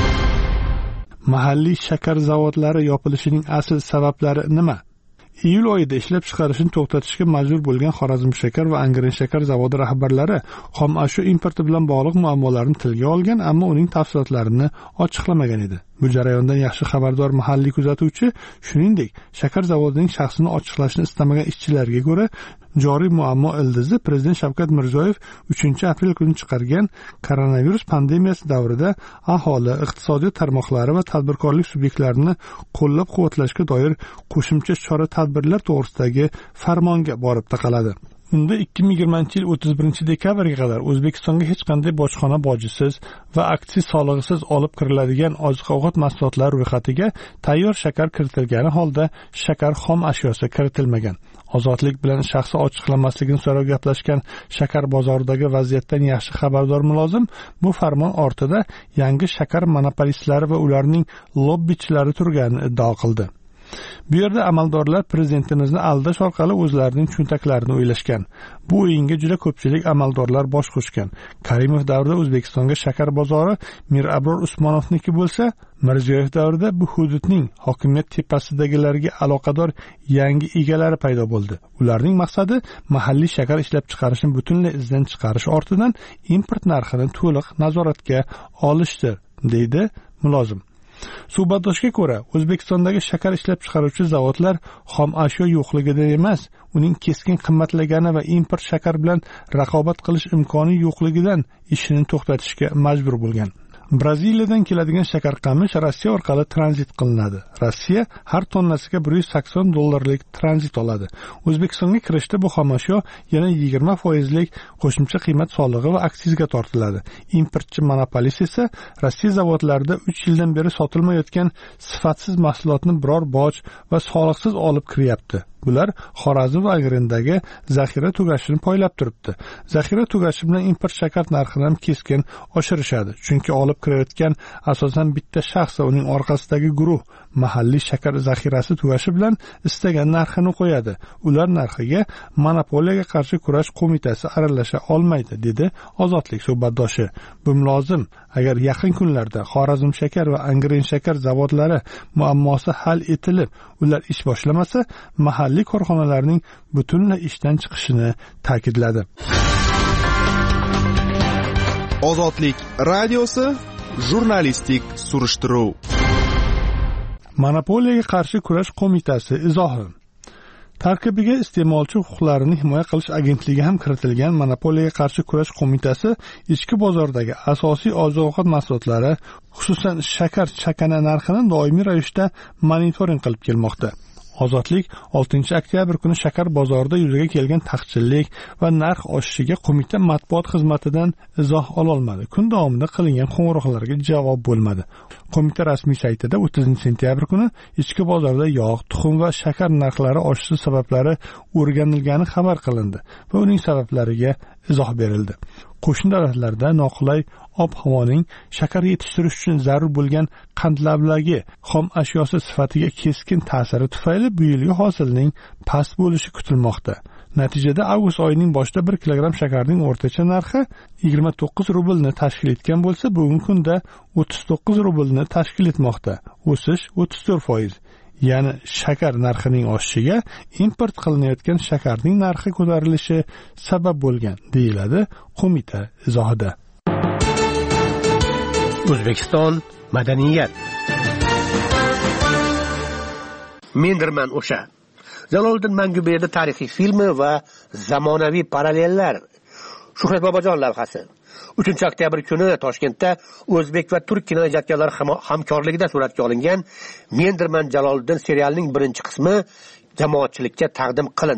Mahalliy shakar zavodlari yopilishining asl sabablari nima? Iyul oyida ishlab chiqarishni to'xtatishga majbur bo'lgan Xorazm shakar va Angren shakar zavodi rahbarlari xom ashyo importi bilan bog'liq muammolarni tilga olgan, ammo uning tafsilotlarini ochiqlamagan edi. Bu jarayondan yaxshi xabardor mahalliy kuzatuvchi, shuningdek, shakar zavodining shaxsini ochiqlashni istamagan ishchilarga ko'ra, joriy muammo ildizi Prezident Shavkat Mirziyoyev uchinchi aprel kuni chiqargan koronavirus pandemiyasi davrida aholi, iqtisodiyot tarmoqlari va tadbirkorlik subyektlarini qo'llab-quvvatlashga doir qo'shimcha chora-tadbirlar to'g'risidagi farmonga borib taqaladi. Unda ikki ming yigirmanchi yil o'ttiz birinchi dekabrga qadar O'zbekistonga hech qanday bojxona bojisiz va aksiz solig'isiz olib kiriladigan oziq-ovqat mahsulotlari ro'yxatiga tayyor shakar kiritilgani holda shakar xom ashyosi kiritilmagan. Ozodlik bilan shaxsi ochiqlamasligini so'rab gaplashgan shakar bozoridagi vaziyatdan yaxshi xabardor mulozim bu farmon ortida yangi shakar monopolistlari va ularning lobbichilari turganini iddao qildi. Bu yerda amaldorlar prezidentimizni aldash orqali o'zlarining cho'ntaklarini o'ylashgan. Bu o'yinga juda ko'pchilik amaldorlar bosh qo'shgan. Karimov davrida O'zbekistonga shakar bozori Mir Abror Usmonovniki bo'lsa, Mirziyoyev davrida bu hududning hokimiyat tepasidagilarga aloqador yangi egalari paydo bo'ldi. Ularning maqsadi mahalliy shakar ishlab chiqarishni butunlay izdan chiqarish ortidan import narxini to'liq nazoratga olishdir, deydi mulozim. Suhbatdoshga ko'ra, O'zbekistondagi shakar ishlab chiqaruvchi zavodlar xom ashyo yo'qligidan emas, uning keskin qimmatlagani va import shakar bilan raqobat qilish imkoni yo'qligidan ishini to'xtatishga majbur bo'lgan. Braziliyadan keladigan shakar qamish Rossiya orqali tranzit qilinadi. Rossiya har tonnasiga bir yuz sakson dollarlik tranzit oladi. O'zbekistonga kirishda bu xomashyo yana yigirma foizlik qo'shimcha qiymat solig'i va aksizga tortiladi. Importchi monopolist esa Rossiya zavodlarida uch yildan beri sotilmayotgan sifatsiz mahsulotni biror boj va soliqsiz olib kiryapti. Bular Xorazm va Angrendagi zaxira tugashini poylab turibdi. Zaxira tugashi bilan import shakar narxini ham keskin oshirishadi. Chunki olib kirayotgan asosan bitta shaxs va uning orqasidagi guruh mahalliy shakar zaxirasi tugashi bilan istagan narxini qo'yadi. Ular narxiga monopoliyaga qarshi kurash qo'mitasi aralasha olmaydi, dedi Ozodlik suhbatdoshi. Bu mulozim, agar yaqin kunlarda Xorazm shakar va Angren shakar zavodlari muammosi hal etilib, ular ish boshlamasa, mahalliy korxonalarning butunlay ishdan chiqishini ta'kidladi. Ozodlik radiosi jurnalistik surishtiruv. Monopoliyaga qarshi kurash qo'mitasi izohi. Tarkibiga iste'molchi huquqlarini himoya qilish agentligi ham kiritilgan monopoliyaga qarshi kurash qo'mitasi ichki bozordagi asosiy oziq-ovqat mahsulotlari, xususan shakar chakana narxini doimiy ravishda monitoring qilib kelmoqda. Ozodlik oltinchi oktyabr kuni shakar bozorida yuzaga kelgan taqchillik va narx oshishiga qo'mita matbuot xizmatidan izoh ola olmadi. Kun davomida qilingan qo'ng'iroqlarga javob bo'lmadi. Qo'mita rasmiy saytida o'ttizinchi sentyabr kuni ichki bozorda yog', tuxum va shakar narxlari oshishi sabablari o'rganilgani xabar qilindi va uning sabablariga izoh berildi. Qo'shni davlatlarda noqulay ob-havoning shakar yetishtirish uchun zarur bo'lgan qandlavlagi xom ashyosi sifatiga keskin ta'siri tufayli bu yilgi hosilning past bo'lishi kutilmoqda. Natijada avgust oyining boshida bir kilogramm shakarning o'rtacha narxi yigirma to'qqiz rublni tashkil etgan bo'lsa, bugungi kunda o'ttiz to'qqiz rublni tashkil etmoqda. O'sish o'ttiz to'rt foiz. Ya'ni shakar narxining oshishiga import qilinayotgan shakarning narxi ko'tarilishi sabab bo'lgan, deyiladi qo'mita izohida. O'zbekiston madaniyat. Mendirman o'sha. Jaloliddin Manguberdi tarixiy filmi va zamonaviy parallellar. Shuhrat Bobojon lavhasi. uchinchi oktyabr kuni Toshkentda o'zbek va turk kinoijodkorlari hamkorligida suratga olingan Mendirman Jaloliddin serialining birinchi qismi jamoatchilikka taqdim qilindi.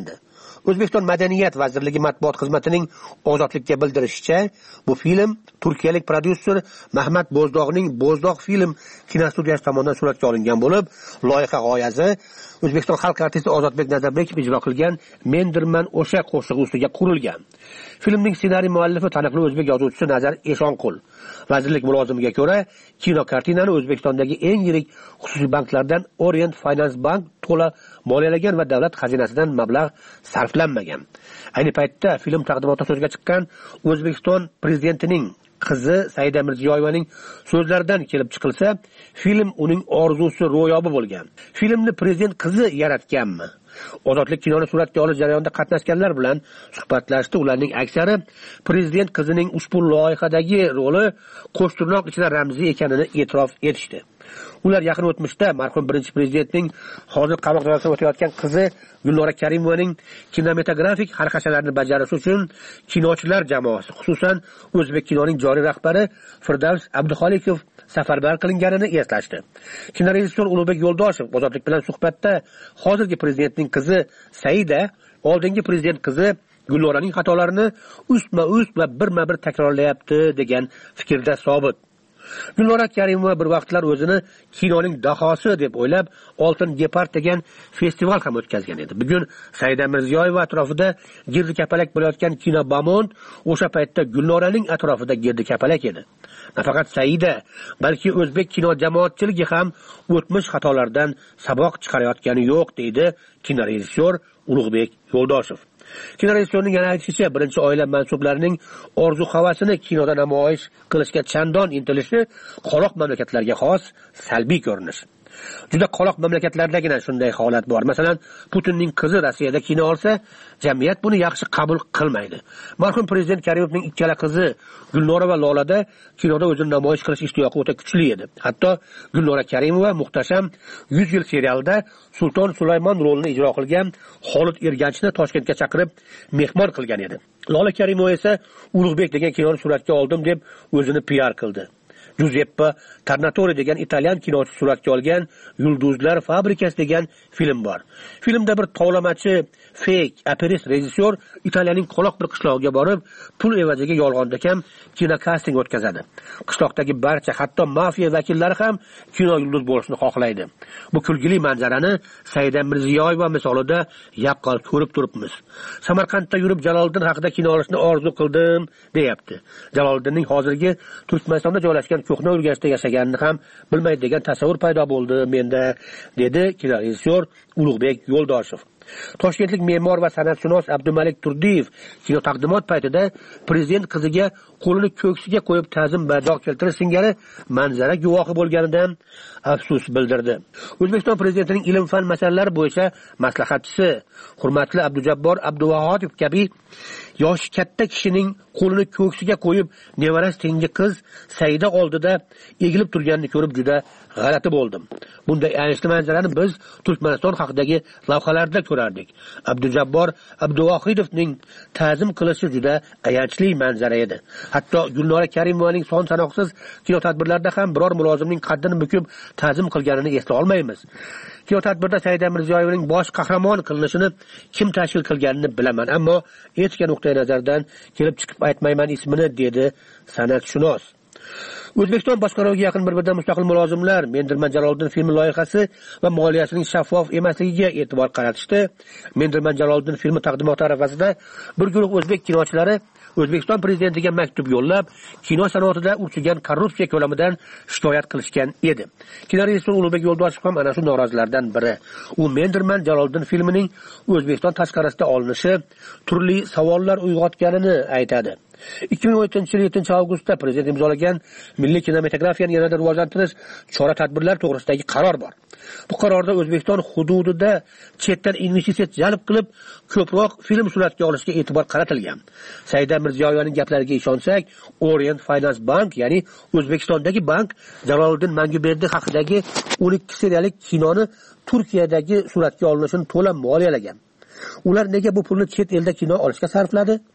O'zbekiston Madaniyat vazirligi matbuot xizmatining Ozodlikka bildirishicha, bu film turkiyalik prodyuser Mahmad Bo'zdog'ning Bo'zdog film kinostudiyasi tomonidan suratga olingan bo'lib, loyiha g'oyasi O'zbekiston xalq artisti Ozodbek Nazarbekov ijro qilgan Mendirman o'sha qo'shig'i ustiga qurilgan. Filmning ssenariy muallifi taniqli o'zbek yozuvchisi Nazar Eshonqul. Vazirlik mulozimiga ko'ra, kino kartinani O'zbekistondagi eng yirik xususiy banklardan Orient Finance Bank to'la moliyalagan va davlat xazinasidan mablag' sarflanmagan. Ayni paytda film taqdimoti so'zga chiqqan O'zbekiston prezidentining qizi Saida Mirziyoyevaning so'zlaridan kelib chiqilsa, film uning orzusi ro'yobi bo'lgan. Filmni prezident qizi yaratganmi? Ozodlik kinoni suratga olish jarayonida qatnashganlar bilan suhbatlashdi. Ularning aksari prezident qizining ushbu loyihadagi roli qo'shtirnoq ichida ramziy ekanini e'tirof etishdi. Ular yaqin o'tmishda marhum birinchi prezidentning hozir qamoq jazosidan o'tayotgan qizi Gulnora Karimovaning kinematografik xarxashalarini bajarish uchun kinochilar jamoasi, xususan o'zbek kinoning joriy rahbari Firdavs Abduxoliqov safarbar qilinganini eslashdi. Kinorejissyor Ulug'bek Yo'ldoshev Ozodlik bilan suhbatda hozirgi prezidentning qizi Saida oldingi prezident qizi Gulnoraning xatolarini ustma-ust va birma-bir takrorlayapti degan fikrda sobit. Gulnora Karimova bir vaqtlar o'zini kinoning dahosi deb o'ylab, Oltin Gepard degan festival ham o'tkazgan edi. Bugun Saida Mirziyoyeva atrofida girdi kapalak bo'layotgan kino Bamont o'sha paytda Gulnoraning atrofida girdi kapalak edi. Nafaqat Saida, balki o'zbek kino jamoatchiligi ham o'tmish xatolardan saboq chiqarayotgani yo'q, deydi kinorejissyor Ulug'bek Yo'ldoshev. Kinorejissyorning yana aytishicha, birinchi oila mansublarining orzu-havasini kinoda namoyish qilishga chandon intilishi qoloq mamlakatlarga xos salbiy ko'rinish. Juda qoloq mamlakatlardagina shunday holat bor. Masalan, Putinning qizi Rossiyada kino olsa, jamiyat buni yaxshi qabul qilmaydi. Marhum prezident Karimovning ikkala qizi Gulnora va Lolada kinoda o'zini namoyish qilish ishtiyoqi o'ta kuchli edi. Hatto Gulnora Karimova muhtasham yuz yil serialida Sulton Sulaymon rolini ijro qilgan Xolid Erganchni Toshkentga chaqirib mehmon qilgan edi. Lola Karimova esa Ulug'bek degan kinoni suratga oldim deb o'zini P R qildi. Giuseppe Tornatore degan italyan kinochi suratga olgan Yulduzlar fabrikasi degan film bor. Filmda bir tovlamachi fake aperist rejissyor Italiyaning qoloq bir qishlog'iga borib, pul evaziga yolg'onda ham kino kasting o'tkazadi. Qishloqdagi barcha, hatto mafiya vakillari ham kino yulduz bo'lishni xohlaydi. Bu kulgili manzarani Saida Mirziyoyeva misolida yaqqol ko'rib turibmiz. Samarqandda yurib Jaloliddin haqida kino olishni orzu qildim, deyapti. Jaloliddinning hozirgi Turkmanistonda joylashgan ko'hna Urganchda yashaganini ham bilmaydi degan tasavvur paydo bo'ldi menda, dedi kinorejissyor Ulug'bek Yo'ldoshev. Toshkentlik me'mor va san'atshunos Abdumalik Turdiyev kino taqdimot paytida prezident qiziga qo'lini ko'ksiga qo'yib ta'zim bajo keltirish singari manzara guvohi bo'lganidan afsus bildirdi. O'zbekiston prezidentining ilm-fan masalalari bo'yicha maslahatchisi hurmatli Abdujabbor Abduvahidov kabi yoshi katta kishining qo'lini ko'ksiga qo'yib nevarasi tengi qiz Saida oldida egilib turganini ko'rib juda g'alati bo'ldim. Bunday ayanchli manzarani biz Turkmaniston haqidagi lavhalarda ko'rardik. Abdujabbor Abduvahidovning ta'zim qilishi juda ayanchli manzara edi. Hatto Gulnora Karimovaning son sanoqsiz kino tadbirlarida ham biror mulozimning qaddini bukib ta'zim qilganini esla olmaymiz. Kino tadbirda Saida Mirziyoyevaning bosh qahramon qilinishini kim tashkil qilganini bilaman, ammo etika nuqtai nazaridan kelib chiqib aytmayman ismini, dedi san'atshunos. O'zbekiston boshqaruviga yaqin bir-biridan mustaqil mulozimlar Mendirman Jaloliddin filmi loyihasi va moliyasining shaffof emasligiga e'tibor qaratishdi. Mendirman Jaloliddin filmi taqdimoti arafasida bir guruh o'zbek kinochilari O'zbekiston prezidentiga maktub yo'llab, kino sanoatida urchigan korrupsiya ko'lamidan shikoyat qilishgan edi. Kinorejissyor Ulug'bek Yo'ldoshev ham ana shu norozilardan biri. U Mendirman Jaloliddin filmining O'zbekiston tashqarisida olinishi turli savollar uyg'otganini aytadi. ikki ming o'n yettinchi yil yettinchi avgustda prezident imzolagan milliy kinematografiyani yanada rivojlantirish chora-tadbirlar to'g'risidagi qaror bor. Bu qarorda O'zbekiston hududida chetdan investitsiya jalb qilib, ko'proq film suratga olishga e'tibor qaratilgan. Saida Mirziyoyevaning gaplariga ishonsak, Orient Finance Bank, ya'ni O'zbekistondagi bank Jaloliddin Manguberdi haqidagi o'n ikki seriyalik kinoni Turkiyadagi suratga olinishini to'la moliyalagan. Ular nega bu pulni chet elda kino olishga sarfladi?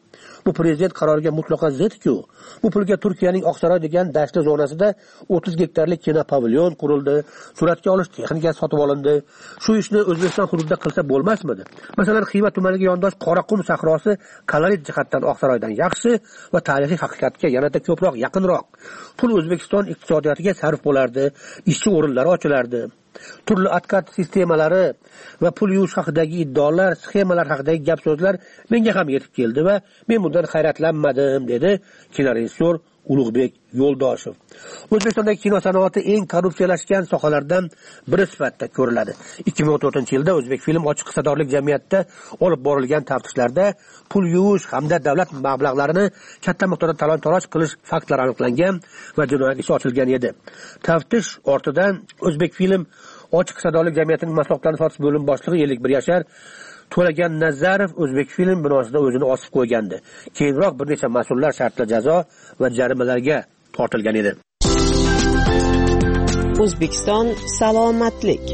Bu prezident qaroriga mutlaqo zid-ku. Bu pulga Turkiyaning Oqsaroy degan dashtli zonasida o'ttiz gektarlik kino pavilyon qurildi, suratga olish texnikasi sotib olindi. Shu ishni O'zbekiston hududida qilsa bo'lmasmidi? Masalan, Xiva tumaniga yondosh Qoraqum sahrosi kalorit jihatdan Oqsaroydan yaxshi va tarixiy haqiqatga yanada ko'proq yaqinroq. Pul O'zbekiston iqtisodiyotiga sarf bo'lardi, ishchi o'rinlari ochilardi. Turli adkat sistemalari va pul yuvish haqidagi iddaolar, sxemalar haqidagi gap-so'zlar menga ham yetib keldi va men bundan hayratlanmadim, dedi kinorejissyor Ulug'bek Yo'ldoshev. O'zbekistondagi kino sanoati eng korrupsiyalashgan sohalardan biri sifatida ko'riladi. ikki ming o'n to'rtinchi yilda O'zbekfilm ochiq hissadorlik jamiyatida olib borilgan taftishlarda pul yuvish hamda davlat mablag'larini katta miqdorda talon-taroj qilish faktlari aniqlangan va jinoyat ishi ochilgan edi. Taftish ortidan O'zbekfilm ochiq hissadorlik jamiyatining mahsulotlarini sotish bo'limi boshlig'i ellik bir yashar To'lagan Nazarov O'zbekfilm binosida o'zini osib qo'ygandi. Keyinroq bir necha mas'ullar shartli jazo va jarimalarga tortilgan edi. O'zbekiston salomatlik.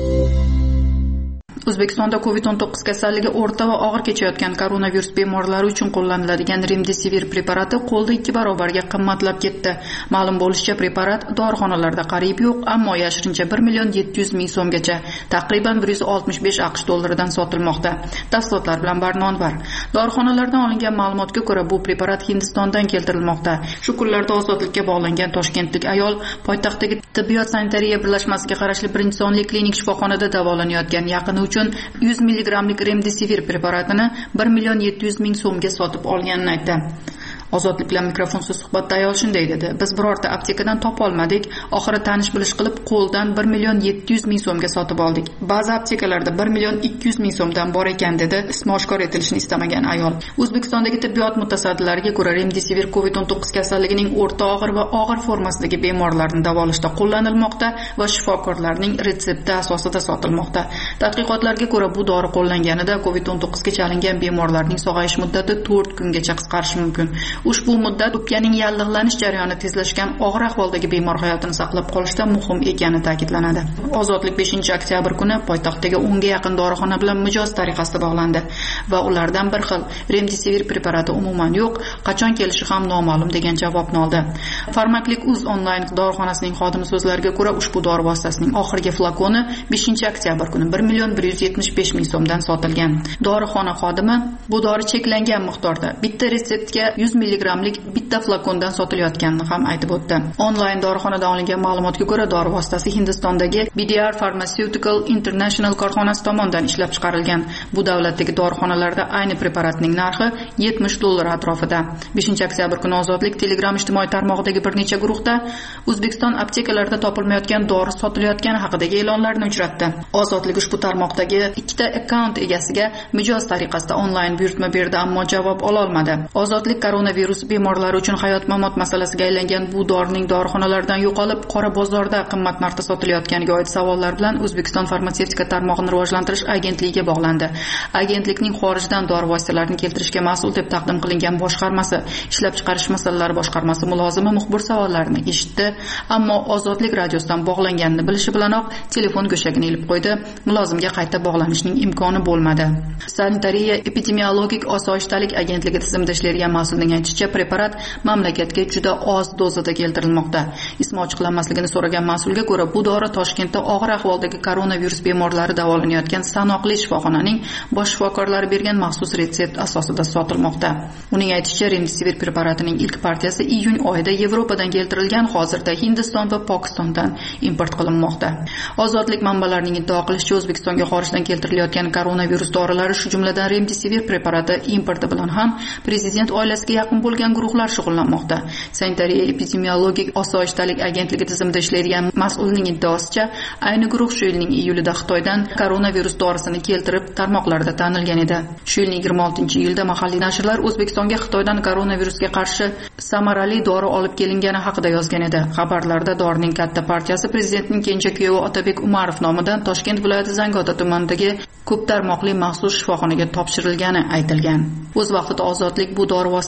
O'zbekistonda covid o'n to'qqiz kasalligi o'rta va og'ir kechayotgan koronavirus bemorlari uchun qo'llaniladigan Remdesivir preparati qo'lda ikki barobarga qimmatlab ketdi. Ma'lum bo'lishicha, preparat dorixonalarda qariyb yo'q, ammo yashirincha bir million yetti yuz ming so'mgacha, taqriban bir yuz oltmish besh aqsh dollaridan sotilmoqda. Tafsilotlar bilan Barnon var. Dorixonalardan olingan ma'lumotga ko'ra, bu preparat Hindistondan keltirilmoqda. Shu kunlarda ozodlikka bog'langan toshkentlik ayol poytaxtdagi tibbiyot sanitariya birlashmasiga qarashli birinchi sonli klinik shifoxonada davolanayotgan yaqini uchun yuz milligrammlik Remdesivir preparatini bir million yetti yuz ming so'mga sotib olganini aytdi. Ozodlik bilan mikrofonsiz suhbatda ayol shunday dedi: "Biz birorta aptekadan topa olmadik. Oxiri tanish bilish qilib qo'ldan bir million yetti yuz ming so'mga sotib oldik. Ba'zi aptekalarda bir million ikki yuz ming so'mdan bor ekan", dedi ismi oshkor etilishini istamagan ayol. O'zbekistondagi tibbiyot mutasaddilariga ko'ra, Remdesivir covid o'n to'qqiz kasalligining o'rta og'ir va og'ir formasidagi bemorlarni davolashda qo'llanilmoqda va shifokorlarning retsepti asosida sotilmoqda. Tadqiqotlarga ko'ra, bu dori qo'llanganida covid o'n to'qqiz ga chalingan bemorlarning sog'ayish muddati to'rt kungacha qisqarishi mumkin. Ushbu muddat o'pkaning yallig'lanish jarayoni tezlashgan og'ir ahvoldagi bemor hayotini saqlab qolishda muhim ekani ta'kidlanadi. Ozodlik beshinchi oktyabr kuni poytaxtdagi o'nga yaqin dorixona bilan mijoz tariqasida bog'landi va ulardan bir xil Remdesivir preparati umuman yo'q, qachon kelishi ham noma'lum degan javobni oldi. Farmaklik.uz onlayn dorixonasining xodimi so'zlariga ko'ra, ushbu dori vositasining oxirgi flakoni beshinchi oktyabr kuni bir million bir yuz yetmish besh ming so'mdan sotilgan. Dorixona xodimi bu dori cheklangan miqdorda bitta retseptga yuz milligrammlik bitta flakondan sotilayotganini ham aytib o'tdi. Onlayn dorixonadan olingan ma'lumotga ko'ra, dori vositasi Hindistondagi B D R Pharmaceutical International korxonasi tomonidan ishlab chiqarilgan. Bu davlatdagi dorixonalarda ayni preparatning narxi yetmish dollar atrofida. beshinchi oktyabr kuni Ozodlik Telegram ijtimoiy tarmog'idagi bir necha guruhda O'zbekiston aptekalarida topilmayotgan dori sotilayotgani haqidagi e'lonlarni uchratdi. Ozodlik ushbu tarmoqdagi ikkita akkaunt egasiga mijoz tariqasida onlayn buyurtma berdi, ammo javob ola olmadi. Ozodlik koronavirus bemorlari uchun hayot-mamot masalasiga aylangan bu dorining dorixonalardan yo'qolib, qora bozorda qimmat narxda sotilayotganiga oid savollar bilan O'zbekiston farmatsevtika tarmog'ini rivojlantirish agentligiga bog'landi. Agentlikning xorijdan dori vositalarini keltirishga mas'ul deb taqdim qilingan boshqarmasi, ishlab chiqarish masalalari boshqarmasi mulozimi muxbir savollarini eshitdi, ammo Ozodlik radiosidan bog'langanini bilishi bilanoq telefon go'shagini ilib qo'ydi. Mulozimga qayta bog'lanishning imkoni bo'lmadi. Sanitariya epidemiologik osoyishtalik agentligi tizimida ishlaydigan mas'ulning aytishicha, preparat mamlakatga juda oz dozada keltirilmoqda. Ismi ochiqlanmasligini so'ragan mas'ulga ko'ra, bu dori Toshkentda og'ir ahvoldagi koronavirus bemorlari davolanayotgan sanoqli shifoxonaning bosh shifokorlari bergan maxsus retsept asosida sotilmoqda. Uning aytishicha, Remdesivir preparatining ilk partiyasi iyun oyida Yevropadan keltirilgan, hozirda Hindiston va Pokistondan import qilinmoqda. Ozodlik manbalarining iddao qilishicha, O'zbekistonga xorijdan keltirilayotgan koronavirus dorilari, shu jumladan Remdesivir preparati importi bilan ham prezident oilasiga yaqin bo'lgan guruhlar shug'ullanmoqda. Sanitariya epidemiologik osoyishtalik agentligi tizimida ishlaydigan mas'ulning iddaosicha, ayni guruh shu yilning iyulida Xitoydan koronavirus dorisini keltirib tarmoqlarda tanilgan edi. Shu yilning yigirma oltinchi iyulda mahalliy nashrlar O'zbekistonga Xitoydan koronavirusga qarshi samarali dori olib kelingani haqida yozgan edi. Xabarlarda dorining katta partiyasi prezidentning kenja kuyovi Otabek Umarov nomidan Toshkent viloyati Zangiota tumanidagi ko'p tarmoqli maxsus shifoxonaga topshirilgani aytilgan. O'z vaqtida Ozodlik bu dori vositalarining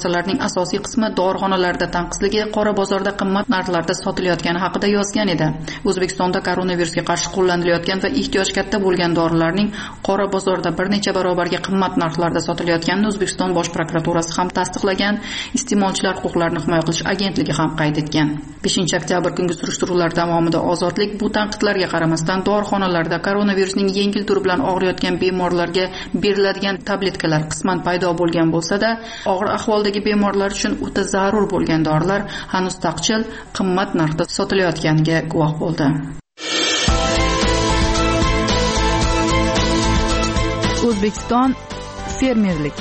asosiy qismi dorixonalarda tanqisligi, qora bozorda qimmat narxlarda sotilayotgani haqida yozgan edi. O'zbekistonda koronavirusga qarshi qo'llanilayotgan va ehtiyoj katta bo'lgan dorilarning qora bozorda bir necha barobarga qimmat narxlarda sotilayotganini O'zbekiston Bosh prokuraturasi ham tasdiqlagan, iste'molchilar huquqlarini himoya qilish agentligi ham qayd etgan. beshinchi oktyabr kungi surishtiruvlar davomida Ozodlik bu tanqidlarga qaramasdan dorixonalarda koronavirusning yengil turi bilan og'riyotgan bemorlarga beriladigan tabletkalar qisman paydo bo'lgan bo'lsa-da, og'ir ahvoldagi bemorlar uchun o'ta zarur bo'lgan dorilar hanuz taqchil qimmat narxda sotilayotganiga guvoh bo'ldi. O'zbekiston fermerlik.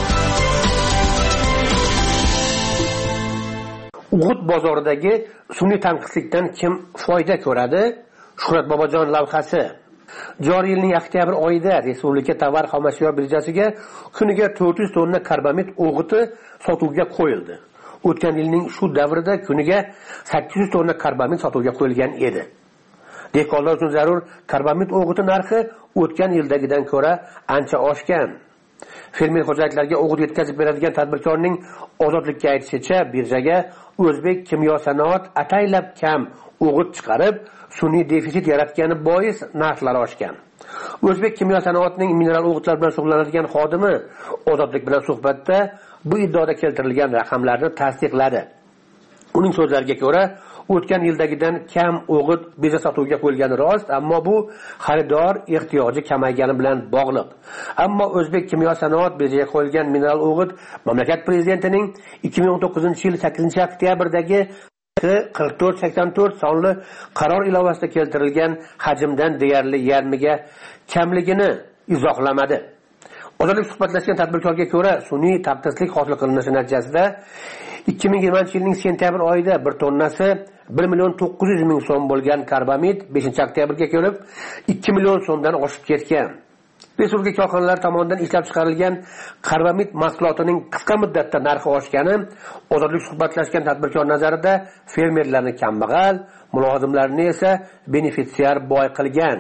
O'g'it bozoridagi sun'iy tanqislikdan kim foyda ko'radi? Shuhrat Bobojon lavhasi. Joriy yilning oktyabr oyida Respublika tovar xomashyo birjasiga kuniga to'rt yuz tonna karbamid o'g'iti sotuvga qo'yildi. O'tgan yilning shu davrida kuniga sakkiz yuz tonna karbamid sotuvga qo'yilgan edi. Dehqonlar uchun zarur karbamid o'g'iti narxi o'tgan yildagidan ko'ra ancha oshgan. Fermer xo'jaliklarga o'g'it yetkazib beradigan tadbirkorning Ozodlikka aytishicha, birjaga O'zbek kimyo sanoat ataylab kam o'g'it chiqarib, sun'iy defitsit yaratgani bois narxlar oshgan. O'zbek kimyo sanoatining mineral o'g'itlar bilan shug'ullanadigan xodimi Ozodlik bilan suhbatda bu iddaoda keltirilgan raqamlarni tasdiqladi. Uning so'zlariga ko'ra, o'tgan yildagidan kam o'g'it birja sotuvga qo'yilgani rost, ammo bu xaridor ehtiyoji kamaygani bilan bog'liq. Ammo O'zbek kimyo sanoat birjaga qo'yilgan mineral o'g'it mamlakat prezidentining ikki ming o'n to'qqizinchi yil sakkizinchi oktyabrdagi qirq to'rt sakson to'rt sonli qaror ilovasida keltirilgan hajmdan deyarli yarmiga kamligini izohlamadi. Ozodlik suhbatlashgan tadbirkorga ko'ra, sun'iy tanqislik hosil qilinishi natijasida ikki ming yigirmanchi yilning sentyabr oyida bir tonnasi bir million to'qqiz yuz ming so'm bo'lgan karbamid beshinchi oktyabrga kelib ikki million so'mdan oshib ketgan. Respublika korxonalari tomonidan ishlab chiqarilgan karbamid mahsulotining qisqa muddatda narxi oshgani Ozodlik suhbatlashgan tadbirkor nazarida fermerlarni kambag'al, mulozimlarni esa benefitsiar boy qilgan.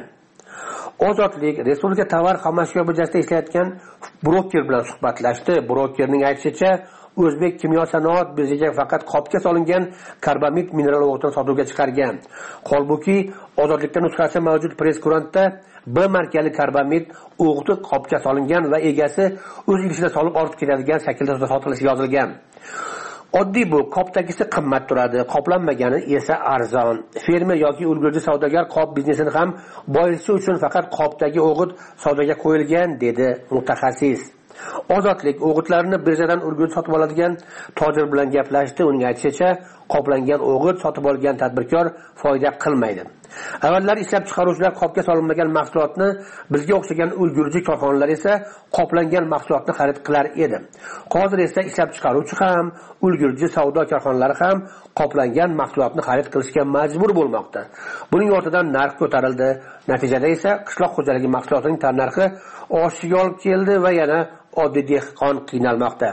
Ozodlik Respublika tovar xomashyo birjasida ishlayotgan broker bilan suhbatlashdi. Brokerning aytishicha, O'zbek kimyo sanoat birjaga faqat qopga solingan karbamid mineral o'g'itini sotuvga chiqargan. Holbuki Ozodlikda nusxasi mavjud press-kurantda bir markali karbamid o'g'iti qopga solingan va egasi o'z idishida solib ortib ketadigan shaklda sotilishi yozilgan. Oddiy bu, qopdagisi qimmat turadi, qoplanmagani esa arzon. Fermer yoki ulgurji savdogar qop biznesini ham boyitishi uchun faqat qopdagi o'g'it savdoga qo'yilgan, dedi mutaxassis. Ozodlik o'g'itlarni birjadan ulgurji sotib oladigan tojir bilan gaplashdi. Uning aytishicha, qoplangan o'g'it sotib olgan tadbirkor foyda qilmaydi. Avvallari ishlab chiqaruvchilar qopga solinmagan mahsulotni, bizga o'xshagan ulgurji korxonalar esa qoplangan mahsulotni xarid qilar edi. Hozir esa ishlab chiqaruvchi ham, ulgurji savdo korxonalari ham qoplangan mahsulotni xarid qilishga majbur bo'lmoqda. Buning ortidan narx ko'tarildi. Natijada esa qishloq xo'jaligi mahsulotining tannarxi oshishiga olib keldi va yana oddiy dehqon qiynalmoqda.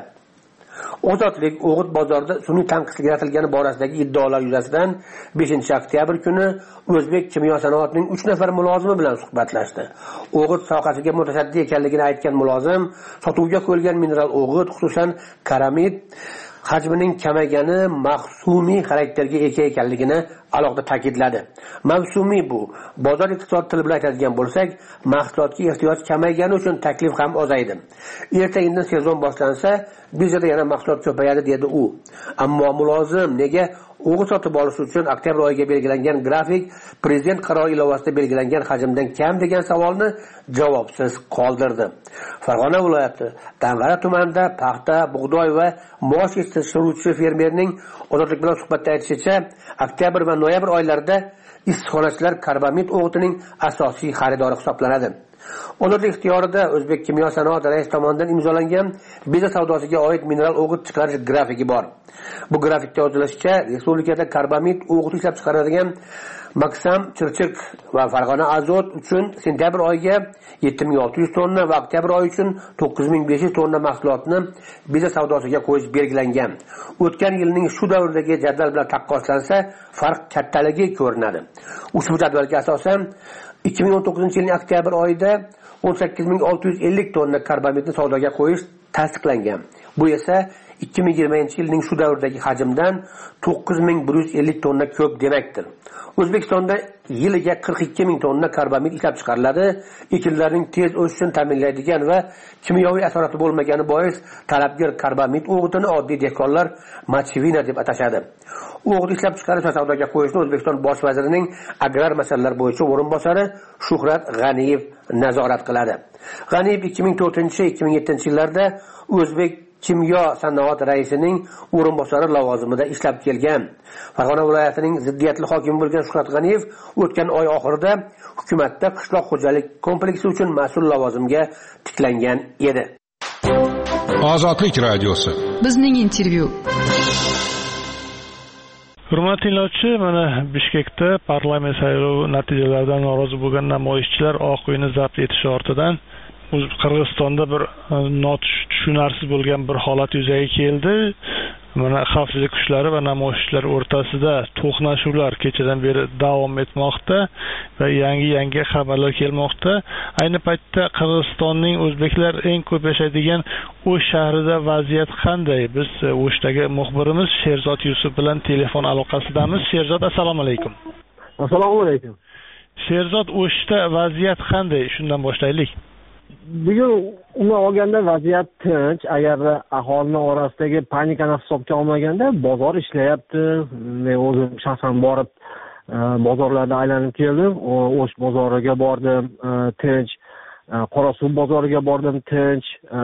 Ozodlik o'g'it bozorida sun'iy tanqislik yaratilgani borasidagi iddaolar yuzasidan beshinchi oktyabr kuni O'zbek kimyo sanoatining uch nafar mulozimi bilan suhbatlashdi. O'g'it sohasiga mutasaddi ekanligini aytgan mulozim, sotuvga qo'yilgan mineral o'g'it, xususan karamid hajmining kamaygani mavsumiy xarakterga ega ekanligini alohida ta'kidladi. Mavsumiy bu, bozor iqtisod tili bilan aytadigan bo'lsak, mahsulotga ehtiyoj kamaygani uchun taklif ham ozaydi. Ertagindan sezon boshlansa, birjada yana mahsulot ko'payadi, dedi u. Ammo mulozim nega o'g'it sotib olish uchun oktyabr oyiga belgilangan grafik prezident qarori ilovasida belgilangan hajmdan kam degan savolni javobsiz qoldirdi. Farg'ona viloyati Dang'ara tumanida paxta, bug'doy va mosh yetishtiruvchi fermerning Ozodlik bilan suhbatda aytishicha, oktyabr va noyabr oylarida issiqxonachilar karbamid o'g'itining asosiy xaridori hisoblanadi. Ozodlik ixtiyorida O'zbek kimyo sanoat raisi tomonidan imzolangan birja savdosiga oid mineral o'g'it chiqarish grafiki bor. Bu grafikda yozilishicha, respublikada karbamid o'g'it ishlab chiqaradigan Maksam, Chirchiq va Farg'ona azot uchun sentyabr oyiga yetti ming olti yuz tonna va oktyabr oyi uchun to'qqiz ming besh yuz tonna mahsulotni birja savdosiga qo'yish belgilangan. O'tgan yilning shu davridagi jadval bilan taqqoslansa, farq kattaligi ko'rinadi. Ushbu jadvalga asosan ikki ming o'n to'qqizinchi yilning oktyabr oyida o'n sakkiz ming olti yuz ellik tonna karbamidni savdoga qo'yish tasdiqlangan. Bu esa ikki ming yigirmanchi yilning shu davrdagi hajmdan to'qqiz ming bir yuz ellik tonna ko'p demakdir. O'zbekistonda yiliga qirq ikki ming tonna karbamid ishlab chiqariladi. Ekinlarning tez o'sishini ta'minlaydigan va kimyoviy asorati bo'lmagani bois talabgor karbamid o'g'itini oddiy dehqonlar mochvina deb atashadi. O'g'it ishlab chiqarish va savdoga qo'yishni O'zbekiston bosh vazirining agrar masalalar bo'yicha o'rinbosari Shuhrat G'aniyev nazorat qiladi. G'aniyev ikki ming to'rtinchi ikki ming yettinchi yillarda O'zbek kimyo sanoat raisining o'rinbosari lavozimida ishlab kelgan. Farg'ona viloyatining ziddiyatli hokimi bo'lgan Shuhrat G'aniyev o'tgan oy oxirida hukumatda qishloq xo'jalik kompleksi uchun mas'ul lavozimga tiklangan edi. Ozodlik radiosi. Bizning intervyu. Hurmatli tinglovchi, mana Bishkekda parlament saylovi natijalaridan norozi bo'lgan namoyishchilar Oq uyni zabt etish ortidan Qirg'izistonda bir notushunarsiz bo'lgan bir holat yuzaga keldi. Mana xavfsizlik kuchlari va namoyishchilar o'rtasida to'qnashuvlar kechadan beri davom etmoqda va yangi-yangi xabarlar kelmoqda. Ayni paytda Qirg'izistonning o'zbeklar eng ko'p yashaydigan O'sh shahrida vaziyat qanday? Biz O'shdagi muxbirimiz Sherzod Yusuf bilan telefon aloqasidamiz. Sherzod, assalomu alaykum. Assalomu alaykum. Sherzod, O'shda vaziyat qanday? Shundan boshlaylik. Bugun umuman olganda vaziyat tinch. Agar aholining orasidagi panikani hisobga olmaganda bozor ishlayapti. Men o'zim shaxsan borib bozorlarda aylanib keldim. O'sh bozoriga bordim, tinch. Qorasuv bozoriga bordim, tinch.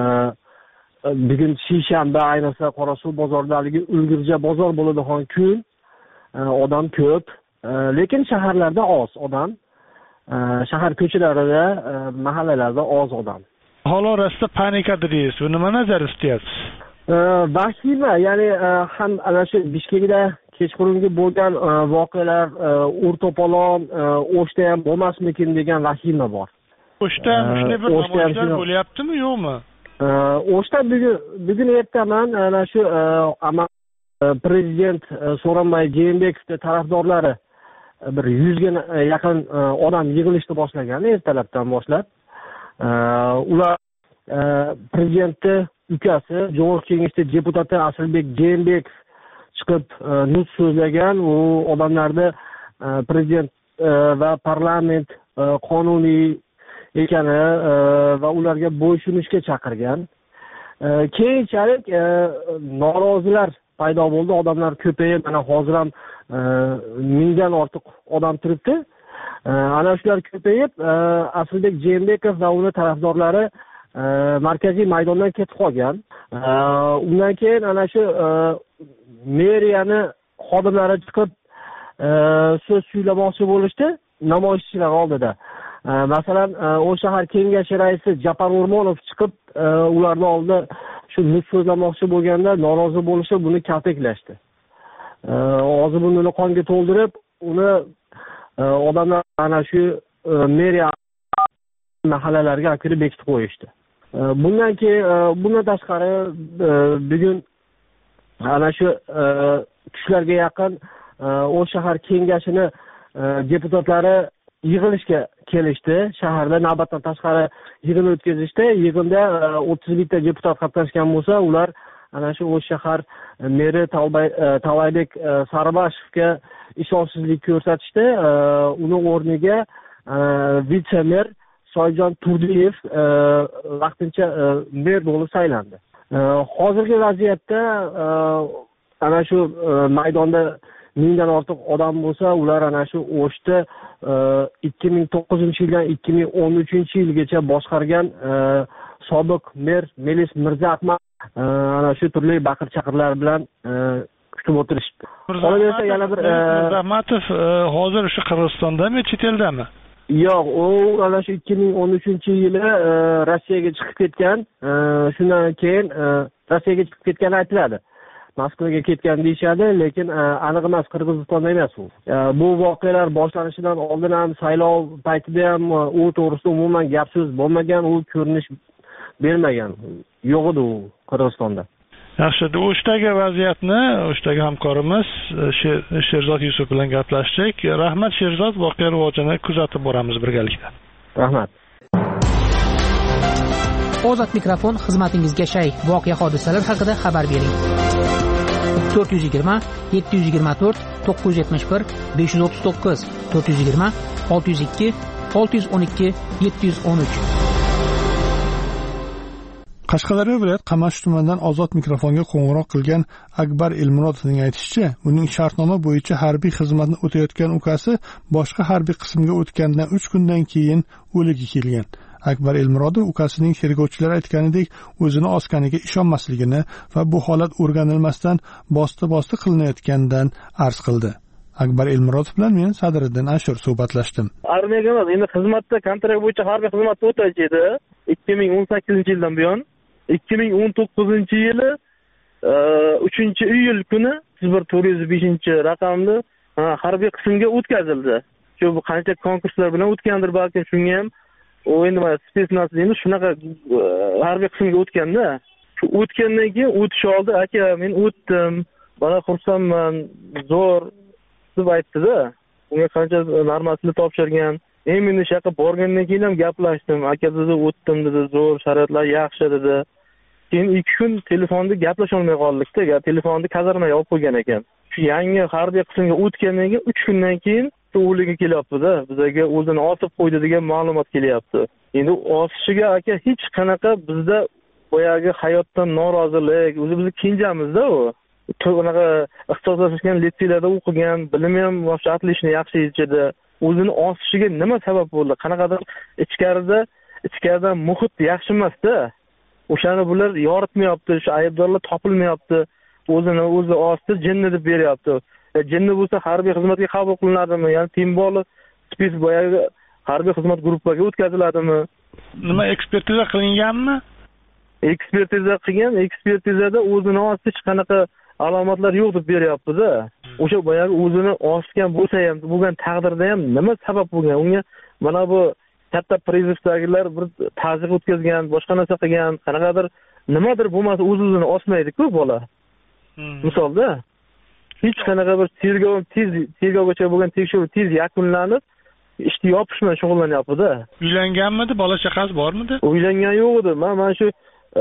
Bugun seshanba ayniqsa Qorasuv bozoridagi ulgurja bozor bo'ladigan kun. Odam ko'p, lekin shaharlarda oz odam. Shahar ko'chalarida, mahallalarda oz odam. Aholi orasida panika deysiz. Bu nima nazarda tutyapsiz? Vahima, ya'ni ham ana shu Bishkekda kechqurungi bo'lgan voqealar o'rtopolon O'shda ham bo'lmasmikin degan vahima bor. O'shda shunday bir namoyishlar bo'lyaptimi, yo'qmi? O'shda bugun bugun ertaman ana shu prezident So'ronbay Jeenbekovning tarafdorlari bir yuzga yaqin odam yig'ilishni boshlagan ertalabdan boshlab. Ular prezidentning ukasi, Jo'g'org'i Kengashning deputati Asilbek Jeenbekov chiqib nutq so'zlagan. U odamlarni prezident va parlament qonuniy ekani va ularga bo'ysunishga chaqirgan. Keyinchalik norozilar paydo bo'ldi, odamlar ko'payib, mana hozir ham mingdan ortiq odam turibdi. Ana shular ko'payib, Asilbek Jeenbekov va uning tarafdorlari markaziy maydondan ketib qolgan. Undan keyin ana shu meriyani xodimlari chiqib so'z suylamoqchi bo'lishdi namoyishchilar oldida. Masalan, O'sh shahar kengashi raisi Japar O'rmonov chiqib ularning oldida shu nutq so'zlamoqchi bo'lganda norozi bo'lishib, buni kaltaklashdi. Og'zi burnini qonga to'ldirib, uni odamlar ana shu meriya mahallalarga kirib bekitib qo'yishdi. Bundan keyin bundan tashqari bugun ana shu tushlarga yaqin O'sh shahar kengashini deputatlari yig'ilishga kelishdi. Shaharda navbatdan tashqari yig'in o'tkazishdi. Yig'inda o'ttiz bitta deputat qatnashgan bo'lsa, ular ana shu O'sh shahar meri Talaybek Saribashevga ishonchsizlik ko'rsatishdi. Uni o'rniga vitse-mer Soyjon Turdiyev vaqtincha mer bo'lib saylandi. Hozirgi vaziyatda ana shu maydonda mingdan ortiq odam bo'lsa, ular ana shu O'shda ikki ming to'qqizinchi yildan ikki ming o'n uchinchi yilgacha boshqargan sobiq mer Melis Mirzaahmad ana shu turli baqir-chaqirlar bilan kutib o'tirishdi. Qolaversa yana bir Mirzaahmadov hozir o'sha Qirg'izistondami, chet eldami? Yo'q, u ana shu ikki ming o'n uchinchi yili Rossiyaga chiqib ketgan. Shundan keyin Rossiyaga chiqib ketgani aytiladi. Moskvaga ketgan deyshadi, lekin aniq emas, Qirg'izistonda emas u. Bu voqealar boshlanishidan oldin ham saylov paytida ham u to'g'risida umuman gap so'z bo'lmagan, u ko'rinish bermagan. Yo'q edi u Qirg'izistonda. Yaxshi, O'shdagi vaziyatni O'shdagi hamkorimiz Sherzod Yusuf bilan gaplashdik. Rahmat Sherzod, voqea rivojini kuzatib boramiz birgalikda. Rahmat. Ozod mikrofon xizmatingizga shay. Voqea hodisalar haqida xabar bering. to'rt yuz yigirma yetti yuz yigirma to'rt to'qqiz yuz yetmish bir besh yuz o'ttiz to'qqiz to'rt yuz yigirma olti yuz ikki olti yuz o'n ikki yetti yuz o'n uch. Qashqadaryo viloyat Qamash tumanidan Ozod mikrofonga qo'ng'iroq qilgan Akbar Elmurodovning aytishicha, uning shartnoma bo'yicha harbiy xizmatni o'tayotgan ukasi boshqa harbiy qismga o'tgandan uch kundan keyin o'ligi kelgan. Akbar Elmurodov ukasining tergovchilar aytganidek o'zini osganiga ishonmasligini va bu holat o'rganilmasdan bosti-bosti qilinayotganidan arz qildi. Akbar Elmurodov bilan men Sadriddin Ashur suhbatlashdim. Armiyaga emas, endi xizmatda kontrakt bo'yicha harbiy xizmatda o'tash edi. ikki ming o'n sakkizinchi yildan buyon ikki ming o'n to'qqizinchi yili uchinchi iyul kuni bir to'rt yuz beshinchi raqamli harbiy qismga o'tkazildi. Shu qancha konkurslar bilan o'tgandir balki shunga ham u endi mana spetsnaz deymiz, shunaqa harbiy qismga o'tganda, shu o'tgandan keyin o'tish oldi, aka men o'tdim, mana xursandman, zo'r deb aytdi-da. Unga qancha normasini topshirgan. Men endi shu yoqqa borgandan keyin ham gaplashdim. Aka dedi, o'tdim dedi, zo'r, sharoitlar yaxshi dedi. Keyin ikki kun telefonda gaplasha olmay qoldik-da, telefonni kazarmaga olib qo'ygan ekan. Shu yangi harbiy qismga o'tgandan keyin uch kundan keyin o'ligi kelyapti-da, bizga o'zini osib qo'ydi degan ma'lumot kelyapti. Endi osishiga aka hech qanaqa bizda boyagi hayotdan norozilik, o'zi bizni kenjamizda u. Unaqa ixtisoslashgan litseylarda o'qigan, bilimi ham otlishni yaxshi yechadi. O'zini osishiga nima sabab bo'ldi? Qanaqadir ichkarida, ichkaridan muhit yaxshi emas-da. O'shani bular yoritmayapti, shu aybdorlar topilmayapti. O'zini o'zi osdi, jinni deb beryapti. Jinni bo'lsa harbiy xizmatga qabul qilinadimi? Ya'ni Timboli spes boyagi harbiy xizmat guruhiga o'tkaziladimi? Nima ekspertiza qilinganmi? Ekspertiza qilgan, ekspertizada o'zini osdi hech qanaqa alomatlar yo'q deb beryapti-da. O'sha boyagi o'zini osgan bo'lsa ham, bo'lgan taqdirda ham nima sabab bo'lgan? Unga mana bu katta prizivdagilar bir ta'zir o'tkazgan, boshqa narsa qilgan, qanaqadir nimadir bo'lmasa o'z-o'zini osmaydi-ku bola. Misolda hech qanaqa bir tergov tez tergovgacha bo'lgan tekshiruv tez yakunlanib, ishni yopishmay shug'ullanyapti-da. Uylanganmidi, bola chaqasi bormidi? Uylangan yo'q edi. Men mana shu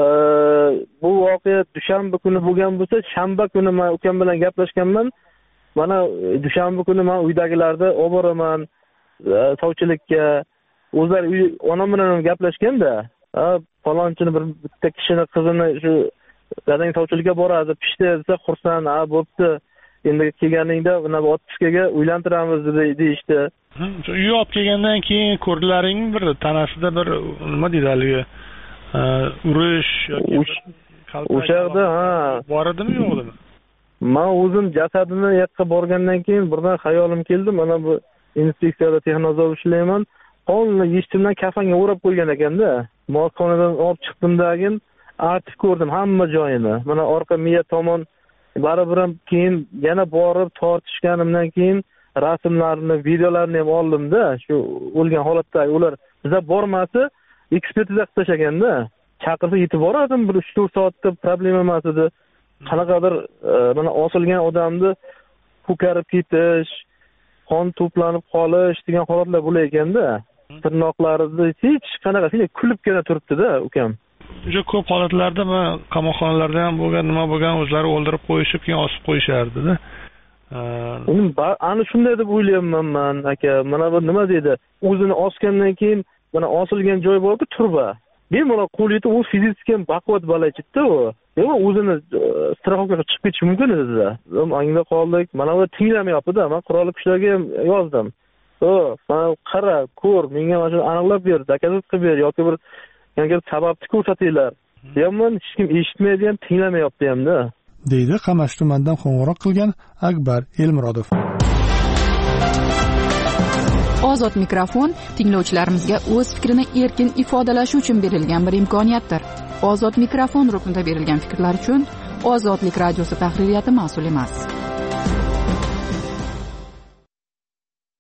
bu voqea dushanba kuni bo'lgan bo'lsa, shanba kuni men ukam bilan gaplashganman. Mana dushanba kuni men uydagilarda olib boraman sovchilikka. O'zlar uy onam bilan ham gaplashganda, falonchini bir bitta kishini qizini shu dadang sovchilikka boradi, pishdi desa xursand, ha bo'pti. Endi kelganingda mana bu otpuskaga uylantiramiz deyishdi. Uy olib kelgandan keyin ko'rdilaring bir tanasida bir nima deydi haligi urish yoki o'sha yerda ha bor edimi yo'qmi? Men o'zim jasadini yoqqa borgandan keyin birdan xayolim keldi, mana bu inspeksiyada texnozor ishlayman. Qonni yechtimdan kafanga o'rab qo'ygan ekanda. Mosxonadan olib chiqdimdagi artib ko'rdim hamma joyini. Mana orqa miya tomon baribir ham keyin yana borib tortishganimdan keyin rasmlarni, videolarni ham oldim-da, shu o'lgan holatdagi ular biza bormasa ekspertiza qilib tashaganda, chaqirsa yetib borardim, bir uch to'rt soatda problema emas edi. Qanaqadir mana osilgan odamni ko'karib ketish, qon to'planib qolish degan holatlar bo'lar ekanda, tirnoqlarida hech qanaqa kulibgina turibdi-da ukam. Juda ko'p holatlarda men qamoqxonalarda ham bo'lgan, nima bo'lgan, o'zlari o'ldirib qo'yishib, keyin osib qo'yishardi-da. Uni ana shunday deb o'ylayapman men, aka. Mana bu nima deydi? O'zini osgandan keyin mana osilgan joy borku, turba. Bemalol qo'l yetib, u fizически baquvvat bolachitda u. Yo'q, o'zini straxovkaga chiqib ketishi mumkin edi-da. Angda qoldik. Mana bu tinglamayapti-da. Men qurolli kuchlarga ham yozdim. O, mana qara, ko'r, menga mana shuni aniqlab ber, zakazat qilib ber yoki bir yangi sababni ko'rsatinglar. Deyapman, hech kim eshitmaydi ham, tinglamayapti ham-da. deydi Qamash tumanidan qo'ng'iroq qilgan Akbar Elmurodov. Ozod mikrofon tinglovchilarimizga o'z fikrini erkin ifodalashi uchun berilgan bir imkoniyatdir. Ozod mikrofon ruknida berilgan fikrlar uchun Ozodlik radiosi tahririyati mas'ul emas.